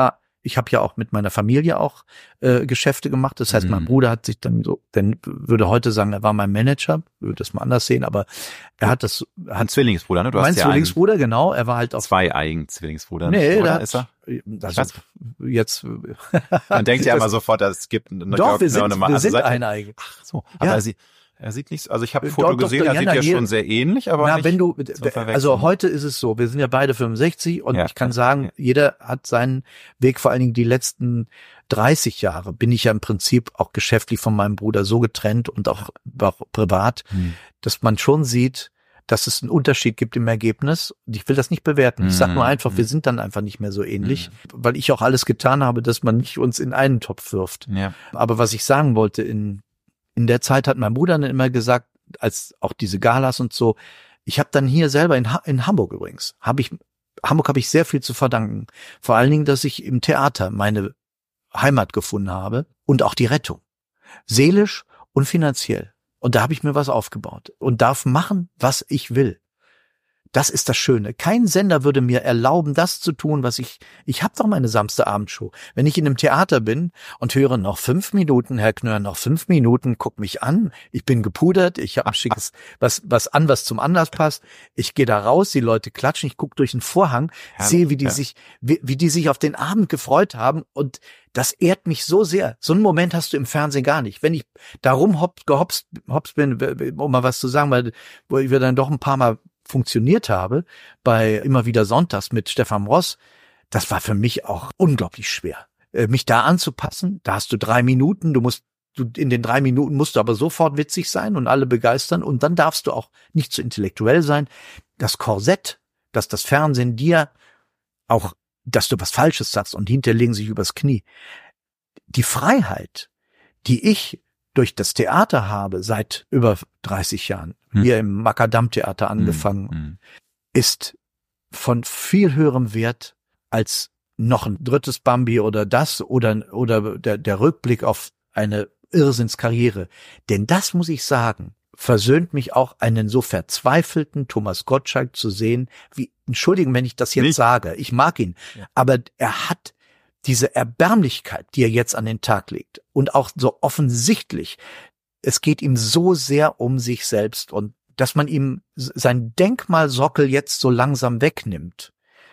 ich habe ja auch mit meiner Familie auch äh, Geschäfte gemacht. Das heißt, mhm. mein Bruder hat sich dann so, denn würde heute sagen, er war mein Manager, würde das mal anders sehen, aber er hat das. Hat ein Zwillingsbruder, ne? Du mein hast ja Zwillingsbruder, genau. Er war halt auch zwei eigen Zwillingsbrüder. Nee, oder da ist er? Also jetzt. Man denkt ja immer sofort, dass es gibt eine Doch, wir sind, eine, wir also sind seid, eineigig. Ach so, aber ja. sie, er sieht nicht, also ich habe ein Foto Doch, doch, gesehen, er ja, sieht na, ja hier, schon sehr ähnlich, aber na, nicht wenn du, zum also heute ist es so, wir sind ja beide fünfundsechzig und ja, ich kann ja, sagen, ja. jeder hat seinen Weg, vor allen Dingen die letzten dreißig Jahre bin ich ja im Prinzip auch geschäftlich von meinem Bruder so getrennt und auch, auch privat, hm. dass man schon sieht, dass es einen Unterschied gibt im Ergebnis. Und ich will das nicht bewerten. Ich sage nur einfach, wir sind dann einfach nicht mehr so ähnlich, weil ich auch alles getan habe, dass man nicht uns in einen Topf wirft. Ja. Aber was ich sagen wollte, in in der Zeit hat mein Bruder dann immer gesagt, als auch diese Galas und so, ich habe dann hier selber in, ha- in Hamburg übrigens, habe ich Hamburg habe ich sehr viel zu verdanken. Vor allen Dingen, dass ich im Theater meine Heimat gefunden habe und auch die Rettung. Seelisch und finanziell. Und da habe ich mir was aufgebaut und darf machen, was ich will. Das ist das Schöne. Kein Sender würde mir erlauben, das zu tun, was ich... Ich habe doch meine Samstagabendshow. Wenn ich in einem Theater bin und höre noch fünf Minuten, Herr Knörr, noch fünf Minuten, guck mich an, ich bin gepudert, ich habe ein schickes was was an, was zum Anlass passt. Ich gehe da raus, die Leute klatschen, ich gucke durch den Vorhang, ja, sehe, wie die ja. sich wie, wie die sich auf den Abend gefreut haben und das ehrt mich so sehr. So einen Moment hast du im Fernsehen gar nicht. Wenn ich darum hopp, gehopst hops bin, um mal was zu sagen, weil wo ich dann doch ein paar Mal funktioniert habe, bei immer wieder Sonntags mit Stefan Ross, das war für mich auch unglaublich schwer, mich da anzupassen. Da hast du drei Minuten, du musst, du in den drei Minuten musst du aber sofort witzig sein und alle begeistern und dann darfst du auch nicht zu intellektuell sein. Das Korsett, dass das Fernsehen dir auch, dass du was Falsches sagst und hinterher legen sich übers Knie. Die Freiheit, die ich durch das Theater habe, seit über dreißig Jahren, hm. hier im Makadam-Theater angefangen, hm. ist von viel höherem Wert als noch ein drittes Bambi oder das oder, oder der, der Rückblick auf eine Irrsinnskarriere. Denn das, muss ich sagen, versöhnt mich auch, einen so verzweifelten Thomas Gottschalk zu sehen, wie, entschuldigen, wenn ich das jetzt Nicht. sage, ich mag ihn, ja. aber er hat diese Erbärmlichkeit, die er jetzt an den Tag legt und auch so offensichtlich, es geht ihm so sehr um sich selbst und dass man ihm sein Denkmalsockel jetzt so langsam wegnimmt,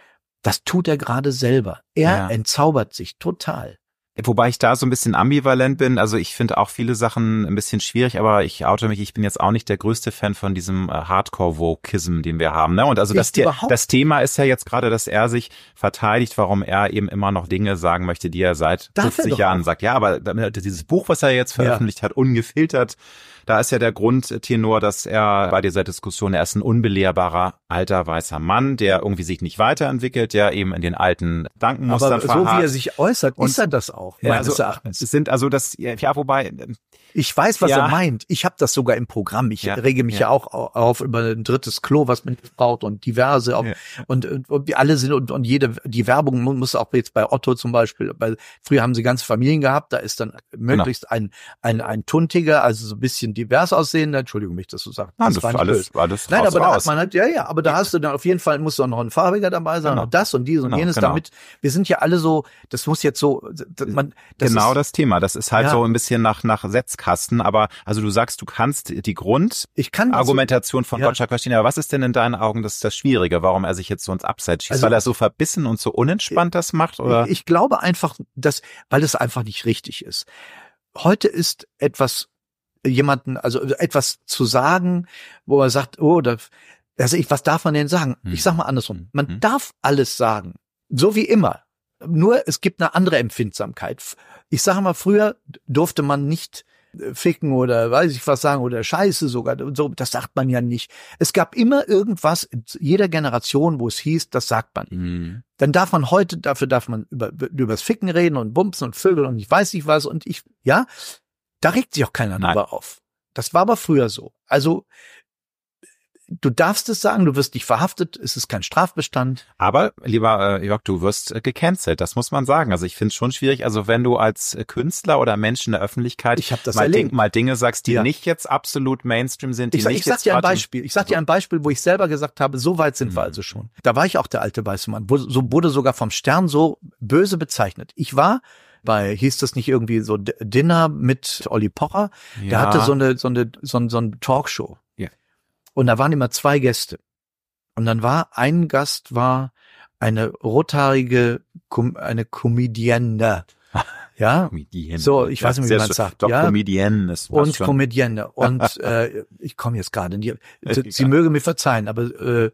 das tut er gerade selber. Er ja. entzaubert sich total. Wobei ich da so ein bisschen ambivalent bin. Also ich finde auch viele Sachen ein bisschen schwierig, aber ich oute mich, ich bin jetzt auch nicht der größte Fan von diesem Hardcore-Vokism, den wir haben. Ne? Und also das, das Thema ist ja jetzt gerade, dass er sich verteidigt, warum er eben immer noch Dinge sagen möchte, die er seit fünfzig Jahren auch. sagt. Ja, aber dieses Buch, was er jetzt veröffentlicht ja. hat, ungefiltert, da ist ja der Grundtenor, dass er bei dieser Diskussion, er ist ein unbelehrbarer, alter, weißer Mann, der irgendwie sich nicht weiterentwickelt, der eben in den alten Gedankenmustern verharrt. Aber so wie er sich äußert, ist er das auch, ja, meines also, Erachtens. Es sind also das, ja, wobei... Ich weiß, was ja. er meint. Ich habe das sogar im Programm. Ich ja. rege mich ja. ja auch auf über ein drittes Klo, was man braucht und diverse. Auf, ja. und, und, und wir alle sind und, und jede, die Werbung muss auch jetzt bei Otto zum Beispiel, weil früher haben sie ganze Familien gehabt, da ist dann möglichst genau. ein, ein, ein tuntiger, also so ein bisschen divers aussehender, Entschuldigung, mich, dass du sagst. Das, das war alles, blöd. alles Nein, aber da hat man halt, ja, ja, aber da hast du dann auf jeden Fall, muss doch noch ein farbiger dabei sein, genau. noch das und dieses und genau, jenes, genau. damit, wir sind ja alle so, das muss jetzt so, man, das genau ist, das Thema, das ist halt ja. so ein bisschen nach, nach Setzkasten, aber also du sagst, du kannst die Grundargumentation von ja. Gottschalk verstehen, aber was ist denn in deinen Augen das, das Schwierige, warum er sich jetzt so ins Abseits schießt? Also, weil er so verbissen und so unentspannt das macht? Oder? Ich glaube einfach, dass, weil es einfach nicht richtig ist. Heute ist etwas, jemanden, also etwas zu sagen, wo er sagt, oh, da, also ich, was darf man denn sagen? Hm. Ich sag mal andersrum. Man hm. darf alles sagen. So wie immer. Nur es gibt eine andere Empfindsamkeit. Ich sage mal, früher durfte man nicht ficken oder weiß ich was sagen oder Scheiße sogar, so, das sagt man ja nicht. Es gab immer irgendwas in jeder Generation, wo es hieß, das sagt man. Mhm. Dann darf man heute, dafür darf man über, über das Ficken reden und Bumsen und Vögel und ich weiß nicht was und ich, ja, da regt sich auch keiner drüber auf. Das war aber früher so. Also, du darfst es sagen, du wirst nicht verhaftet, es ist kein Strafbestand. Aber, lieber äh, Jörg, du wirst äh, gecancelt, das muss man sagen. Also ich finde es schon schwierig, also wenn du als äh, Künstler oder Mensch in der Öffentlichkeit ich hab das mal, erlebt. Ding, mal Dinge sagst, die ja. nicht jetzt absolut Mainstream sind, die ich sag, nicht ich sag jetzt dir ein grad Beispiel, ich sag dir ein Beispiel, wo ich selber gesagt habe, so weit sind mhm. wir also schon. Da war ich auch der alte weiße Mann, wurde, so, wurde sogar vom Stern so böse bezeichnet. Ich war bei, hieß das nicht irgendwie so Dinner mit Olli Pocher, ja. der hatte so eine, so eine, so eine, so eine Talkshow. Ja. Und da waren immer zwei Gäste. Und dann war, ein Gast war eine rothaarige, eine Comedienne. Ja, Comedienne. So, ich ja, weiß nicht, wie man es sagt. Doch, ja? Comedienne ist Und schon. Comedienne. Und äh, ich komme jetzt gerade nicht. Sie, sie möge mir verzeihen, aber äh,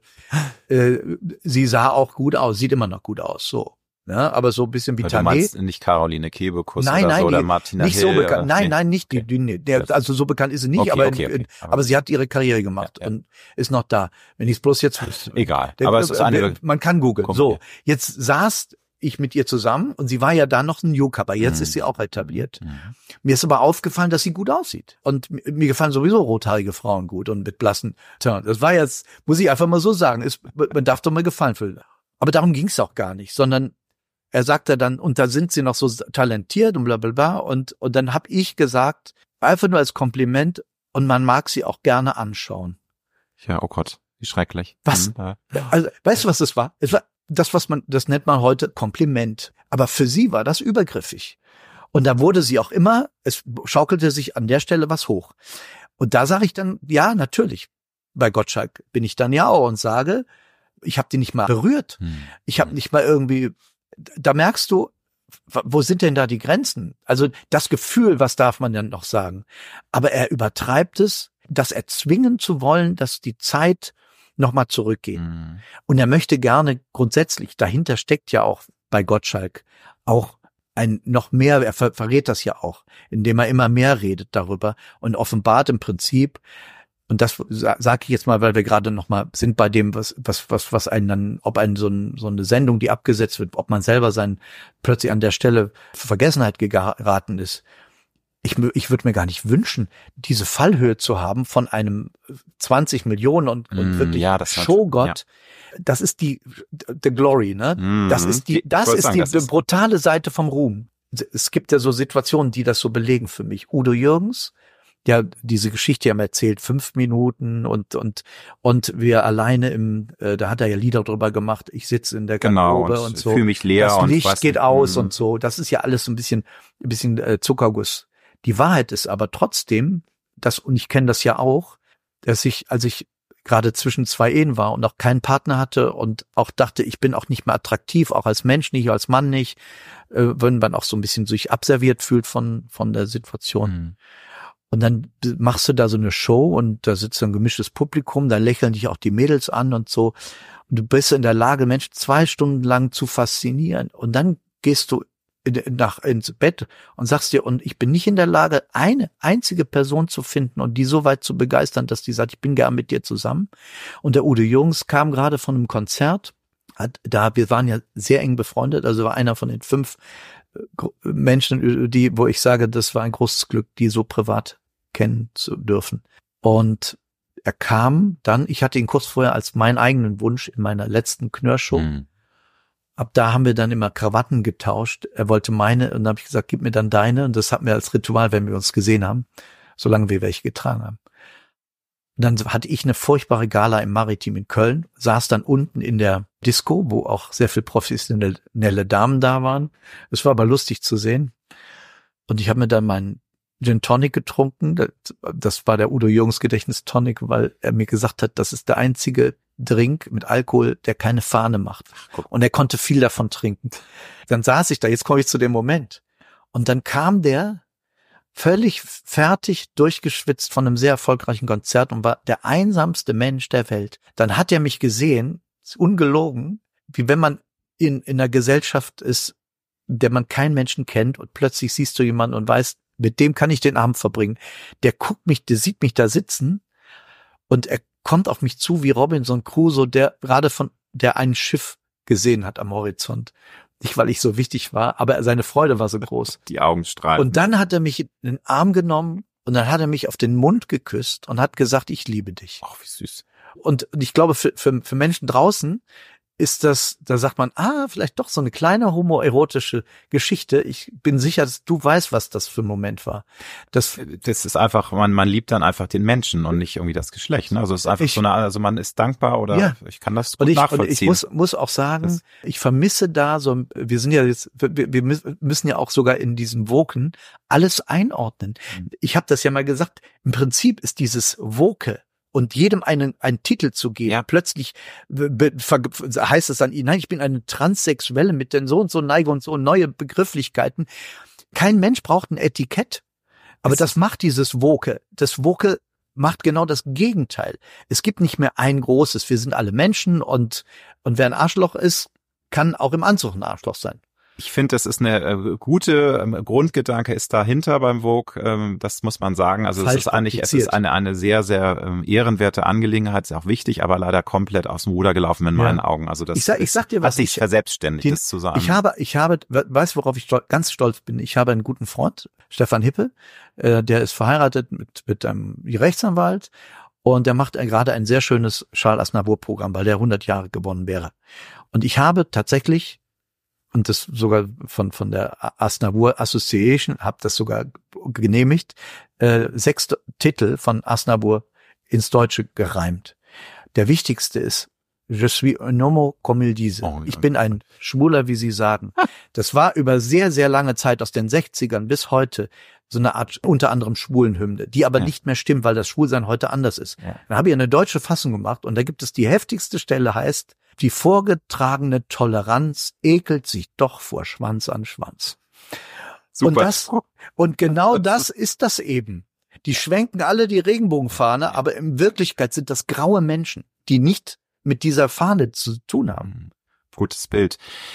äh, sie sah auch gut aus, sieht immer noch gut aus. So. Ja, aber so ein bisschen wie Du meinst nicht Caroline Kebekus nein, oder nein, so, oder die, Martina nicht Hill, so bekannt. Nein, nee. nein, nicht die, die nee, der, also so bekannt ist sie nicht, okay, aber, okay, okay. aber aber sie hat ihre Karriere gemacht ja, ja. und ist noch da. Wenn ich es bloß jetzt wüsste. Egal, der, aber es ist eine, man kann googeln. Komm, so, ja. jetzt saß ich mit ihr zusammen und sie war ja da noch ein Newcomer. Jetzt mhm. ist sie auch etabliert. Mhm. Mir ist aber aufgefallen, dass sie gut aussieht. Und mir gefallen sowieso rothaarige Frauen gut und mit blassen Tönen. Das war jetzt, muss ich einfach mal so sagen, ist, man darf doch mal Gefallen fühlen. Aber darum ging es auch gar nicht, sondern er sagte dann, und da sind sie noch so talentiert und bla bla bla. Und, und dann habe ich gesagt, einfach nur als Kompliment, und man mag sie auch gerne anschauen. Ja, oh Gott, wie schrecklich. Was? Mhm. Also, weißt du, was das war? Es war das, was man, das nennt man heute Kompliment. Aber für sie war das übergriffig. Und da wurde sie auch immer, es schaukelte sich an der Stelle was hoch. Und da sage ich dann, ja, natürlich. Bei Gottschalk bin ich dann ja auch und sage, ich habe die nicht mal berührt. Mhm. Ich habe nicht mal irgendwie, da merkst du, wo sind denn da die Grenzen? Also das Gefühl, was darf man denn noch sagen? Aber er übertreibt es, das erzwingen zu wollen, dass die Zeit nochmal zurückgeht. Mhm. Und er möchte gerne grundsätzlich, dahinter steckt ja auch bei Gottschalk auch ein noch mehr, er ver- verrät das ja auch, indem er immer mehr redet darüber und offenbart im Prinzip, und das sage ich jetzt mal, weil wir gerade noch mal sind bei dem, was was was was einen dann, ob einen so, ein, so eine Sendung, die abgesetzt wird, ob man selber sein plötzlich an der Stelle für Vergessenheit geraten ist. Ich ich würde mir gar nicht wünschen, diese Fallhöhe zu haben von einem zwanzig Millionen und, und mm, wirklich ja, das Showgott. Ja. Das ist die the Glory, ne? Mm, das ist die das ist sagen, die, das die brutale Seite vom Ruhm. Es gibt ja so Situationen, die das so belegen für mich. Udo Jürgens, ja, diese Geschichte haben erzählt, fünf Minuten und und und wir alleine im, äh, da hat er ja Lieder drüber gemacht. Ich sitze in der Garderobe genau, und, und so. Fühle mich leer das und Licht was, geht aus mh. und so. Das ist ja alles so ein bisschen ein bisschen äh, Zuckerguss. Die Wahrheit ist aber trotzdem, das, und ich kenne das ja auch, dass ich, als ich gerade zwischen zwei Ehen war und auch keinen Partner hatte und auch dachte, ich bin auch nicht mehr attraktiv, auch als Mensch nicht, als Mann nicht, äh, wenn man auch so ein bisschen sich abserviert fühlt von von der Situation. Mhm. Und dann machst du da so eine Show und da sitzt so ein gemischtes Publikum, da lächeln dich auch die Mädels an und so. Und du bist in der Lage, Menschen zwei Stunden lang zu faszinieren. Und dann gehst du in, nach ins Bett und sagst dir, und ich bin nicht in der Lage, eine einzige Person zu finden und die so weit zu begeistern, dass die sagt, ich bin gern mit dir zusammen. Und der Udo Jürgens kam gerade von einem Konzert, hat, da wir waren ja sehr eng befreundet, also war einer von den fünf Menschen, die, wo ich sage, das war ein großes Glück, die so privat kennen zu dürfen. Und er kam dann, ich hatte ihn kurz vorher als meinen eigenen Wunsch in meiner letzten Knörrshow. Mhm. Ab da haben wir dann immer Krawatten getauscht. Er wollte meine und dann habe ich gesagt, gib mir dann deine. Und das hatten wir als Ritual, wenn wir uns gesehen haben, solange wir welche getragen haben. Und dann hatte ich eine furchtbare Gala im Maritim in Köln, saß dann unten in der Disco, wo auch sehr viel professionelle Damen da waren. Es war aber lustig zu sehen. Und ich habe mir dann meinen Gin Tonic getrunken. Das war der Udo Jürgens Gedächtnis Tonic, weil er mir gesagt hat, das ist der einzige Drink mit Alkohol, der keine Fahne macht. Und er konnte viel davon trinken. Dann saß ich da, jetzt komme ich zu dem Moment. Und dann kam der völlig fertig, durchgeschwitzt von einem sehr erfolgreichen Konzert und war der einsamste Mensch der Welt. Dann hat er mich gesehen, ungelogen, wie wenn man in, in einer Gesellschaft ist, der man keinen Menschen kennt und plötzlich siehst du jemanden und weißt, mit dem kann ich den Abend verbringen. Der guckt mich, der sieht mich da sitzen und er kommt auf mich zu wie Robinson Crusoe, der gerade von der ein Schiff gesehen hat am Horizont. Nicht, weil ich so wichtig war, aber seine Freude war so groß. Die Augen strahlen. Und dann hat er mich in den Arm genommen und dann hat er mich auf den Mund geküsst und hat gesagt, ich liebe dich. Ach, wie süß. Und ich glaube, für, für, für Menschen draußen ist das, da sagt man, ah, vielleicht doch so eine kleine homoerotische Geschichte. Ich bin sicher, dass du weißt, was das für ein Moment war. Das, das ist einfach, man, man liebt dann einfach den Menschen und nicht irgendwie das Geschlecht. Ne? Also es ist einfach ich, so eine, also man ist dankbar oder ja. ich kann das gut und ich, nachvollziehen. Und ich muss, muss auch sagen, das, ich vermisse da so, wir sind ja jetzt, wir, wir müssen ja auch sogar in diesen Woken alles einordnen. Mhm. Ich habe das ja mal gesagt, im Prinzip ist dieses Woke und jedem einen, einen Titel zu geben. Ja. Plötzlich heißt es dann, nein, ich bin eine Transsexuelle mit den so und so Neigungen und so neue Begrifflichkeiten. Kein Mensch braucht ein Etikett. Aber das, das macht dieses Woke. Das Woke macht genau das Gegenteil. Es gibt nicht mehr ein großes. Wir sind alle Menschen und, und wer ein Arschloch ist, kann auch im Anzug ein Arschloch sein. Ich finde, das ist eine äh, gute ähm, Grundgedanke ist dahinter beim Vogue, ähm, das muss man sagen. Also es ist eigentlich, es ist eine eine sehr sehr ähm, ehrenwerte Angelegenheit, ist auch wichtig, aber leider komplett aus dem Ruder gelaufen in ja. meinen Augen. Also das ich sag, ich sag dir, was hat sich verselbstständigt, das zu sagen. Ich habe, ich habe, weißt du, worauf ich stolz, ganz stolz bin? Ich habe einen guten Freund, Stefan Hippe, äh, der ist verheiratet mit mit einem Rechtsanwalt und der macht gerade ein sehr schönes Charles Aznavour-Programm, weil der hundert Jahre gewonnen wäre. Und ich habe tatsächlich und das sogar von von der Aznavour Association, habe das sogar genehmigt, äh, sechs Titel von Aznavour ins Deutsche gereimt. Der wichtigste ist Je suis un homo comme il disait. Oh, ja. Ich bin ein Schwuler, wie Sie sagen. Das war über sehr, sehr lange Zeit aus den sechzigern bis heute so eine Art unter anderem Schwulenhymne, die aber ja. nicht mehr stimmt, weil das Schwulsein heute anders ist. Ja. Dann habe ich eine deutsche Fassung gemacht und da gibt es die heftigste Stelle, heißt: Die vorgetragene Toleranz ekelt sich doch vor Schwanz an Schwanz. Super. Und das, und genau das ist das eben. Die schwenken alle die Regenbogenfahne, aber in Wirklichkeit sind das graue Menschen, die nicht mit dieser Fahne zu tun haben. Gutes Bild.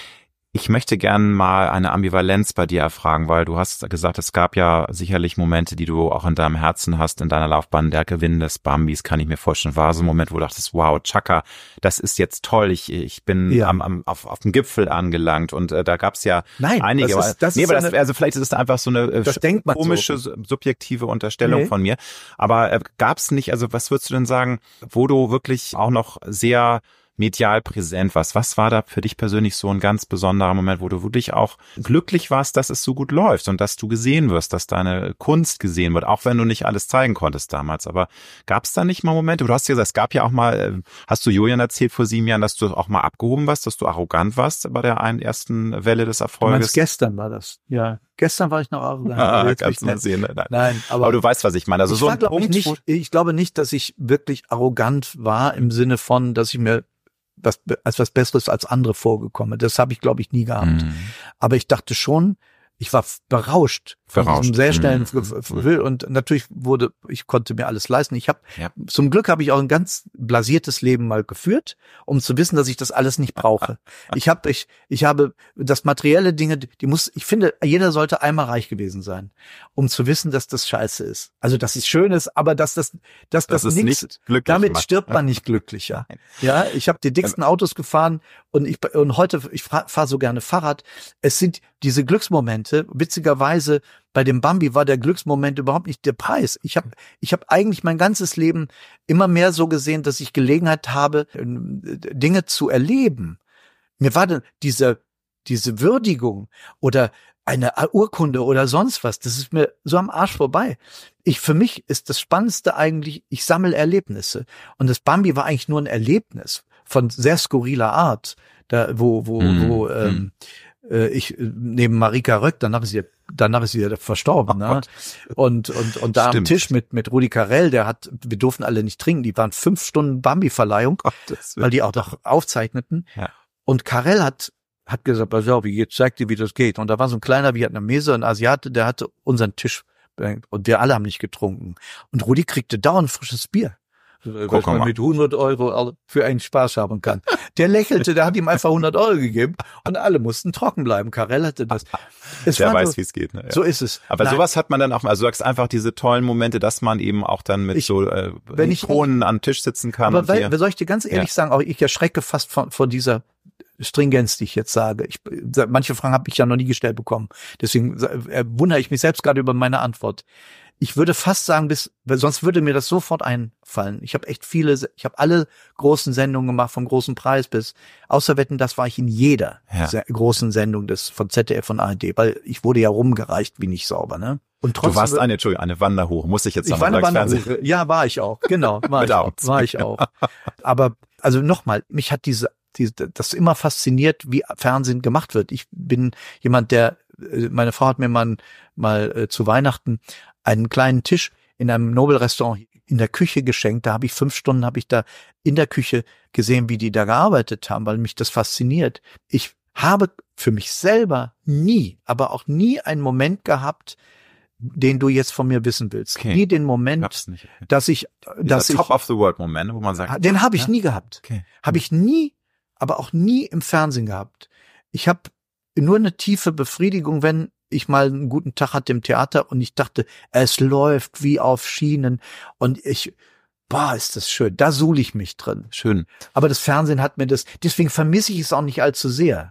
Ich möchte gern mal eine Ambivalenz bei dir erfragen, weil du hast gesagt, es gab ja sicherlich Momente, die du auch in deinem Herzen hast, in deiner Laufbahn. Der Gewinn des Bambis, kann ich mir vorstellen, war so ein Moment, wo du dachtest, wow, Chaka, das ist jetzt toll, ich ich bin ja. am, am, auf, auf dem Gipfel angelangt und äh, da gab's ja Nein, einige. Das ist, das nee, ist aber so das, also vielleicht ist es einfach so eine äh, komische, so. subjektive Unterstellung nee. von mir. Aber äh, gab's nicht, also was würdest du denn sagen, wo du wirklich auch noch sehr medial präsent warst? Was war da für dich persönlich so ein ganz besonderer Moment, wo du wirklich auch glücklich warst, dass es so gut läuft und dass du gesehen wirst, dass deine Kunst gesehen wird, auch wenn du nicht alles zeigen konntest damals. Aber gab es da nicht mal Momente? Du hast ja gesagt, es gab ja auch mal, hast du Julian erzählt vor sieben Jahren, dass du auch mal abgehoben warst, dass du arrogant warst bei der einen ersten Welle des Erfolges? Du meinst, gestern war das, ja. Gestern war ich noch arrogant. Ah, kannst du mal sehen. Nein, Nein aber, aber du weißt, was ich meine. Also ich so war, ein Punkt. Ich, nicht, ich glaube nicht, dass ich wirklich arrogant war im Sinne von, dass ich mir was, als was Besseres als andere vorgekommen. Das habe ich, glaube ich, nie gehabt. Mhm. Aber ich dachte schon, ich war berauscht von berauscht. diesem sehr schnellen mhm. Gefühl und natürlich wurde, ich konnte mir alles leisten. Ich habe, ja. zum Glück habe ich auch ein ganz blasiertes Leben mal geführt, um zu wissen, dass ich das alles nicht brauche. ich habe, ich, ich habe das materielle Dinge, die muss, ich finde, jeder sollte einmal reich gewesen sein, um zu wissen, dass das scheiße ist. Also, dass es schön ist, aber dass das, dass das, das nichts, damit macht. Stirbt man nicht glücklicher. Ja, ich habe die dicksten Autos gefahren und ich, und heute, ich fahre fahr so gerne Fahrrad. Es sind diese Glücksmomente, witzigerweise, bei dem Bambi war der Glücksmoment überhaupt nicht der Preis. Ich habe ich hab eigentlich mein ganzes Leben immer mehr so gesehen, dass ich Gelegenheit habe, Dinge zu erleben. Mir war dann diese, diese Würdigung oder eine Urkunde oder sonst was, das ist mir so am Arsch vorbei. Ich, für mich ist das Spannendste eigentlich, ich sammle Erlebnisse. Und das Bambi war eigentlich nur ein Erlebnis von sehr skurriler Art, da, wo, wo, mm, wo, ähm, mm. ich neben Marika Röck, danach ist sie, danach ist sie verstorben, oh ne? Und, und, und da Stimmt. am Tisch mit, mit Rudi Carrell, der hat, wir durften alle nicht trinken, die waren fünf Stunden Bambi-Verleihung, weil die auch noch aufzeichneten. Ja. Und Carrell hat, hat gesagt, pass auf, ich zeig dir, wie das geht. Und da war so ein kleiner Vietnameser, ein Asiate, der hatte unseren Tisch, und wir alle haben nicht getrunken. Und Rudi kriegte dauernd frisches Bier. Was man mit hundert Euro für einen Spaß haben kann. Der lächelte, der hat ihm einfach hundert Euro gegeben und alle mussten trocken bleiben. Carrell hatte das. Es der weiß, so, wie es geht. Ne? Ja. So ist es. Aber Nein. sowas hat man dann auch mal, also du sagst einfach diese tollen Momente, dass man eben auch dann mit ich, so äh, Kronen am Tisch sitzen kann. Aber weil, soll ich dir ganz ehrlich ja. sagen, auch ich erschrecke fast von, von dieser Stringenz, die ich jetzt sage. Ich, manche Fragen habe ich ja noch nie gestellt bekommen. Deswegen äh, wundere ich mich selbst gerade über meine Antwort. ich würde fast sagen, bis, weil sonst würde mir das sofort einfallen. Ich habe echt viele, ich habe alle großen Sendungen gemacht, vom Großen Preis bis, außer Wetten, das war ich in jeder ja. se- großen Sendung des von Z D F und A R D, weil ich wurde ja rumgereicht wie nicht sauber, ne? Und trotzdem, du warst eine, Entschuldigung, eine Wanderhure, muss ich jetzt ich nochmal war eine sagen. Wanderhure. Ja, war ich auch, genau, war ich auch, war ich auch. Aber, also nochmal, mich hat diese, diese, das immer fasziniert, wie Fernsehen gemacht wird. Ich bin jemand, der, meine Frau hat mir mal, mal äh, zu Weihnachten einen kleinen Tisch in einem Nobel-Restaurant in der Küche geschenkt. Da habe ich fünf Stunden, habe ich da in der Küche gesehen, wie die da gearbeitet haben, weil mich das fasziniert. Ich habe für mich selber nie, aber auch nie einen Moment gehabt, den du jetzt von mir wissen willst. Okay. Nie den Moment, nicht, okay. dass ich, dass ich, Top of the World Moment, wo man sagt, den habe ich ja? nie gehabt. Okay. Habe ich nie, aber auch nie im Fernsehen gehabt. Ich habe nur eine tiefe Befriedigung, wenn ich mal einen guten Tag hatte im Theater und ich dachte, es läuft wie auf Schienen und ich, boah, ist das schön. Da suhle ich mich drin. Schön. Aber das Fernsehen hat mir das, deswegen vermisse ich es auch nicht allzu sehr.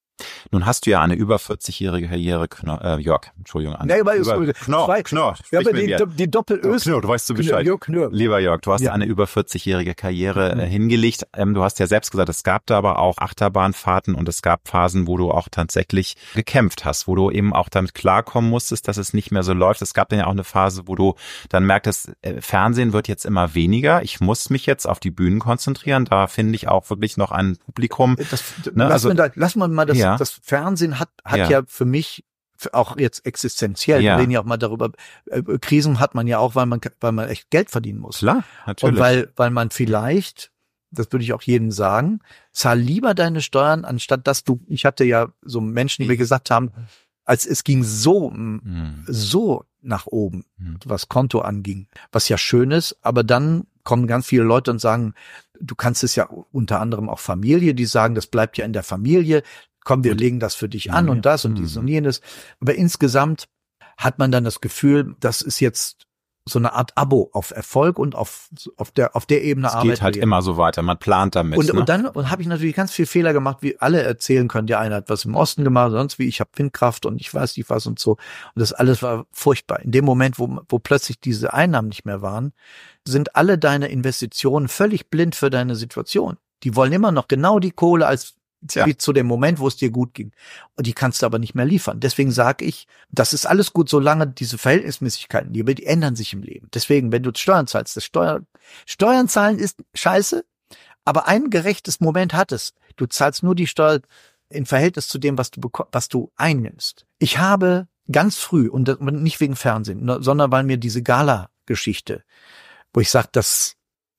Nun hast du ja eine über vierzigjährige Karriere, Knorr, äh, Jörg, Entschuldigung. Eine Nee, aber ist- über, Knorr, zwei- Knorr, sprich Ja, aber mit die, mir. die Doppelös. Knurr, du weißt du Bescheid. Knurr, Knurr. Lieber Jörg, du hast Ja. eine über vierzigjährige Karriere Mhm. äh, hingelegt. Ähm, du hast ja selbst gesagt, es gab da aber auch Achterbahnfahrten und es gab Phasen, wo du auch tatsächlich gekämpft hast, wo du eben auch damit klarkommen musstest, dass es nicht mehr so läuft. Es gab dann ja auch eine Phase, wo du dann merktest, äh, Fernsehen wird jetzt immer weniger. Ich muss mich jetzt auf die Bühnen konzentrieren. Da finde ich auch wirklich noch ein Publikum. Das, Ne, lass, also- man da, lass man mal das, Ja. das Fernsehen hat, hat Ja. ja. für mich für auch jetzt existenziell, Ja. wir reden ja auch mal darüber, äh, Krisen hat man ja auch, weil man, weil man echt Geld verdienen muss. Klar, natürlich. Und weil, weil man vielleicht, das würde ich auch jedem sagen, zahl lieber deine Steuern, anstatt dass du, ich hatte ja so Menschen, die mir gesagt haben, als es ging so, Hm. so nach oben, Hm. was Konto anging, was ja schön ist, aber dann kommen ganz viele Leute und sagen, du kannst es ja unter anderem auch Familie, die sagen, das bleibt ja in der Familie, komm, wir legen das für dich an Ja. und das und Mhm. dies und jenes. Aber insgesamt hat man dann das Gefühl, das ist jetzt so eine Art Abo auf Erfolg und auf, auf der, auf der Ebene Es arbeiten geht halt wir. immer so weiter. Man plant damit. Und, ne? und dann und habe ich natürlich ganz viel Fehler gemacht, wie alle erzählen können. Der eine hat was im Osten gemacht, sonst wie ich habe Windkraft und ich weiß nicht was und so. Und das alles war furchtbar. In dem Moment, wo, wo plötzlich diese Einnahmen nicht mehr waren, sind alle deine Investitionen völlig blind für deine Situation. Die wollen immer noch genau die Kohle als Tja. wie zu dem Moment, wo es dir gut ging. Und die kannst du aber nicht mehr liefern. Deswegen sage ich, das ist alles gut, solange diese Verhältnismäßigkeiten, die, die ändern sich im Leben. Deswegen, wenn du Steuern zahlst, das Steuer, Steuern zahlen ist scheiße, aber ein gerechtes Moment hat es. Du zahlst nur die Steuer in Verhältnis zu dem, was du beko- was du einnimmst. Ich habe ganz früh, und das- und nicht wegen Fernsehen, ne, sondern weil mir diese Gala-Geschichte, wo ich sage, das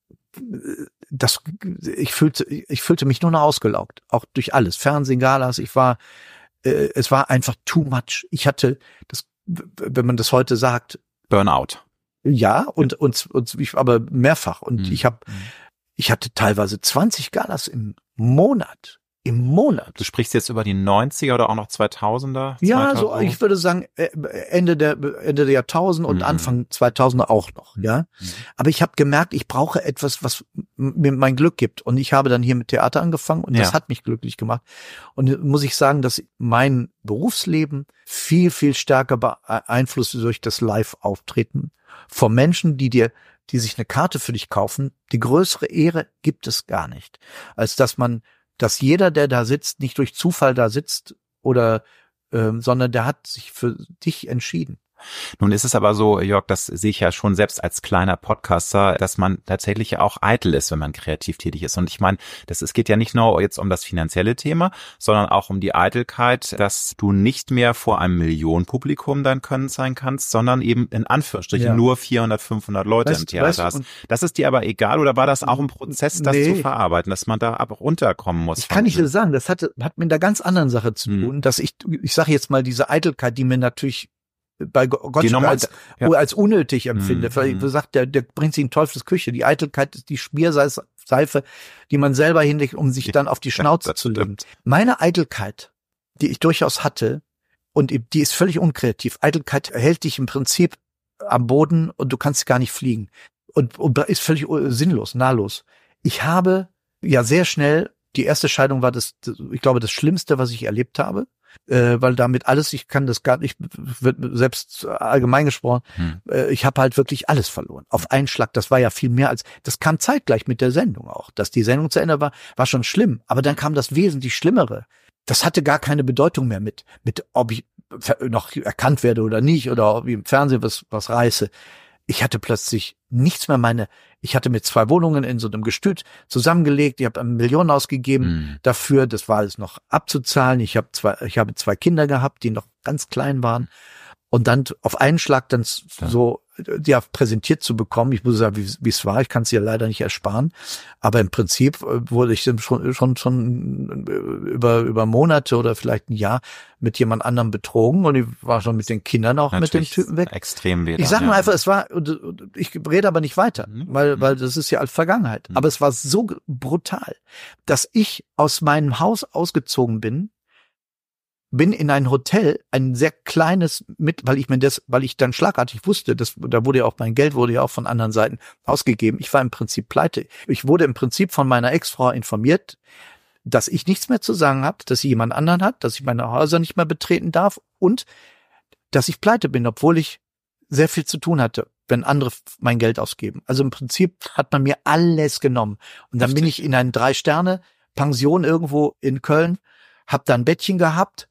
das, ich fühlte, ich fühlte mich nur noch ausgelaugt, auch durch alles, Fernsehen, Galas, ich war, äh, es war einfach too much. Ich hatte, das, wenn man das heute sagt, Burnout. ja, und, und, und ich, aber mehrfach. Und Mhm. ich habe, ich hatte teilweise zwanzig Galas im Monat. Im Monat. Du sprichst jetzt über die neunziger oder auch noch zweitausender? Ja, so, zweitausend? ich würde sagen, äh, Ende der, Ende der Jahrtausend und Mhm. Anfang zweitausender auch noch, ja. Mhm. Aber ich habe gemerkt, ich brauche etwas, was mir mein Glück gibt. Und ich habe dann hier mit Theater angefangen und Ja. das hat mich glücklich gemacht. Und muss ich sagen, dass mein Berufsleben viel, viel stärker beeinflusst durch das Live-Auftreten von Menschen, die dir, die sich eine Karte für dich kaufen. Die größere Ehre gibt es gar nicht, als dass man dass jeder, der da sitzt, nicht durch Zufall da sitzt oder, ähm, sondern der hat sich für dich entschieden. Nun ist es aber so, Jörg, das sehe ich ja schon selbst als kleiner Podcaster, dass man tatsächlich auch eitel ist, wenn man kreativ tätig ist. Und ich meine, das es geht ja nicht nur jetzt um das finanzielle Thema, sondern auch um die Eitelkeit, dass du nicht mehr vor einem Millionenpublikum dein Können zeigen kannst, sondern eben in Anführungsstrichen Ja. nur vierhundert, fünfhund Leute Weißt- im Theater weißt du, hast. und- Das ist dir aber egal oder war das auch ein Prozess, das Nee. zu verarbeiten, dass man da aber runterkommen muss? Ich kann nicht so sagen, das hatte, hat mit einer ganz anderen Sache zu Hm. tun, dass ich, ich sage jetzt mal diese Eitelkeit, die mir natürlich bei Gott Die nochmal- als, ja. als unnötig empfinde. Hm, Vielleicht hm. sagt der, der bringt sich in Teufels Küche. Die Eitelkeit ist die Schmierseife, die man selber hinlegt, um sich dann auf die Schnauze das zu legen. stimmt. Meine Eitelkeit, die ich durchaus hatte, und die ist völlig unkreativ. Eitelkeit hält dich im Prinzip am Boden und du kannst gar nicht fliegen. Und, und ist völlig sinnlos, nahtlos. Ich habe ja sehr schnell, die erste Scheidung war das, ich glaube, das Schlimmste, was ich erlebt habe. äh, weil damit alles, ich kann das gar nicht, wird selbst allgemein gesprochen, hm. äh, ich habe halt wirklich alles verloren. Auf einen Schlag, das war ja viel mehr als, das kam zeitgleich mit der Sendung auch. Dass die Sendung zu Ende war, war schon schlimm. Aber dann kam das wesentlich Schlimmere. Das hatte gar keine Bedeutung mehr mit, mit ob ich noch erkannt werde oder nicht oder ob ich im Fernsehen was, was reiße. Ich hatte plötzlich nichts mehr meine, ich hatte mir zwei Wohnungen in so einem Gestüt zusammengelegt, ich habe Millionen ausgegeben mm. dafür, das war alles noch abzuzahlen. Ich habe zwei, ich habe zwei Kinder gehabt, die noch ganz klein waren. Und dann auf einen Schlag dann ja. so ja präsentiert zu bekommen, ich muss sagen, wie es war, ich kann es ja leider nicht ersparen, aber im Prinzip wurde ich schon schon schon über über Monate oder vielleicht ein Jahr mit jemand anderem betrogen und ich war schon mit den Kindern auch Natürlich mit dem Typen weg. Extrem weh. Ich sag mal ja. einfach, es war, ich rede aber nicht weiter, mhm. weil weil das ist ja als Vergangenheit. Mhm. Aber es war so brutal, dass ich aus meinem Haus ausgezogen bin. Bin in ein Hotel, ein sehr kleines mit, weil ich mir das, weil ich dann schlagartig wusste, das, da wurde ja auch mein Geld wurde ja auch von anderen Seiten ausgegeben. Ich war im Prinzip pleite. Ich wurde im Prinzip von meiner Ex-Frau informiert, dass ich nichts mehr zu sagen habe, dass sie jemand anderen hat, dass ich meine Häuser nicht mehr betreten darf und dass ich pleite bin, obwohl ich sehr viel zu tun hatte, wenn andere mein Geld ausgeben. Also im Prinzip hat man mir alles genommen. Und dann Richtig. bin ich in eine Drei-Sterne-Pension irgendwo in Köln, hab da ein Bettchen gehabt.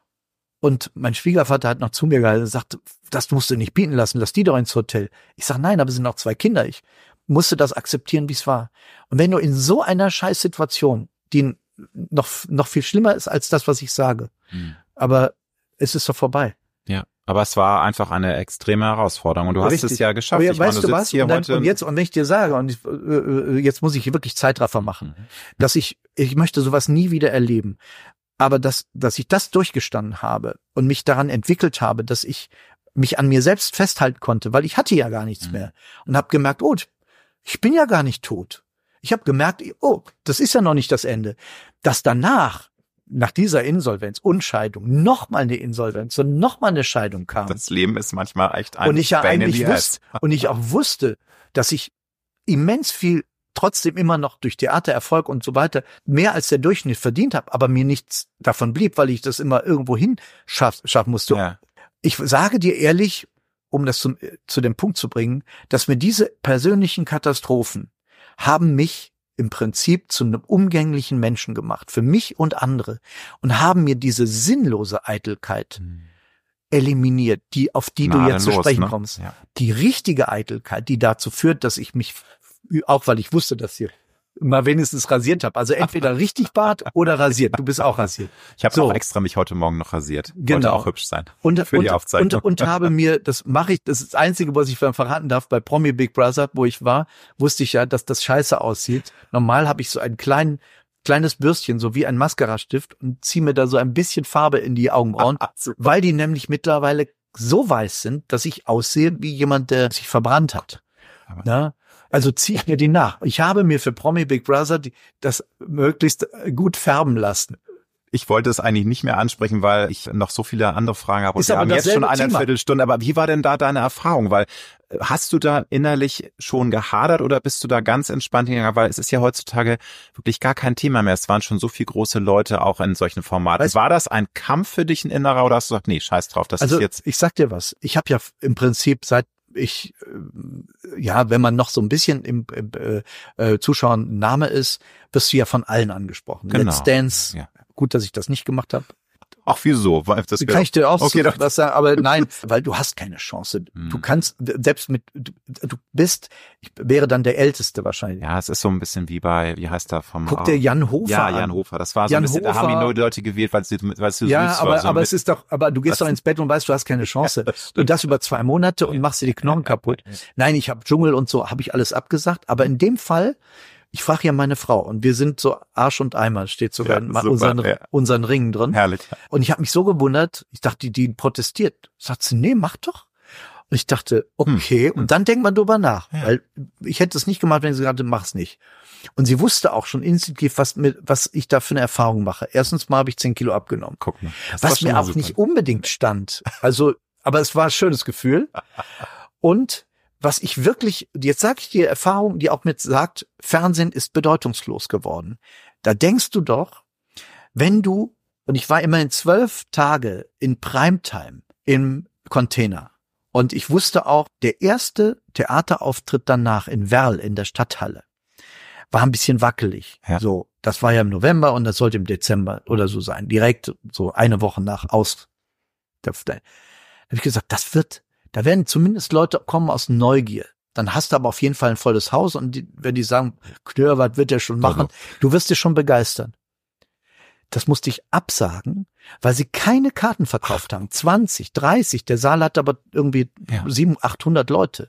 Und mein Schwiegervater hat noch zu mir gehalten und sagt, das musst du nicht bieten lassen, lass die doch ins Hotel. Ich sage, nein, aber es sind noch zwei Kinder. Ich musste das akzeptieren, wie es war. Und wenn du in so einer Scheißsituation, die noch noch viel schlimmer ist als das, was ich sage, hm. aber es ist doch vorbei. Ja, aber es war einfach eine extreme Herausforderung und du Richtig. hast es ja geschafft. Ja, ich weißt meine, du du sitzt was? hier und, dann, heute und jetzt, und wenn ich dir sage, und ich, äh, jetzt muss ich wirklich Zeitraffer machen, mhm. dass ich, ich möchte sowas nie wieder erleben. Aber dass, dass ich das durchgestanden habe und mich daran entwickelt habe, dass ich mich an mir selbst festhalten konnte, weil ich hatte ja gar nichts mhm. mehr und habe gemerkt, oh, ich bin ja gar nicht tot. Ich habe gemerkt, oh, das ist ja noch nicht das Ende. Dass danach, nach dieser Insolvenz und Scheidung, nochmal eine Insolvenz und nochmal eine Scheidung kam. Das Leben ist manchmal echt ein und ich ja Pain in eigentlich the wusste, und ich auch wusste, dass ich immens viel trotzdem immer noch durch Theatererfolg und so weiter mehr als der Durchschnitt verdient habe, aber mir nichts davon blieb, weil ich das immer irgendwo hin schaff, schaffen musste. Ja. Ich sage dir ehrlich, um das zum, zu dem Punkt zu bringen, dass mir diese persönlichen Katastrophen haben mich im Prinzip zu einem umgänglichen Menschen gemacht, für mich und andere, und haben mir diese sinnlose Eitelkeit hm. eliminiert, die auf die Na, du jetzt zu sprechen ne? kommst. Ja. Die richtige Eitelkeit, die dazu führt, dass ich mich auch weil ich wusste, dass ich mal wenigstens rasiert habe. Also entweder richtig Bart oder rasiert. Du bist auch rasiert. Ich habe so. auch extra mich heute Morgen noch rasiert. Genau. Wollte auch hübsch sein. Und, für und, die Aufzeichnung. Und, und habe mir, das mache ich, das ist das Einzige, was ich verraten darf, bei Promi Big Brother, wo ich war, wusste ich ja, dass das scheiße aussieht. Normal habe ich so einen kleinen, kleines Bürstchen, so wie ein Mascara-Stift und ziehe mir da so ein bisschen Farbe in die Augenbrauen, weil die nämlich mittlerweile so weiß sind, dass ich aussehe wie jemand, der sich verbrannt hat. Na? Also ziehe ich mir die nach. Ich habe mir für Promi Big Brother die, das möglichst gut färben lassen. Ich wollte es eigentlich nicht mehr ansprechen, weil ich noch so viele andere Fragen habe. Und wir haben jetzt schon eine Thema. Viertelstunde. Aber wie war denn da deine Erfahrung? Weil hast du da innerlich schon gehadert oder bist du da ganz entspannt hingegangen? Weil es ist ja heutzutage wirklich gar kein Thema mehr. Es waren schon so viele große Leute auch in solchen Formaten. Weißt, war das ein Kampf für dich, ein innerer, oder hast du gesagt, nee, scheiß drauf, das also ist jetzt... Ich sag dir was. Ich habe ja im Prinzip seit ich, ja, wenn man noch so ein bisschen im, im äh, Zuschauer Name ist, wirst du ja von allen angesprochen. Genau. Let's Dance, ja. Gut, dass ich das nicht gemacht habe. Ach, wieso? Das kann ich dir auch okay, so was sagen, aber nein, weil du hast keine Chance. Hm. Du kannst, selbst mit, du, du bist, ich wäre dann der Älteste wahrscheinlich. Ja, es ist so ein bisschen wie bei, wie heißt der vom... Guck dir Jan Hofer Ja, an. Jan Hofer, das war so Jan ein bisschen, Hofer, da haben ihn nur die Leute gewählt, weil sie, weil sie ja, süß aber, war. So aber mit, es ist doch, aber du gehst doch ins Bett und weißt, du hast keine Chance. Und das über zwei Monate und machst dir die Knochen kaputt. Nein, ich habe Dschungel und so, habe ich alles abgesagt, aber in dem Fall, ich frage ja meine Frau und wir sind so Arsch und Eimer, steht sogar ja, in super, unseren, ja. unseren Ringen drin. Herrlich. Und ich habe mich so gewundert, ich dachte, die, die protestiert. Sagt sie, nee, mach doch. Und ich dachte, okay. Hm. Und dann denkt man drüber nach, ja. weil ich hätte es nicht gemacht, wenn sie gesagt hätte, mach's nicht. Und sie wusste auch schon instinktiv, was, mit, was ich da für eine Erfahrung mache. Erstens mal habe ich zehn Kilo abgenommen. Guck mal. Was mir auch super. Nicht unbedingt stand. Also, aber es war ein schönes Gefühl. Und was ich wirklich, jetzt sage ich dir Erfahrung, die auch mit sagt, Fernsehen ist bedeutungslos geworden. Da denkst du doch, wenn du Und ich war immerhin zwölf Tage in Primetime im Container. Und ich wusste auch, der erste Theaterauftritt danach in Werl in der Stadthalle war ein bisschen wackelig. Ja. So, das war ja im November und das sollte im Dezember oder so sein. Direkt so eine Woche nach aus. Da, da habe ich gesagt, das wird, da werden zumindest Leute kommen aus Neugier. Dann hast du aber auf jeden Fall ein volles Haus und die, wenn die sagen, Knör, was wird der schon machen? Also. Du wirst dich schon begeistern. Das musste ich absagen, weil sie keine Karten verkauft haben. zwanzig, dreißig. Der Saal hat aber irgendwie ja. siebenhundert, achthundert Leute.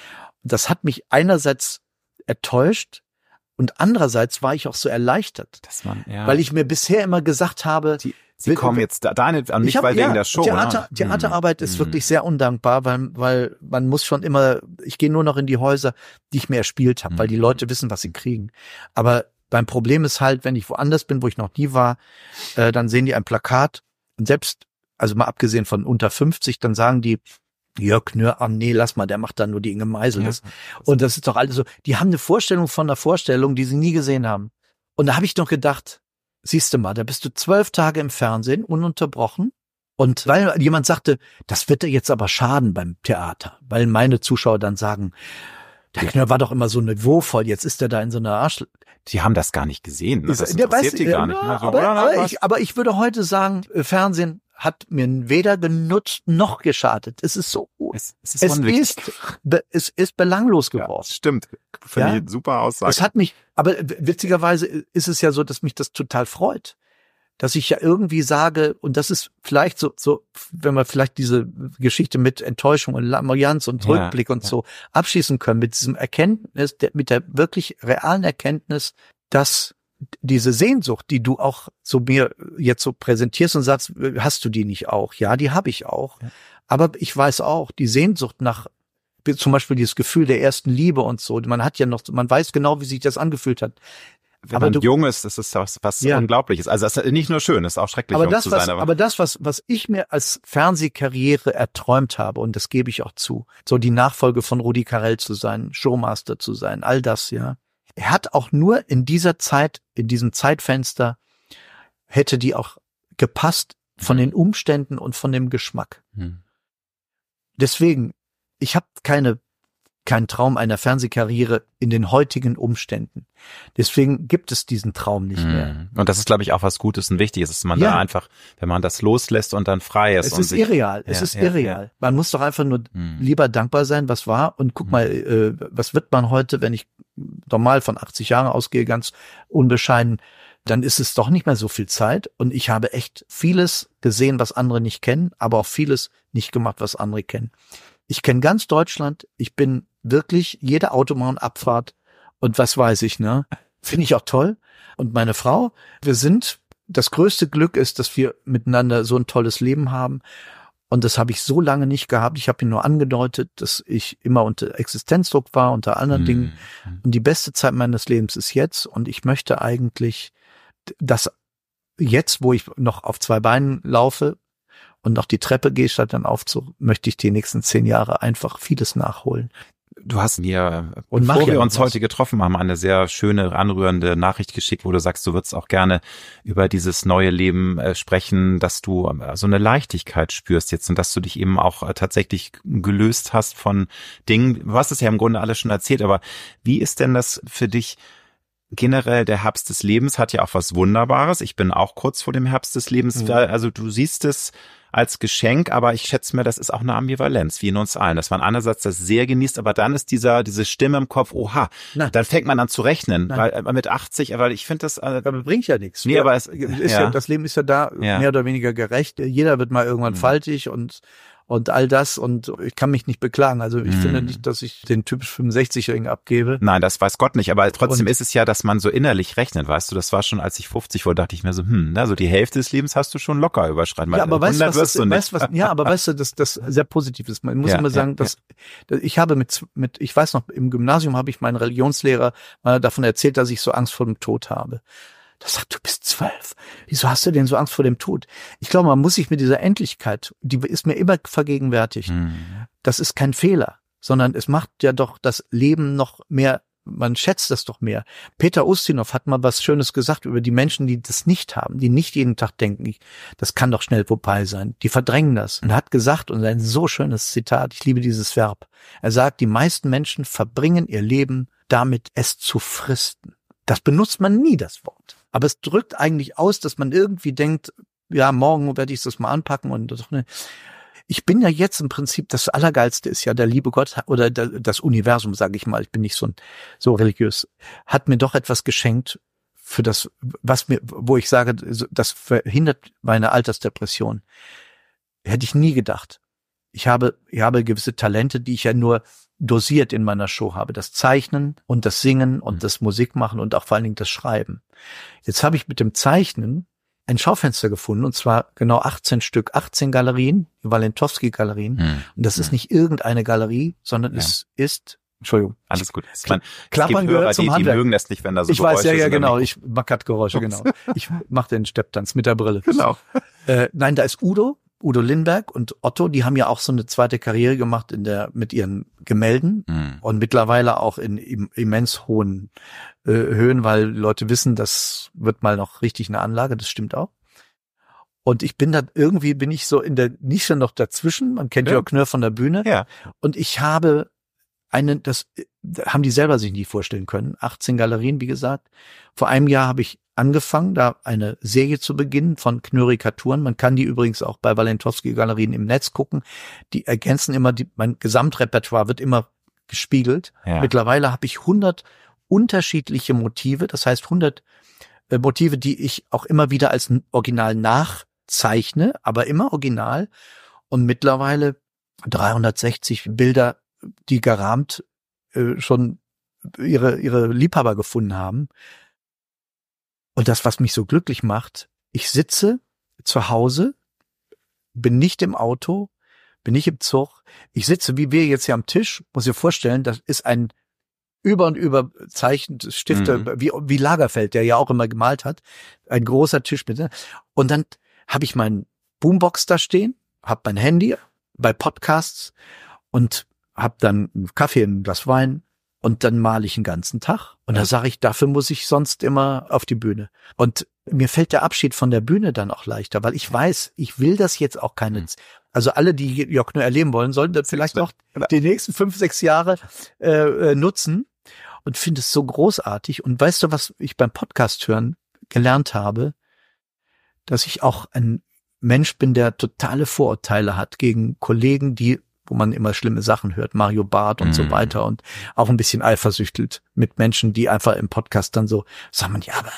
Das hat mich einerseits enttäuscht und andererseits war ich auch so erleichtert. Dass man, ja. Weil ich mir bisher immer gesagt habe, die, sie will, kommen jetzt da, da nicht an mich, hab, weil ja, wegen der Show. Theater, ne? Theaterarbeit hm. ist wirklich sehr undankbar, weil, weil man muss schon immer, ich gehe nur noch in die Häuser, die ich mir erspielt habe, hm. weil die Leute wissen, was sie kriegen. Aber mein Problem ist halt, wenn ich woanders bin, wo ich noch nie war, äh, dann sehen die ein Plakat und selbst, also mal abgesehen von unter fünfzig, dann sagen die, Jörg Knör, ah nee, lass mal, der macht dann nur die Inge Meisel. Ja. Und das ist doch alles so, die haben eine Vorstellung von einer Vorstellung, die sie nie gesehen haben. Und da habe ich noch gedacht, siehst du mal, da bist du zwölf Tage im Fernsehen, ununterbrochen. Und weil jemand sagte, das wird dir jetzt aber schaden beim Theater, weil meine Zuschauer dann sagen, der Knör war doch immer so niveauvoll, jetzt ist er da in so einer Arsch. Die haben das gar nicht gesehen. Ne? Das der interessiert weiß, die gar ja, nicht. Ne? So, aber, aber, ich, aber ich würde heute sagen, Fernsehen hat mir weder genutzt noch geschadet. Es ist so, es, es, ist, es, ist, es ist belanglos geworden. Ja, stimmt. Finde ja? ich super Aussage. Es hat mich, aber witzigerweise ist es ja so, dass mich das total freut. Dass ich ja irgendwie sage, und das ist vielleicht so, so, wenn wir vielleicht diese Geschichte mit Enttäuschung und Lamoyanz und Rückblick ja, und ja. so abschließen können, mit diesem Erkenntnis, der, mit der wirklich realen Erkenntnis, dass diese Sehnsucht, die du auch so mir jetzt so präsentierst und sagst, hast du die nicht auch? Ja, die habe ich auch. Ja. Aber ich weiß auch, die Sehnsucht nach, zum Beispiel dieses Gefühl der ersten Liebe und so, man hat ja noch, man weiß genau, wie sich das angefühlt hat. Wenn aber man du, jung ist, das ist was, was ja. Unglaubliches. Also das ist nicht nur schön, es ist auch schrecklich, aber jung das, zu was, sein. Aber, aber das, was, was ich mir als Fernsehkarriere erträumt habe, und das gebe ich auch zu, so die Nachfolge von Rudi Carrell zu sein, Showmaster zu sein, all das, ja. Er hat auch nur in dieser Zeit, in diesem Zeitfenster, hätte die auch gepasst von den Umständen und von dem Geschmack. Hm. Deswegen, ich habe keine kein Traum einer Fernsehkarriere in den heutigen Umständen. Deswegen gibt es diesen Traum nicht mehr. Und das ist, glaube ich, auch was Gutes und Wichtiges, dass man ja. da einfach, wenn man das loslässt und dann frei ist. Es und ist sich, irreal, es ja, ist ja, irreal. Ja. Man muss doch einfach nur hm. lieber dankbar sein, was war. Und guck hm. mal, äh, was wird man heute, wenn ich normal von achtzig Jahren ausgehe, ganz unbescheiden, dann ist es doch nicht mehr so viel Zeit. Und ich habe echt vieles gesehen, was andere nicht kennen, aber auch vieles nicht gemacht, was andere kennen. Ich kenne ganz Deutschland, ich bin wirklich jede Autobahnabfahrt und was weiß ich, ne? Finde ich auch toll. Und meine Frau, wir sind, das größte Glück ist, dass wir miteinander so ein tolles Leben haben. Und das habe ich so lange nicht gehabt. Ich habe ihn nur angedeutet, dass ich immer unter Existenzdruck war, unter anderen mhm. Dingen. Und die beste Zeit meines Lebens ist jetzt. Und ich möchte eigentlich, dass jetzt, wo ich noch auf zwei Beinen laufe und noch die Treppe gehe, statt dann aufzug, möchte ich die nächsten zehn Jahre einfach vieles nachholen. Du hast mir, und bevor wir ja uns was. heute getroffen haben, eine sehr schöne, anrührende Nachricht geschickt, wo du sagst, du würdest auch gerne über dieses neue Leben äh, sprechen, dass du äh, so eine Leichtigkeit spürst jetzt und dass du dich eben auch äh, tatsächlich gelöst hast von Dingen. Du hast es ja im Grunde alles schon erzählt, aber wie ist denn das für dich generell? Der Herbst des Lebens hat ja auch was Wunderbares. Ich bin auch kurz vor dem Herbst des Lebens. Mhm. Also du siehst es als Geschenk, aber ich schätze mir, das ist auch eine Ambivalenz, wie in uns allen, dass man einerseits das sehr genießt, aber dann ist dieser diese Stimme im Kopf, oha, Nein. dann fängt man an zu rechnen, Nein. weil mit achtzig, weil ich finde das... Äh, aber bringt ja nichts. Nee, aber es, ist ja. Ja, das Leben ist ja da ja. mehr oder weniger gerecht. Jeder wird mal irgendwann mhm. faltig und und all das und ich kann mich nicht beklagen. Also ich mm. finde nicht, dass ich den typisch fünfundsechzigjährigen abgebe. Nein, das weiß Gott nicht. Aber trotzdem und ist es ja, dass man so innerlich rechnet, weißt du. Das war schon, als ich fünfzig wurde, dachte ich mir so, hm, na, so die Hälfte des Lebens hast du schon locker überschreiten. Ja, aber weißt du, was, das, weißt, was, ja, aber weißt du, dass das sehr positiv ist. Man muss ja, immer sagen, ja, dass, ja. ich habe mit, mit, ich weiß noch, im Gymnasium habe ich meinen Religionslehrer mal davon erzählt, dass ich so Angst vor dem Tod habe. Da sagt, du bist zwölf. Wieso hast du denn so Angst vor dem Tod? Ich glaube, man muss sich mit dieser Endlichkeit, die ist mir immer vergegenwärtigt. Mhm. Das ist kein Fehler, sondern es macht ja doch das Leben noch mehr man schätzt das doch mehr. Peter Ustinov hat mal was Schönes gesagt über die Menschen, die das nicht haben, die nicht jeden Tag denken, ich, das kann doch schnell vorbei sein. Die verdrängen das. Und er hat gesagt, und ein so schönes Zitat, ich liebe dieses Verb, er sagt, die meisten Menschen verbringen ihr Leben damit, es zu fristen. Das benutzt man nie, das Wort. Aber es drückt eigentlich aus, dass man irgendwie denkt, ja, morgen werde ich das mal anpacken und doch ne. Ich bin ja jetzt im Prinzip, das Allergeilste ist ja der liebe Gott oder das Universum, sage ich mal, ich bin nicht so, so religiös, hat mir doch etwas geschenkt für das, was mir, wo ich sage, das verhindert meine Altersdepression. Hätte ich nie gedacht. Ich habe, ich habe gewisse Talente, die ich ja nur dosiert in meiner Show habe. Das Zeichnen und das Singen und das Musikmachen und auch vor allen Dingen das Schreiben. Jetzt habe ich mit dem Zeichnen ein Schaufenster gefunden, und zwar genau achtzehn Stück, achtzehn Galerien, Walentowski-Galerien. Hm. Und das ist nicht irgendeine Galerie, sondern ja. es ist, Entschuldigung. Alles gut. Ich mein, Klappern Hörer, gehört zum die, Handwerk. Die mögen das nicht, wenn da so ich Geräusche weiß, ja, ja, sind. genau. Ich mag halt Geräusche, Ups. genau. Ich mache den Stepptanz mit der Brille. Genau. Äh, nein, da ist Udo, Udo Lindberg und Otto, die haben ja auch so eine zweite Karriere gemacht in der, mit ihren Gemälden hm. und mittlerweile auch in im, immens hohen äh, Höhen, weil Leute wissen, das wird mal noch richtig eine Anlage, das stimmt auch. Und ich bin da, irgendwie bin ich so in der Nische noch dazwischen. Man kennt ja Jörg Knörr von der Bühne. Ja. Und ich habe eine, das haben die selber sich nie vorstellen können. achtzehn Galerien, wie gesagt. Vor einem Jahr habe ich angefangen, da eine Serie zu beginnen von Knörikaturen. Man kann die übrigens auch bei Walentowski-Galerien im Netz gucken. Die ergänzen immer, die, mein Gesamtrepertoire wird immer gespiegelt. Ja. Mittlerweile habe ich hundert unterschiedliche Motive. Das heißt hundert äh, Motive, die ich auch immer wieder als Original nach zeichne, aber immer original, und mittlerweile dreihundertsechzig Bilder, die gerahmt äh, schon ihre ihre Liebhaber gefunden haben. Und das, was mich so glücklich macht, ich sitze zu Hause, bin nicht im Auto, bin nicht im Zug, ich sitze, wie wir jetzt hier am Tisch, muss ich vorstellen, das ist ein über und über Zeichen, Stifte, mhm. wie, wie Lagerfeld, der ja auch immer gemalt hat, ein großer Tisch mit, und dann habe ich meinen Boombox da stehen, habe mein Handy bei Podcasts und habe dann einen Kaffee, ein Glas Wein, und dann male ich den ganzen Tag. Und ja. da sage ich, dafür muss ich sonst immer auf die Bühne. Und mir fällt der Abschied von der Bühne dann auch leichter, weil ich weiß, ich will das jetzt auch keine, mhm. also alle, die Jörg Knörr erleben wollen, sollten das vielleicht noch die nächsten fünf, sechs Jahre äh, nutzen, und finde es so großartig. Und weißt du, was ich beim Podcast hören gelernt habe? Dass ich auch ein Mensch bin, der totale Vorurteile hat gegen Kollegen, die, wo man immer schlimme Sachen hört, Mario Barth und mm. so weiter, und auch ein bisschen eifersüchtelt mit Menschen, die einfach im Podcast dann so sagen, ja, aber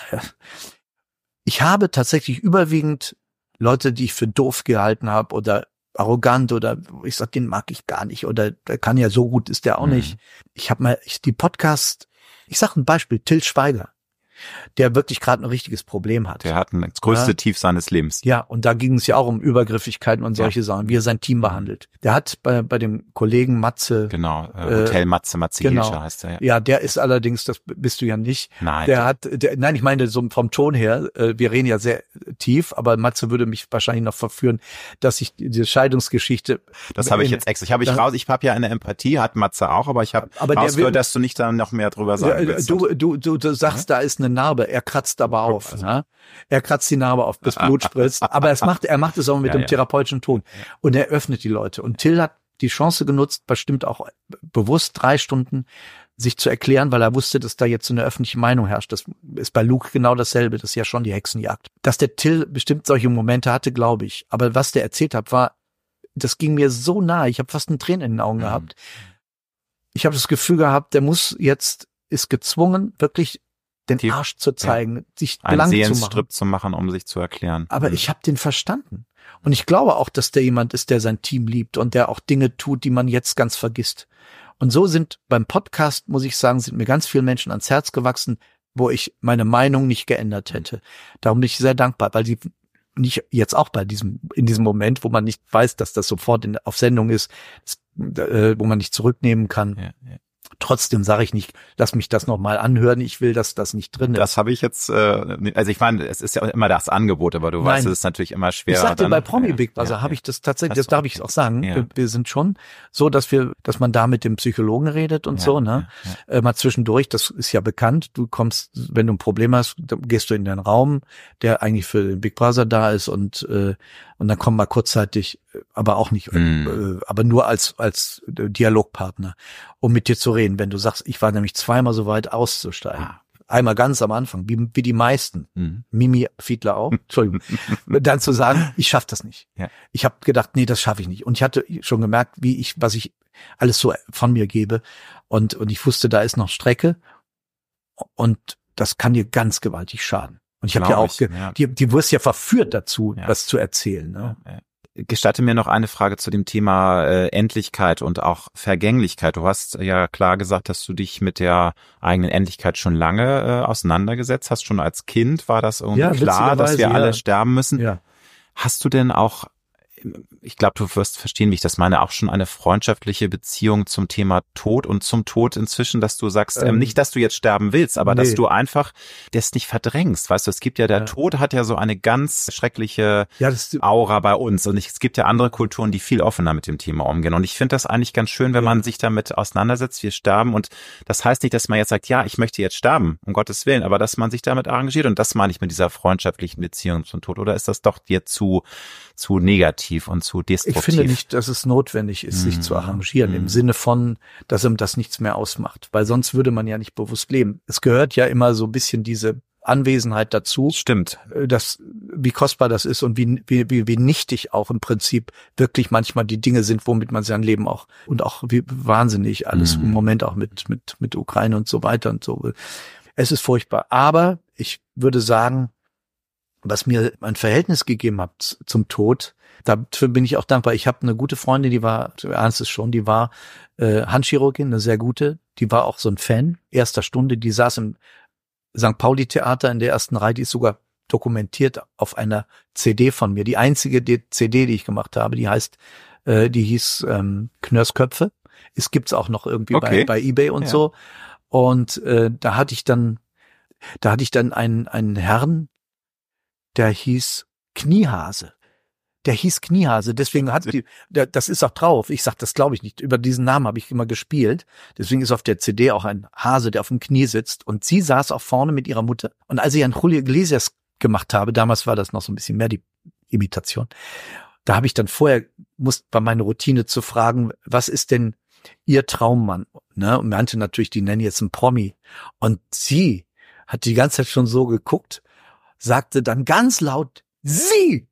ich habe tatsächlich überwiegend Leute, die ich für doof gehalten habe oder arrogant, oder ich sag, den mag ich gar nicht, oder der kann ja so gut, ist der auch mm. nicht. Ich habe mal ich, die Podcast, ich sag ein Beispiel, Till Schweiger, der wirklich gerade ein richtiges Problem hat. Der hat ein, das größte ja. Tief seines Lebens. Ja, und da ging es ja auch um Übergriffigkeiten und solche ja. Sachen, wie er sein Team behandelt. Der hat bei bei dem Kollegen Matze... Genau, äh, Hotel Matze, Matze genau. Hilscher heißt er. Ja. ja, der ist allerdings, das bist du ja nicht. Nein. Der hat, der, nein, ich meine so vom Ton her, äh, wir reden ja sehr tief, aber Matze würde mich wahrscheinlich noch verführen, dass ich diese Scheidungsgeschichte... Das habe ich jetzt extra. Ich habe ich raus, ich habe ja eine Empathie, hat Matze auch, aber ich habe rausgehört, dass du nicht da noch mehr drüber sagen willst. Du, du, du, du sagst, ja? da ist eine Narbe, er kratzt aber auf. Also. Ne? Er kratzt die Narbe auf, bis Blut spritzt. Aber es macht, er macht es auch mit ja, dem ja. therapeutischen Ton. Und er öffnet die Leute. Und Till hat die Chance genutzt, bestimmt auch bewusst drei Stunden sich zu erklären, weil er wusste, dass da jetzt so eine öffentliche Meinung herrscht. Das ist bei Luke genau dasselbe. Das ist ja schon die Hexenjagd. Dass der Till bestimmt solche Momente hatte, glaube ich. Aber was der erzählt hat, war, das ging mir so nahe. Ich habe fast einen Tränen in den Augen mhm. gehabt. Ich habe das Gefühl gehabt, der muss jetzt, ist gezwungen, wirklich den Tief, Arsch zu zeigen, ja. sich blank zu machen. Einen Seelenstrip zu machen, um sich zu erklären. Aber mhm. ich habe den verstanden. Und ich glaube auch, dass der jemand ist, der sein Team liebt und der auch Dinge tut, die man jetzt ganz vergisst. Und so sind beim Podcast, muss ich sagen, sind mir ganz viele Menschen ans Herz gewachsen, wo ich meine Meinung nicht geändert hätte. Darum bin ich sehr dankbar, weil sie nicht jetzt auch bei diesem, in diesem Moment, wo man nicht weiß, dass das sofort in, auf Sendung ist, das, äh, wo man nicht zurücknehmen kann. Ja, ja. Trotzdem sage ich nicht, lass mich das nochmal anhören, ich will, dass das nicht drin ist. Das habe ich jetzt, äh, also ich meine, es ist ja immer das Angebot, aber du Nein. weißt, es ist natürlich immer schwer. Ich sagte, dann, bei Promi ja, Big Brother ja, habe ich das tatsächlich, das das darf ich auch sagen, ja. wir, wir sind schon so, dass wir, dass man da mit dem Psychologen redet und ja, so, ne, ja, ja. Äh, mal zwischendurch, das ist ja bekannt, du kommst, wenn du ein Problem hast, dann gehst du in den Raum, der eigentlich für den Big Brother da ist und äh, und dann kommt mal kurzzeitig, aber auch nicht, mm. äh, aber nur als als Dialogpartner, um mit dir zu reden. Wenn du sagst, ich war nämlich zweimal so weit auszusteigen. Ah. Einmal ganz am Anfang, wie, wie die meisten. Mm. Mimi Fiedler auch, Entschuldigung. Dann zu sagen, ich schaff das nicht. Ja. Ich habe gedacht, nee, das schaffe ich nicht. Und ich hatte schon gemerkt, wie ich, was ich alles so von mir gebe. Und und ich wusste, da ist noch Strecke. Und das kann dir ganz gewaltig schaden. Und ich habe ja auch, ich, ja. die, die wirst ja verführt dazu, ja. was zu erzählen. Ne? Ja, ja. Gestatte mir noch eine Frage zu dem Thema äh, Endlichkeit und auch Vergänglichkeit. Du hast ja klar gesagt, dass du dich mit der eigenen Endlichkeit schon lange äh, auseinandergesetzt hast. Schon als Kind war das irgendwie ja, klar, dass wir alle ja. sterben müssen. Ja. Hast du denn auch, ich glaube, du wirst verstehen, wie ich das meine, auch schon eine freundschaftliche Beziehung zum Thema Tod und zum Tod inzwischen, dass du sagst, ähm, nicht, dass du jetzt sterben willst, aber nee. dass du einfach das nicht verdrängst. Weißt du, es gibt ja, der ja. Tod hat ja so eine ganz schreckliche ja, das, Aura bei uns und es gibt ja andere Kulturen, die viel offener mit dem Thema umgehen und ich finde das eigentlich ganz schön, wenn ja. man sich damit auseinandersetzt, wir sterben und das heißt nicht, dass man jetzt sagt, ja, ich möchte jetzt sterben, um Gottes Willen, aber dass man sich damit arrangiert und das meine ich mit dieser freundschaftlichen Beziehung zum Tod oder ist das doch dir zu, zu negativ und zu destruktiv? Ich finde nicht, dass es notwendig ist, sich mm. zu arrangieren, mm. im Sinne von, dass ihm das nichts mehr ausmacht, weil sonst würde man ja nicht bewusst leben. Es gehört ja immer so ein bisschen diese Anwesenheit dazu. Stimmt. Dass, wie kostbar das ist und wie, wie, wie, wie nichtig auch im Prinzip wirklich manchmal die Dinge sind, womit man sein Leben auch, und auch wie wahnsinnig alles mm. im Moment auch mit, mit, mit Ukraine und so weiter und so. Es ist furchtbar. Aber ich würde sagen, was mir ein Verhältnis gegeben hat zum Tod, dafür bin ich auch dankbar. Ich habe eine gute Freundin, die war, du ahnst es schon, die war äh, Handchirurgin, eine sehr gute. Die war auch so ein Fan, erster Stunde. Die saß im Sankt Pauli-Theater in der ersten Reihe. Die ist sogar dokumentiert auf einer C D von mir. Die einzige C D, die ich gemacht habe, die heißt, äh, die hieß ähm, Knörs Köpfe. Es gibt's auch noch irgendwie okay. bei, bei eBay und ja. so. Und äh, da hatte ich dann, da hatte ich dann einen einen Herrn, der hieß Kniehase. Der hieß Kniehase, deswegen hat die, der, das ist auch drauf. Ich sag, das glaube ich nicht. Über diesen Namen habe ich immer gespielt. Deswegen ist auf der C D auch ein Hase, der auf dem Knie sitzt. Und sie saß auch vorne mit ihrer Mutter. Und als ich an Julio Iglesias gemacht habe, damals war das noch so ein bisschen mehr die Imitation, da habe ich dann vorher, muss, war meine Routine zu fragen, was ist denn ihr Traummann? Ne? Und meinte natürlich, die nennen jetzt einen Promi. Und sie hat die ganze Zeit schon so geguckt, sagte dann ganz laut, sie!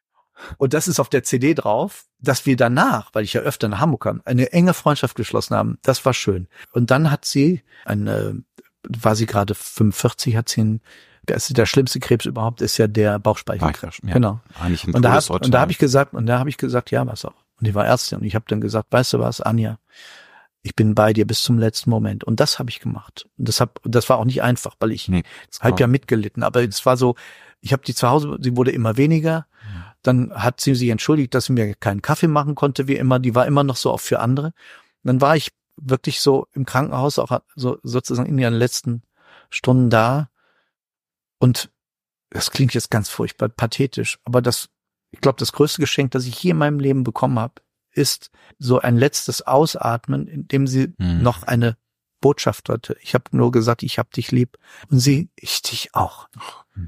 Und das ist auf der C D drauf, dass wir danach, weil ich ja öfter nach Hamburg kam, eine enge Freundschaft geschlossen haben. Das war schön. Und dann hat sie, eine, war sie gerade fünfundvierzig, hat sie einen, der schlimmste Krebs überhaupt ist ja der Bauchspeicheldrüse. Ja, genau. Eigentlich ein und da, und da habe ich gesagt, und da habe ich gesagt, ja, was auch. Und die war Ärztin und ich habe dann gesagt, weißt du was, Anja, ich bin bei dir bis zum letzten Moment. Und das habe ich gemacht. Und das hab, das war auch nicht einfach, weil ich nee, habe ja mitgelitten. Aber es war so, ich habe die zu Hause, sie wurde immer weniger. Ja. Dann hat sie sich entschuldigt, dass sie mir keinen Kaffee machen konnte, wie immer. Die war immer noch so auch für andere. Und dann war ich wirklich so im Krankenhaus, auch so sozusagen in ihren letzten Stunden da. Und das klingt jetzt ganz furchtbar pathetisch, aber das, ich glaube, das größte Geschenk, das ich je in meinem Leben bekommen habe, ist so ein letztes Ausatmen, in dem sie mhm. noch eine Botschaft hatte. Ich habe nur gesagt, ich hab dich lieb. Und sie, ich dich auch. Mhm.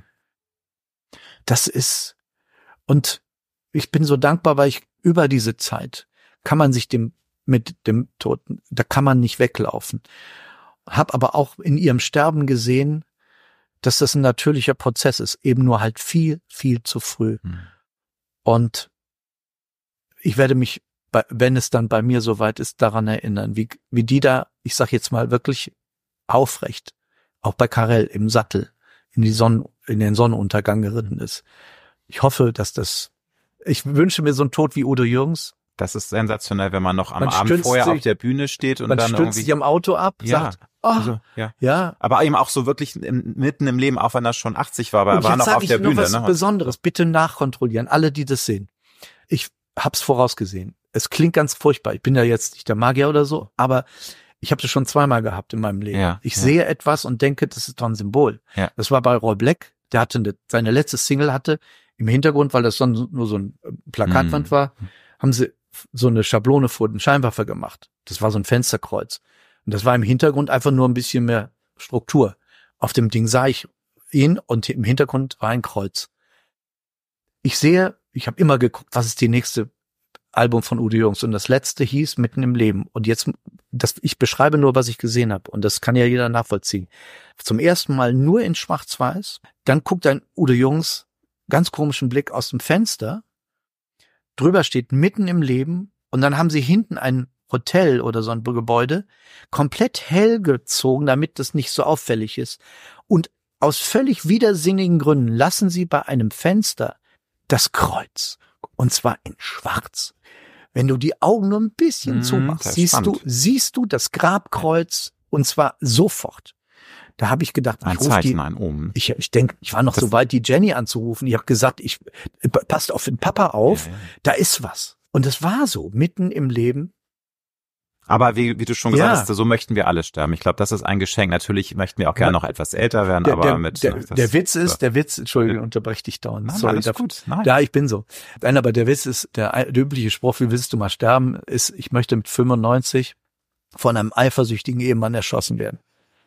Das ist, und ich bin so dankbar, weil ich über diese Zeit kann man sich dem, mit dem Toten, da kann man nicht weglaufen. Hab aber auch in ihrem Sterben gesehen, dass das ein natürlicher Prozess ist, eben nur halt viel, viel zu früh. Mhm. Und ich werde mich, wenn es dann bei mir soweit ist, daran erinnern, wie, wie die da, ich sag jetzt mal wirklich aufrecht, auch bei Karel im Sattel, in die Sonnen, in den Sonnenuntergang geritten ist. Ich hoffe, dass das, ich wünsche mir so einen Tod wie Udo Jürgens. Das ist sensationell, wenn man noch am man Abend vorher sich, auf der Bühne steht und man dann stützt sich am Auto ab, ja, sagt, oh, also, ja. ja. Aber eben auch so wirklich im, mitten im Leben, auch wenn er schon achtzig war, aber er war noch auf der Bühne. Und jetzt sage ich was Besonderes, bitte nachkontrollieren, alle, die das sehen. Ich hab's vorausgesehen. Es klingt ganz furchtbar, ich bin ja jetzt nicht der Magier oder so, aber Ich habe das schon zweimal gehabt in meinem Leben. Ja, ich ja. sehe etwas und denke, das ist doch ein Symbol. Ja. Das war bei Roy Black. Der hatte eine, seine letzte Single hatte im Hintergrund, weil das dann nur so ein Plakatwand Mhm. war, haben sie so eine Schablone vor den Scheinwerfer gemacht. Das war so ein Fensterkreuz. Und das war im Hintergrund einfach nur ein bisschen mehr Struktur. Auf dem Ding sah ich ihn und im Hintergrund war ein Kreuz. Ich sehe, ich habe immer geguckt, was ist die nächste Album von Udo Jürgens, und das letzte hieß Mitten im Leben. Und jetzt, das, ich beschreibe nur, was ich gesehen habe, und das kann ja jeder nachvollziehen. Zum ersten Mal nur in Schwarz-Weiß, dann guckt ein Udo Jürgens ganz komischen Blick aus dem Fenster, drüber steht Mitten im Leben, und dann haben sie hinten ein Hotel oder so ein Gebäude komplett hell gezogen, damit das nicht so auffällig ist. Und aus völlig widersinnigen Gründen lassen sie bei einem Fenster das Kreuz, und zwar in Schwarz. Wenn du die Augen nur ein bisschen Mm, zumachst, das ist siehst spannend. du, siehst du das Grabkreuz, und zwar sofort. Da habe ich gedacht, Ein ich ruf Zeichen, die, ein Omen. ich, ich denke, ich war noch Das- so weit, die Jenny anzurufen. Ich habe gesagt, ich passt auf den Papa auf, Ja, ja. da ist was. Und es war so, mitten im Leben. Aber wie, wie du schon Ja. gesagt hast, so möchten wir alle sterben. Ich glaube, das ist ein Geschenk. Natürlich möchten wir auch gerne noch etwas älter werden, Der, aber der, mit der, das, der Witz ist, so. der Witz, Entschuldigung, unterbreche dich dauernd. Nein, Sorry, alles dafür. gut. Nein. Ja, ich bin so. Nein, aber der Witz ist, der, der übliche Spruch, wie willst du mal sterben, ist, ich möchte mit fünfundneunzig von einem eifersüchtigen Ehemann erschossen werden.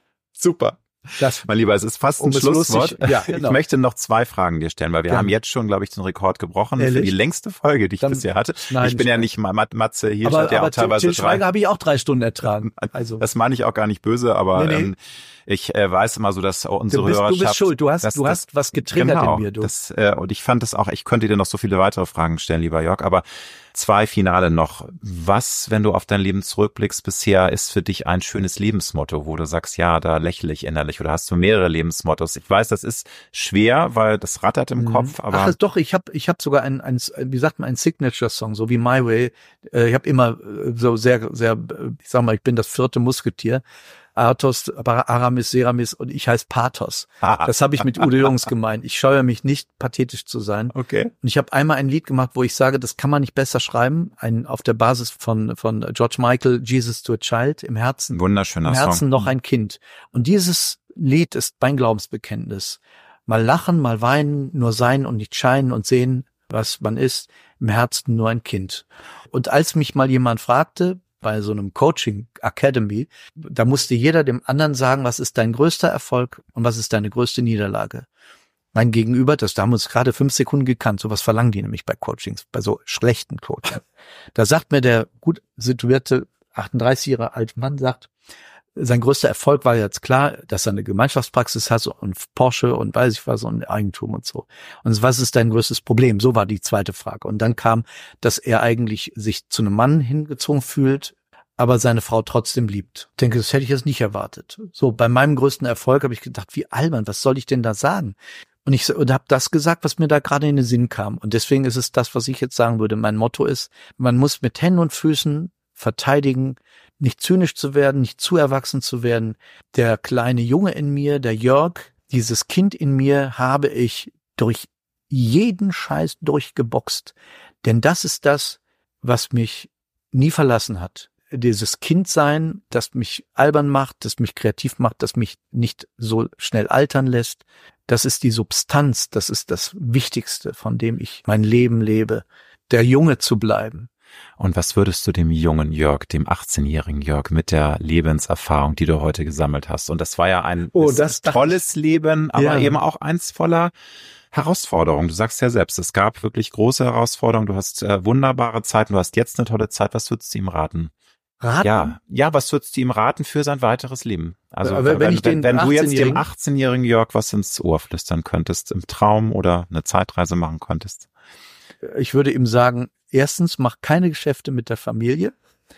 Super. Das, Mein Lieber, es ist fast Um ein es Schlusswort. lustig- ja, genau. Ich möchte noch zwei Fragen dir stellen, weil wir Gerne. haben jetzt schon, glaube ich, den Rekord gebrochen für Ehrlich? die längste Folge, die ich Dann bisher hatte. schneiden Ich bin ja wir. nicht mal Mat- Matze hier, aber hat ja aber auch teilweise Til drei. Schweiger habe ich auch drei Stunden ertragen. Also, Das meine ich auch gar nicht böse, aber Nee, nee. Ähm, ich äh, weiß immer so, dass unsere du bist, Hörerschaft... du bist schuld. Du hast, das, du das, hast was getriggert genau, in mir, du. Das, äh, und ich fand das auch, ich könnte dir noch so viele weitere Fragen stellen, lieber Jörg, aber zwei Finale noch. Was, wenn du auf dein Leben zurückblickst bisher, ist für dich ein schönes Lebensmotto, wo du sagst, ja, da lächle ich innerlich, oder hast du mehrere Lebensmottos? Ich weiß, das ist schwer, weil das rattert im Mhm. Kopf, aber... Ach doch, ich habe ich hab sogar ein, ein, wie sagt man, ein Signature-Song, so wie My Way. Äh, Ich habe immer äh, so sehr, sehr, äh, ich sag mal, ich bin das vierte Musketier. Athos, Aramis, Seramis, und ich heiße Pathos. Das habe ich mit Udo Jürgens gemeint. Ich scheue mich nicht, pathetisch zu sein. Okay. Und ich habe einmal ein Lied gemacht, wo ich sage, das kann man nicht besser schreiben, ein, auf der Basis von von George Michael, Jesus to a Child, im Herzen. Wunderschöner Im Herzen Song. noch ein Kind. Und dieses Lied ist mein Glaubensbekenntnis. Mal lachen, mal weinen, nur sein und nicht scheinen und sehen, was man ist. Im Herzen nur ein Kind. Und als mich mal jemand fragte, bei so einem Coaching Academy, da musste jeder dem anderen sagen, was ist dein größter Erfolg und was ist deine größte Niederlage. Mein Gegenüber, das da haben wir uns gerade fünf Sekunden gekannt, sowas verlangen die nämlich bei Coachings, bei so schlechten Coachings. Da sagt mir der gut situierte achtunddreißig Jahre alte Mann, sagt, sein größter Erfolg war jetzt klar, dass er eine Gemeinschaftspraxis hat und Porsche und weiß ich was und Eigentum und so. Und was ist dein größtes Problem? So war die zweite Frage. Und dann kam, dass er eigentlich sich zu einem Mann hingezogen fühlt, aber seine Frau trotzdem liebt. Ich denke, das hätte ich jetzt nicht erwartet. So, bei meinem größten Erfolg habe ich gedacht, wie albern, was soll ich denn da sagen? Und ich und habe das gesagt, was mir da gerade in den Sinn kam. Und deswegen ist es das, was ich jetzt sagen würde. Mein Motto ist, man muss mit Händen und Füßen verteidigen, nicht zynisch zu werden, nicht zu erwachsen zu werden. Der kleine Junge in mir, der Jörg, dieses Kind in mir habe ich durch jeden Scheiß durchgeboxt. Denn das ist das, was mich nie verlassen hat. Dieses Kindsein, das mich albern macht, das mich kreativ macht, das mich nicht so schnell altern lässt. Das ist die Substanz, das ist das Wichtigste, von dem ich mein Leben lebe, der Junge zu bleiben. Und was würdest du dem jungen Jörg, dem achtzehnjährigen Jörg mit der Lebenserfahrung, die du heute gesammelt hast? Und das war ja ein Oh, ist das ein tolles Leben, aber Ja. eben auch eins voller Herausforderungen. Du sagst ja selbst, es gab wirklich große Herausforderungen. Du hast äh, wunderbare Zeiten, du hast jetzt eine tolle Zeit. Was würdest du ihm raten? Raten? Ja, ja, was würdest du ihm raten für sein weiteres Leben? Also Aber wenn, wenn wenn, ich den wenn du jetzt dem achtzehnjährigen achtzehnjährigen Jörg was ins Ohr flüstern könntest, im Traum oder eine Zeitreise machen könntest. Ich würde ihm sagen, erstens, mach keine Geschäfte mit der Familie.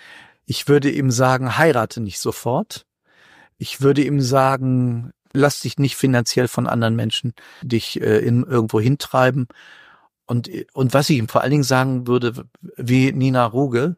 Ich würde ihm sagen, heirate nicht sofort. Ich würde ihm sagen, lass dich nicht finanziell von anderen Menschen dich äh, in irgendwo hintreiben. Und, und was ich ihm vor allen Dingen sagen würde, wie Nina Ruge,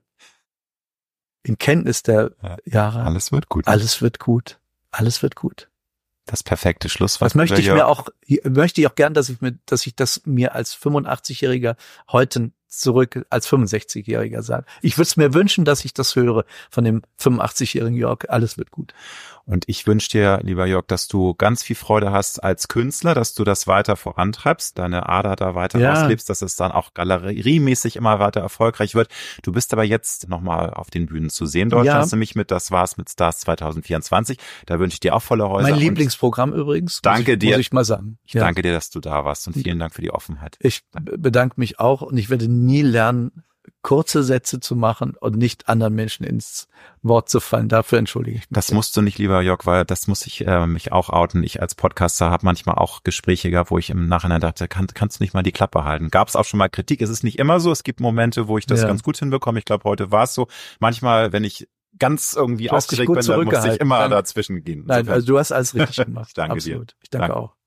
in Kenntnis der Ja. Jahre, Alles wird gut. alles wird gut, alles wird gut. Das perfekte Schlusswort. Das möchte ich Jörg. mir auch, möchte ich auch gern, dass ich mir, dass ich das mir als fünfundachtzigjähriger heute zurück als fünfundsechzigjähriger sein. Ich würde es mir wünschen, dass ich das höre von dem fünfundachtzigjährigen Jörg. Alles wird gut. Und ich wünsche dir, lieber Jörg, dass du ganz viel Freude hast als Künstler, dass du das weiter vorantreibst, deine Ader da weiter ja. auslebst, dass es dann auch galeriemäßig immer weiter erfolgreich wird. Du bist aber jetzt nochmal auf den Bühnen zu sehen. Deutschland ja. nämlich mit Das war's mit Stars zwanzig vierundzwanzig. Da wünsche ich dir auch volle Häuser. Mein Lieblingsprogramm übrigens. Danke muss ich, dir. Muss ich mal sagen. Ich ja. danke dir, dass du da warst und vielen Dank für die Offenheit. Ich bedanke mich auch und ich werde nie lernen, kurze Sätze zu machen und nicht anderen Menschen ins Wort zu fallen. Dafür entschuldige ich mich. Das musst du nicht, lieber Jörg, weil das muss ich äh, mich auch outen. Ich als Podcaster habe manchmal auch Gespräche gehabt, wo ich im Nachhinein dachte, kann, kannst du nicht mal die Klappe halten? Gab es auch schon mal Kritik? Es ist nicht immer so. Es gibt Momente, wo ich das ja. ganz gut hinbekomme. Ich glaube, heute war es so. Manchmal, wenn ich ganz irgendwie aufgeregt bin, dann muss ich immer dann, dazwischen gehen. Nein, also du hast alles richtig gemacht. Ich danke Absolut. dir. Ich danke, danke auch.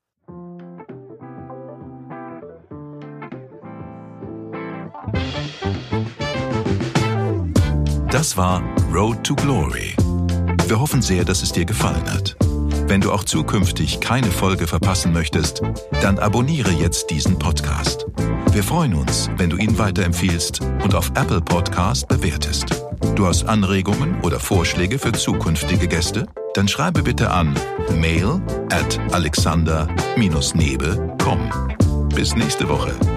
Das war Road to Glory. Wir hoffen sehr, dass es dir gefallen hat. Wenn du auch zukünftig keine Folge verpassen möchtest, dann abonniere jetzt diesen Podcast. Wir freuen uns, wenn du ihn weiterempfiehlst und auf Apple Podcast bewertest. Du hast Anregungen oder Vorschläge für zukünftige Gäste? Dann schreibe bitte an mail at alexander Bindestrich nebe Punkt com. Bis nächste Woche.